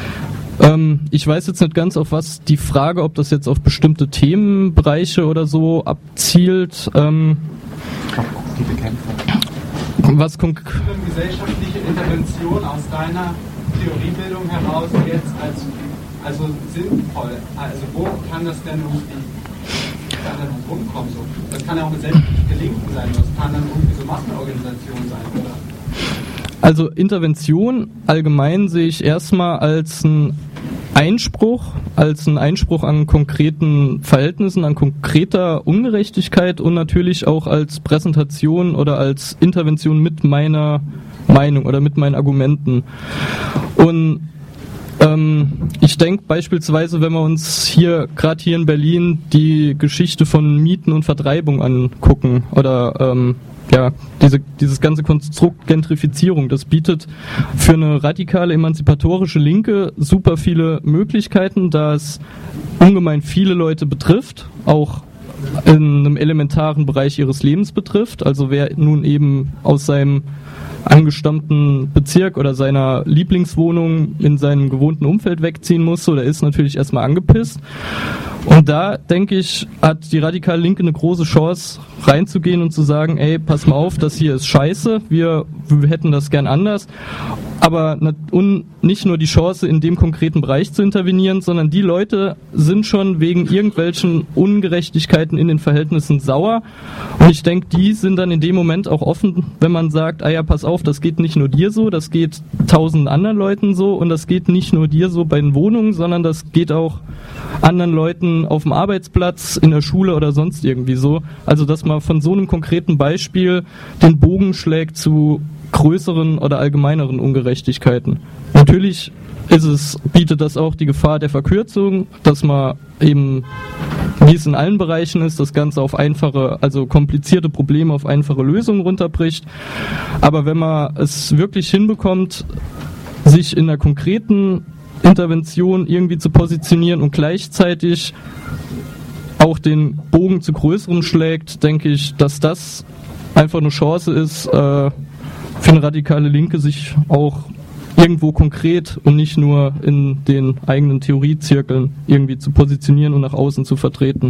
Ähm, ich weiß jetzt nicht ganz, auf was die Frage, ob das jetzt auf bestimmte Themenbereiche oder so abzielt. Ähm, die Bekämpfung. Was konk- gesellschaftliche Intervention aus deiner Theoriebildung heraus jetzt als also sinnvoll? Also wo kann das denn irgendwie kann dann rumkommen? So? Das kann ja auch mit selbstständig Gelinken sein, das kann dann irgendwie so Massenorganisation sein, oder? Also Intervention allgemein sehe ich erstmal als ein Einspruch, als ein Einspruch an konkreten Verhältnissen, an konkreter Ungerechtigkeit und natürlich auch als Präsentation oder als Intervention mit meiner Meinung oder mit meinen Argumenten. Und ähm, ich denke beispielsweise, wenn wir uns hier, gerade hier in Berlin, die Geschichte von Mieten und Vertreibung angucken oder ähm, ja, diese, dieses ganze Konstrukt Gentrifizierung, das bietet für eine radikale emanzipatorische Linke super viele Möglichkeiten, da es ungemein viele Leute betrifft, auch in einem elementaren Bereich ihres Lebens betrifft. Also wer nun eben aus seinem angestammten Bezirk oder seiner Lieblingswohnung in seinem gewohnten Umfeld wegziehen muss, so, der ist natürlich erstmal angepisst. Und da, denke ich, hat die radikale Linke eine große Chance, reinzugehen und zu sagen, ey, pass mal auf, das hier ist scheiße, wir, wir hätten das gern anders. Aber nicht nur die Chance, in dem konkreten Bereich zu intervenieren, sondern die Leute sind schon wegen irgendwelchen Ungerechtigkeiten in den Verhältnissen sauer. Und ich denke, die sind dann in dem Moment auch offen, wenn man sagt, ah ja, pass auf, das geht nicht nur dir so, das geht tausend anderen Leuten so und das geht nicht nur dir so bei den Wohnungen, sondern das geht auch anderen Leuten auf dem Arbeitsplatz, in der Schule oder sonst irgendwie so. Also, dass man von so einem konkreten Beispiel den Bogen schlägt zu größeren oder allgemeineren Ungerechtigkeiten. Natürlich ist es, bietet das auch die Gefahr der Verkürzung, dass man eben, wie es in allen Bereichen ist, das Ganze auf einfache, also komplizierte Probleme auf einfache Lösungen runterbricht. Aber wenn man es wirklich hinbekommt, sich in einer konkreten Intervention irgendwie zu positionieren und gleichzeitig auch den Bogen zu größerem schlägt, denke ich, dass das einfach eine Chance ist, äh, für eine radikale Linke sich auch irgendwo konkret und nicht nur in den eigenen Theoriezirkeln irgendwie zu positionieren und nach außen zu vertreten.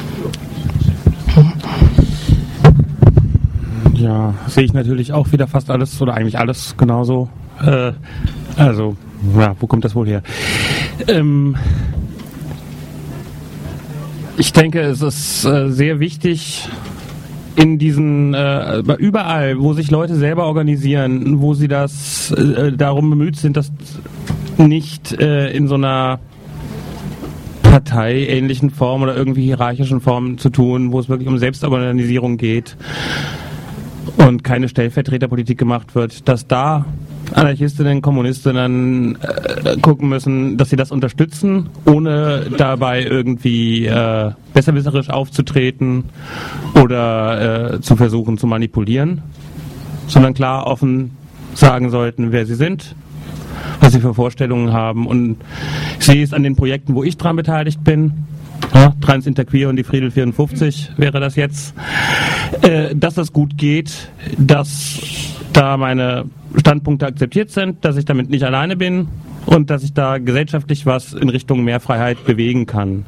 Ja, sehe ich natürlich auch wieder fast alles oder eigentlich alles genauso. Äh, also, ja, wo kommt das wohl her? Ähm, ich denke, es ist äh, sehr wichtig, in diesen, äh, überall, wo sich Leute selber organisieren, wo sie das äh, darum bemüht sind, das nicht äh, in so einer parteiähnlichen Form oder irgendwie hierarchischen Form zu tun, wo es wirklich um Selbstorganisierung geht und keine Stellvertreterpolitik gemacht wird, dass da Anarchistinnen, Kommunistinnen äh, gucken müssen, dass sie das unterstützen, ohne dabei irgendwie äh, besserwisserisch aufzutreten oder äh, zu versuchen zu manipulieren, sondern klar offen sagen sollten, wer sie sind, was sie für Vorstellungen haben. Und ich sehe es an den Projekten, wo ich dran beteiligt bin, ja, Trans Interqueer und die Friedel vierundfünfzig wäre das jetzt, äh, dass das gut geht, dass da meine Standpunkte akzeptiert sind, dass ich damit nicht alleine bin und dass ich da gesellschaftlich was in Richtung mehr Freiheit bewegen kann.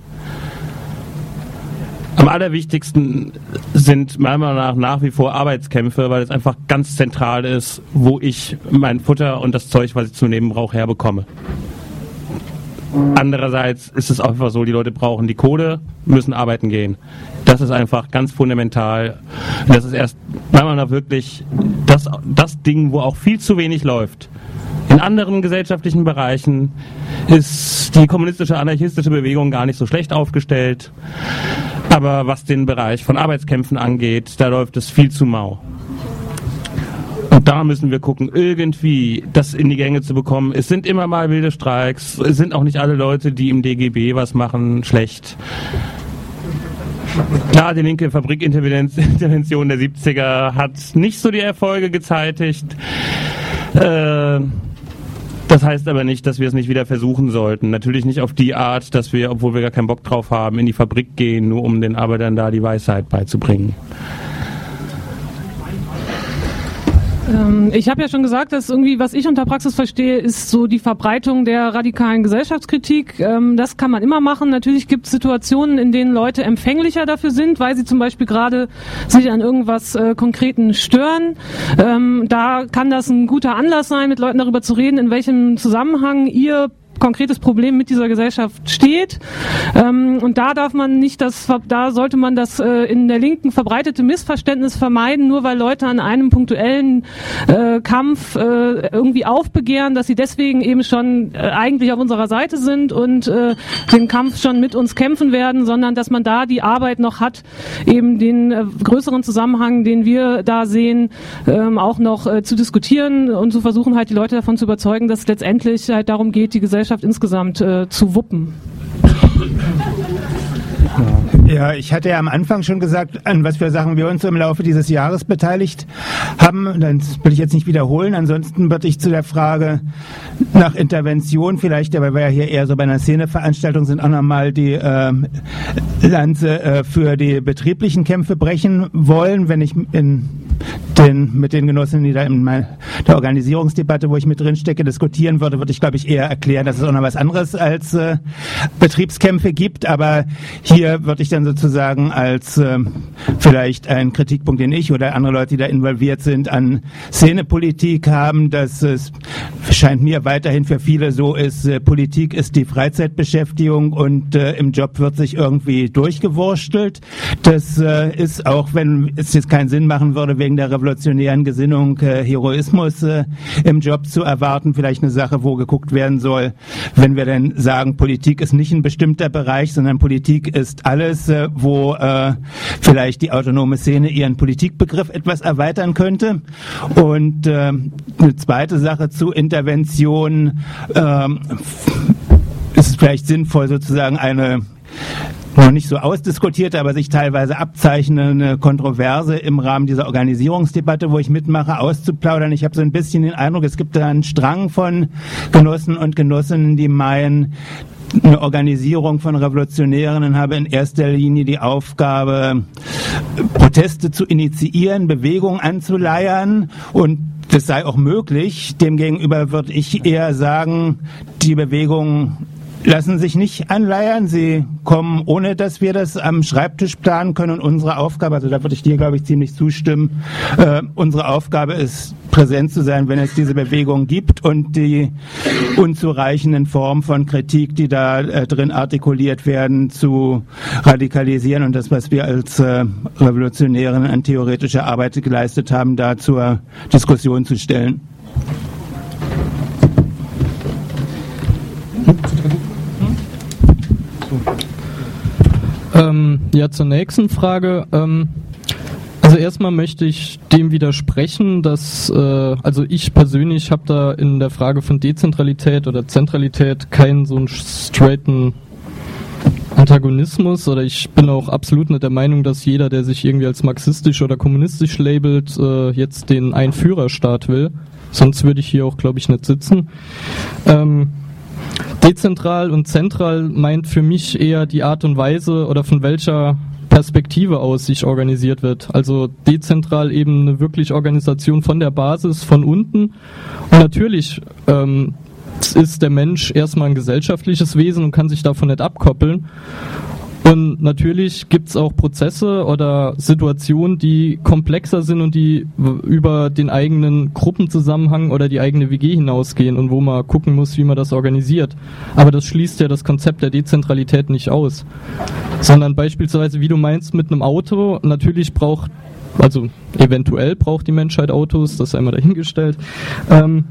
Am allerwichtigsten sind meiner Meinung nach nach wie vor Arbeitskämpfe, weil es einfach ganz zentral ist, wo ich mein Futter und das Zeug, was ich zum Leben brauche, herbekomme. Andererseits ist es auch einfach so, die Leute brauchen die Kohle, müssen arbeiten gehen. Das ist einfach ganz fundamental. Das ist erst meiner Meinung nach wirklich das, das Ding, wo auch viel zu wenig läuft. In anderen gesellschaftlichen Bereichen ist die kommunistische, anarchistische Bewegung gar nicht so schlecht aufgestellt. Aber was den Bereich von Arbeitskämpfen angeht, da läuft es viel zu mau. Und da müssen wir gucken, irgendwie das in die Gänge zu bekommen. Es sind immer mal wilde Streiks. Es sind auch nicht alle Leute, die im D G B was machen, schlecht. Klar, die linke Fabrikintervention der siebziger hat nicht so die Erfolge gezeitigt. Äh, das heißt aber nicht, dass wir es nicht wieder versuchen sollten. Natürlich nicht auf die Art, dass wir, obwohl wir gar keinen Bock drauf haben, in die Fabrik gehen, nur um den Arbeitern da die Weisheit beizubringen. Ich habe ja schon gesagt, dass irgendwie, was ich unter Praxis verstehe, ist so die Verbreitung der radikalen Gesellschaftskritik. Das kann man immer machen. Natürlich gibt es Situationen, in denen Leute empfänglicher dafür sind, weil sie zum Beispiel gerade sich an irgendwas äh, Konkreten stören. Ähm, da kann das ein guter Anlass sein, mit Leuten darüber zu reden, in welchem Zusammenhang ihr konkretes Problem mit dieser Gesellschaft steht. Ähm, und da darf man nicht das, da sollte man das äh, in der Linken verbreitete Missverständnis vermeiden, nur weil Leute an einem punktuellen äh, Kampf äh, irgendwie aufbegehren, dass sie deswegen eben schon äh, eigentlich auf unserer Seite sind und äh, den Kampf schon mit uns kämpfen werden, sondern dass man da die Arbeit noch hat, eben den äh, größeren Zusammenhang, den wir da sehen, ähm, auch noch äh, zu diskutieren und zu versuchen, halt die Leute davon zu überzeugen, dass es letztendlich halt darum geht, die Gesellschaft insgesamt äh, zu wuppen. Ja, ich hatte ja am Anfang schon gesagt, an was für Sachen wir uns im Laufe dieses Jahres beteiligt haben. Das will ich jetzt nicht wiederholen. Ansonsten würde ich zu der Frage nach Intervention vielleicht, weil wir ja hier eher so bei einer Szeneveranstaltung sind, auch nochmal die äh, Lanze äh, für die betrieblichen Kämpfe brechen wollen, wenn ich in den, mit den Genossen, die da in mein, der Organisierungsdebatte, wo ich mit drin stecke, diskutieren würde, würde ich, glaube ich, eher erklären, dass es auch noch was anderes als äh, Betriebskämpfe gibt. Aber hier würde ich dann sozusagen als äh, vielleicht ein Kritikpunkt, den ich oder andere Leute, die da involviert sind, an Szenepolitik haben, dass es scheint mir weiterhin für viele so ist, äh, Politik ist die Freizeitbeschäftigung und äh, im Job wird sich irgendwie durchgewurstelt. Das äh, ist auch, wenn es jetzt keinen Sinn machen würde, wegen der revolutionären Gesinnung äh, Heroismus äh, im Job zu erwarten, vielleicht eine Sache, wo geguckt werden soll, wenn wir denn sagen, Politik ist nicht ein bestimmter Bereich, sondern Politik ist alles, äh, wo äh, vielleicht die autonome Szene ihren Politikbegriff etwas erweitern könnte. Und äh, eine zweite Sache zu Intervention, äh, ist es vielleicht sinnvoll, sozusagen eine noch nicht so ausdiskutierte, aber sich teilweise abzeichnende Kontroverse im Rahmen dieser Organisierungsdebatte, wo ich mitmache, auszuplaudern. Ich habe so ein bisschen den Eindruck, es gibt da einen Strang von Genossen und Genossinnen, die meinen, eine Organisierung von Revolutionären habe in erster Linie die Aufgabe, Proteste zu initiieren, Bewegungen anzuleiern, und das sei auch möglich. Demgegenüber würde ich eher sagen, die Bewegung lassen sich nicht anleiern. Sie kommen, ohne dass wir das am Schreibtisch planen können. Und unsere Aufgabe, also da würde ich dir, glaube ich, ziemlich zustimmen, äh, unsere Aufgabe ist, präsent zu sein, wenn es diese Bewegung gibt und die unzureichenden Formen von Kritik, die da äh, drin artikuliert werden, zu radikalisieren und das, was wir als äh, Revolutionären an theoretischer Arbeit geleistet haben, da zur Diskussion zu stellen. Ähm, ja, zur nächsten Frage. Ähm, also erstmal möchte ich dem widersprechen, dass, äh, also ich persönlich habe da in der Frage von Dezentralität oder Zentralität keinen so einen straighten Antagonismus, oder ich bin auch absolut nicht der Meinung, dass jeder, der sich irgendwie als marxistisch oder kommunistisch labelt, äh, jetzt den Einführerstaat will. Sonst würde ich hier auch, glaube ich, nicht sitzen. Ähm, Dezentral und zentral meint für mich eher die Art und Weise oder von welcher Perspektive aus sich organisiert wird. Also dezentral eben eine wirklich Organisation von der Basis, von unten. Und natürlich ähm, ist der Mensch erstmal ein gesellschaftliches Wesen und kann sich davon nicht abkoppeln. Und natürlich gibt es auch Prozesse oder Situationen, die komplexer sind und die über den eigenen Gruppenzusammenhang oder die eigene W G hinausgehen und wo man gucken muss, wie man das organisiert. Aber das schließt ja das Konzept der Dezentralität nicht aus. Sondern beispielsweise, wie du meinst, mit einem Auto, natürlich braucht, also eventuell braucht die Menschheit Autos, das sei mal dahingestellt. Ähm,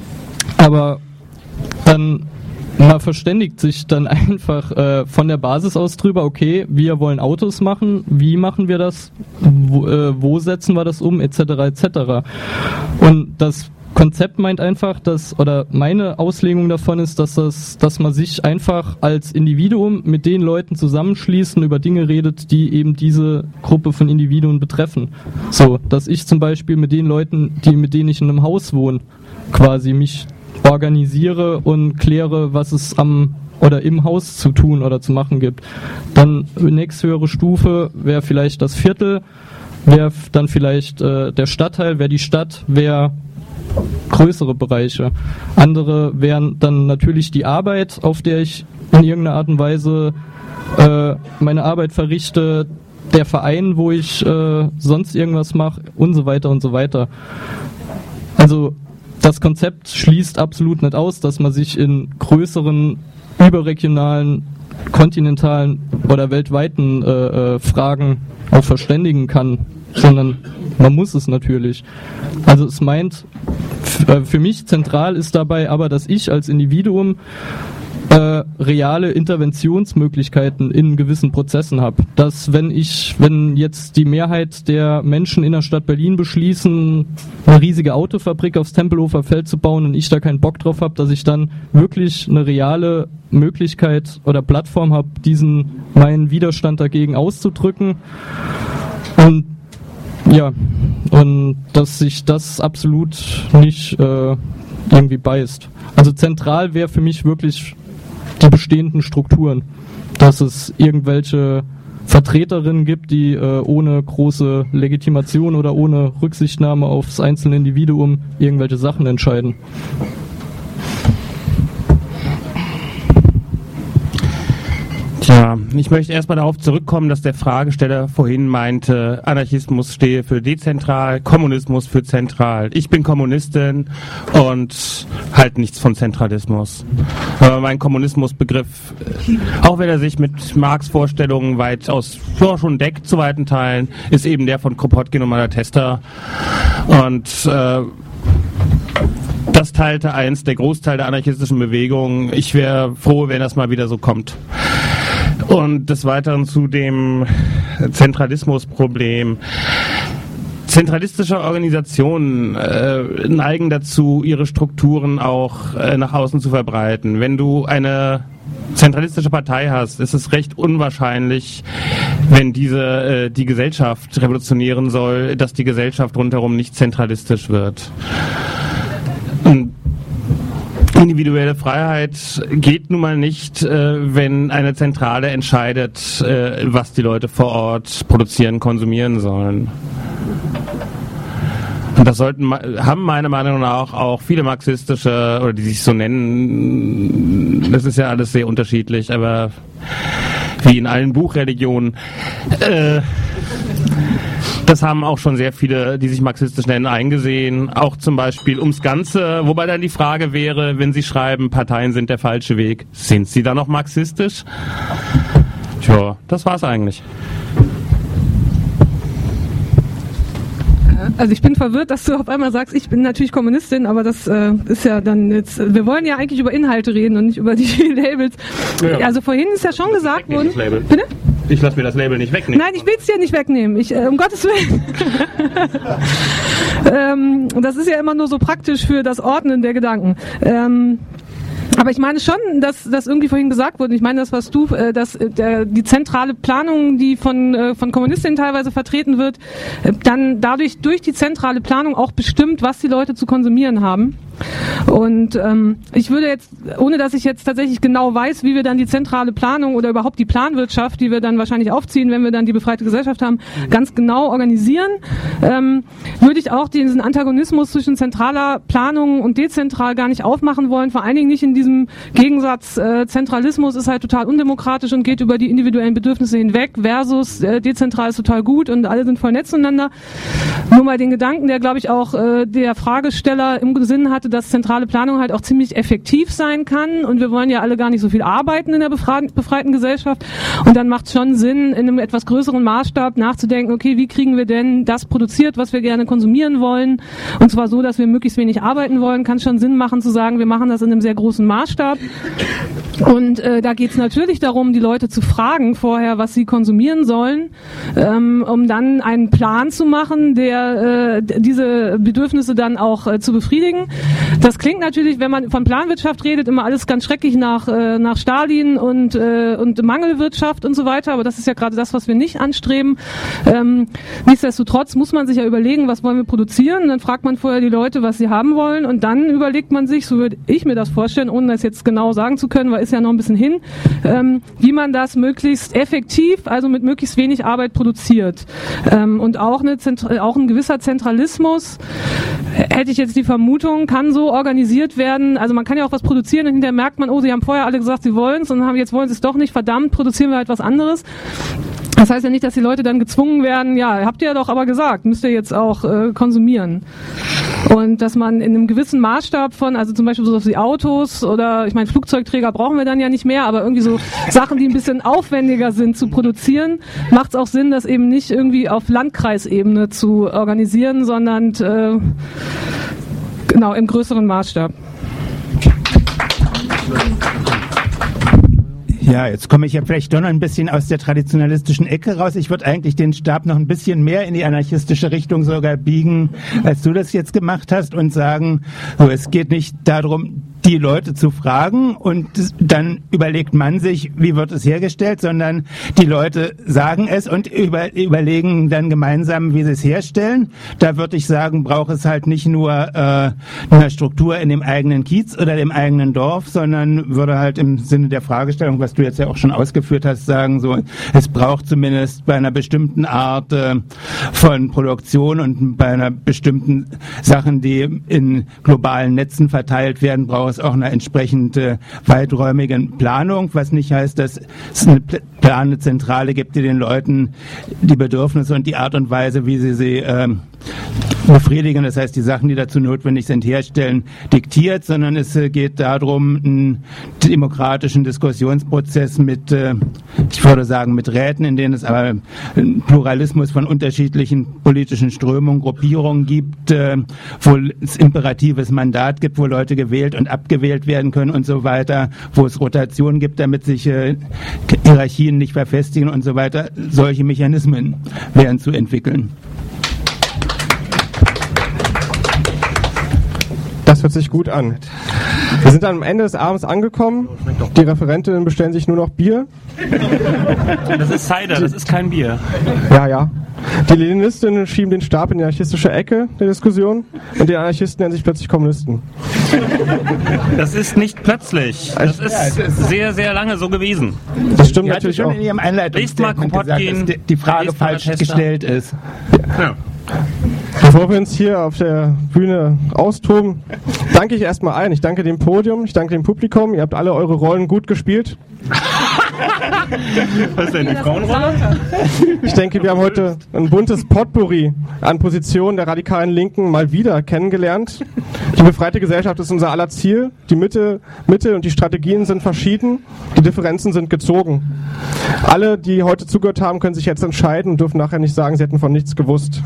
aber dann man verständigt sich dann einfach äh, von der Basis aus drüber, okay, wir wollen Autos machen, wie machen wir das, wo, äh, wo setzen wir das um, et cetera et cetera. Und das Konzept meint einfach, dass, oder meine Auslegung davon ist, dass das, dass man sich einfach als Individuum mit den Leuten zusammenschließt und über Dinge redet, die eben diese Gruppe von Individuen betreffen. So, dass ich zum Beispiel mit den Leuten, die mit denen ich in einem Haus wohne, quasi mich organisiere und kläre, was es am oder im Haus zu tun oder zu machen gibt. Dann nächsthöhere Stufe wäre vielleicht das Viertel, wäre dann vielleicht äh, der Stadtteil, wäre die Stadt, wäre größere Bereiche. Andere wären dann natürlich die Arbeit, auf der ich in irgendeiner Art und Weise äh, meine Arbeit verrichte, der Verein, wo ich äh, sonst irgendwas mache und so weiter und so weiter. Also das Konzept schließt absolut nicht aus, dass man sich in größeren, überregionalen, kontinentalen oder weltweiten äh, äh, Fragen auch verständigen kann, sondern man muss es natürlich. Also es meint, f- äh, für mich zentral ist dabei aber, dass ich als Individuum äh, reale Interventionsmöglichkeiten in gewissen Prozessen habe. Dass wenn ich, wenn jetzt die Mehrheit der Menschen in der Stadt Berlin beschließen, eine riesige Autofabrik aufs Tempelhofer Feld zu bauen und ich da keinen Bock drauf habe, dass ich dann wirklich eine reale Möglichkeit oder Plattform habe, diesen meinen Widerstand dagegen auszudrücken. Und ja, und dass sich das absolut nicht äh, irgendwie beißt. Also zentral wäre für mich wirklich die bestehenden Strukturen, dass es irgendwelche Vertreterinnen gibt, die äh, ohne große Legitimation oder ohne Rücksichtnahme aufs einzelne Individuum irgendwelche Sachen entscheiden. Tja, ich möchte erstmal darauf zurückkommen, dass der Fragesteller vorhin meinte, Anarchismus stehe für dezentral, Kommunismus für zentral. Ich bin Kommunistin und halt nichts von Zentralismus. Aber mein Kommunismusbegriff, auch wenn er sich mit Marx Vorstellungen weitaus ja, schon deckt zu weiten Teilen, ist eben der von Kropotkin und Malatesta. Und äh, das teilte eins der Großteil der anarchistischen Bewegung. Ich wäre froh, wenn das mal wieder so kommt. Und des Weiteren zu dem Zentralismusproblem. Zentralistische Organisationen äh, neigen dazu, ihre Strukturen auch äh, nach außen zu verbreiten. Wenn du eine zentralistische Partei hast, ist es recht unwahrscheinlich, wenn diese äh, die Gesellschaft revolutionieren soll, dass die Gesellschaft rundherum nicht zentralistisch wird. Und individuelle Freiheit geht nun mal nicht, äh, wenn eine Zentrale entscheidet, äh, was die Leute vor Ort produzieren, konsumieren sollen. Und das sollten haben meiner Meinung nach auch viele marxistische oder die sich so nennen das ist ja alles sehr unterschiedlich, aber wie in allen Buchreligionen, äh, das haben auch schon sehr viele, die sich marxistisch nennen, eingesehen. Auch zum Beispiel ums Ganze, wobei dann die Frage wäre, wenn Sie schreiben, Parteien sind der falsche Weg, sind Sie dann noch marxistisch? Tja, das war's eigentlich. Also ich bin verwirrt, dass du auf einmal sagst, ich bin natürlich Kommunistin, aber das äh, ist ja dann jetzt, wir wollen ja eigentlich über Inhalte reden und nicht über die Labels. Ja. Also vorhin ist ja schon gesagt worden... Bitte? Ich lasse mir das Label nicht wegnehmen. Nein, ich will es dir nicht wegnehmen. Ich, äh, um Gottes Willen. ähm, das ist ja immer nur so praktisch für das Ordnen der Gedanken. Ähm, Aber ich meine schon, dass das irgendwie vorhin gesagt wurde. Ich meine, das, was du, äh, dass äh, der, die zentrale Planung, die von äh, von Kommunistinnen teilweise vertreten wird, äh, dann dadurch durch die zentrale Planung auch bestimmt, was die Leute zu konsumieren haben. Und ähm, ich würde jetzt, ohne dass ich jetzt tatsächlich genau weiß, wie wir dann die zentrale Planung oder überhaupt die Planwirtschaft, die wir dann wahrscheinlich aufziehen, wenn wir dann die befreite Gesellschaft haben, mhm. ganz genau organisieren, ähm, würde ich auch diesen Antagonismus zwischen zentraler Planung und dezentral gar nicht aufmachen wollen, vor allen Dingen nicht in diesem Gegensatz, äh, Zentralismus ist halt total undemokratisch und geht über die individuellen Bedürfnisse hinweg versus äh, dezentral ist total gut und alle sind voll nett zueinander. Nur mal den Gedanken, der glaube ich auch äh, der Fragesteller im Sinn hatte, dass zentrale Planung halt auch ziemlich effektiv sein kann und wir wollen ja alle gar nicht so viel arbeiten in der befreiten Gesellschaft und dann macht es schon Sinn, in einem etwas größeren Maßstab nachzudenken, okay, wie kriegen wir denn das produziert, was wir gerne konsumieren wollen und zwar so, dass wir möglichst wenig arbeiten wollen, kann schon Sinn machen zu sagen, wir machen das in einem sehr großen Maßstab und äh, da geht es natürlich darum, die Leute zu fragen vorher, was sie konsumieren sollen, ähm, um dann einen Plan zu machen, der äh, diese Bedürfnisse dann auch äh, zu befriedigen. Das klingt natürlich, wenn man von Planwirtschaft redet, immer alles ganz schrecklich nach, äh, nach Stalin und, äh, und Mangelwirtschaft und so weiter, aber das ist ja gerade das, was wir nicht anstreben. Ähm, nichtsdestotrotz muss man sich ja überlegen, was wollen wir produzieren, dann fragt man vorher die Leute, was sie haben wollen und dann überlegt man sich, so würde ich mir das vorstellen, ohne das jetzt genau sagen zu können, weil ist ja noch ein bisschen hin, ähm, wie man das möglichst effektiv, also mit möglichst wenig Arbeit produziert. Ähm, und auch, eine Zentr- auch ein gewisser Zentralismus, hätte ich jetzt die Vermutung, kann so organisiert werden, also man kann ja auch was produzieren und hinterher merkt man, oh, sie haben vorher alle gesagt, sie wollen es und haben, jetzt wollen sie es doch nicht, verdammt, produzieren wir halt was anderes. Das heißt ja nicht, dass die Leute dann gezwungen werden, ja, habt ihr ja doch aber gesagt, müsst ihr jetzt auch äh, konsumieren. Und dass man in einem gewissen Maßstab von, also zum Beispiel so wie Autos oder, ich meine, Flugzeugträger brauchen wir dann ja nicht mehr, aber irgendwie so Sachen, die ein bisschen aufwendiger sind zu produzieren, macht es auch Sinn, das eben nicht irgendwie auf Landkreisebene zu organisieren, sondern äh, genau im größeren Maßstab. Ja, jetzt komme ich ja vielleicht doch noch ein bisschen aus der traditionalistischen Ecke raus. Ich würde eigentlich den Stab noch ein bisschen mehr in die anarchistische Richtung sogar biegen, als du das jetzt gemacht hast und sagen, so, es geht nicht darum, die Leute zu fragen und dann überlegt man sich, wie wird es hergestellt, sondern die Leute sagen es und über, überlegen dann gemeinsam, wie sie es herstellen. Da würde ich sagen, braucht es halt nicht nur äh, eine Struktur in dem eigenen Kiez oder dem eigenen Dorf, sondern würde halt im Sinne der Fragestellung, was du jetzt ja auch schon ausgeführt hast, sagen, so, es braucht zumindest bei einer bestimmten Art äh, von Produktion und bei einer bestimmten Sachen, die in globalen Netzen verteilt werden, braucht es auch eine entsprechende weiträumige Planung, was nicht heißt, dass es eine planende Zentrale gibt, die den Leuten die Bedürfnisse und die Art und Weise, wie sie sie ähm, befriedigen, das heißt die Sachen, die dazu notwendig sind, herstellen, diktiert, sondern es äh, geht darum, einen demokratischen Diskussionsprozess mit, äh, ich würde sagen, mit Räten, in denen es aber einen Pluralismus von unterschiedlichen politischen Strömungen, Gruppierungen gibt, äh, wo es imperatives Mandat gibt, wo Leute gewählt und abgewählt werden können und so weiter, wo es Rotation gibt, damit sich äh, Hierarchien nicht verfestigen und so weiter. Solche Mechanismen wären zu entwickeln. Das hört sich gut an. Wir sind am Ende des Abends angekommen. Die Referentinnen bestellen sich nur noch Bier. Das ist Cider, das ist kein Bier. Ja, ja. Die Leninistinnen schieben den Stab in die anarchistische Ecke der Diskussion und die Anarchisten nennen sich plötzlich Kommunisten. Das ist nicht plötzlich. Das ist sehr, sehr lange so gewesen. Das stimmt natürlich auch. In Ihrem Einleitungsstatement gesagt, dass die Frage falsch gestellt ist. Ja. Bevor wir uns hier auf der Bühne austoben, danke ich erstmal allen. Ich danke dem Podium, ich danke dem Publikum. Ihr habt alle eure Rollen gut gespielt. Was ist denn die Frauenrolle? Ich denke, wir haben heute ein buntes Potpourri an Positionen der radikalen Linken mal wieder kennengelernt. Die befreite Gesellschaft ist unser aller Ziel. Die Mitte, Mitte und die Strategien sind verschieden. Die Differenzen sind gezogen. Alle, die heute zugehört haben, können sich jetzt entscheiden und dürfen nachher nicht sagen, sie hätten von nichts gewusst.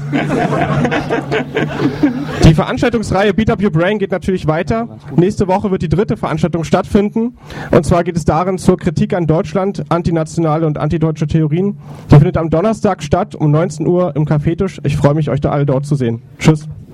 Die Veranstaltungsreihe Beat Up Your Brain geht natürlich weiter. Nächste Woche wird die dritte Veranstaltung stattfinden. Und zwar geht es darin zur Kritik an Deutschland, antinationale und antideutsche Theorien. Die findet am Donnerstag statt um neunzehn Uhr im Cafetisch. Ich freue mich, euch da alle dort zu sehen. Tschüss.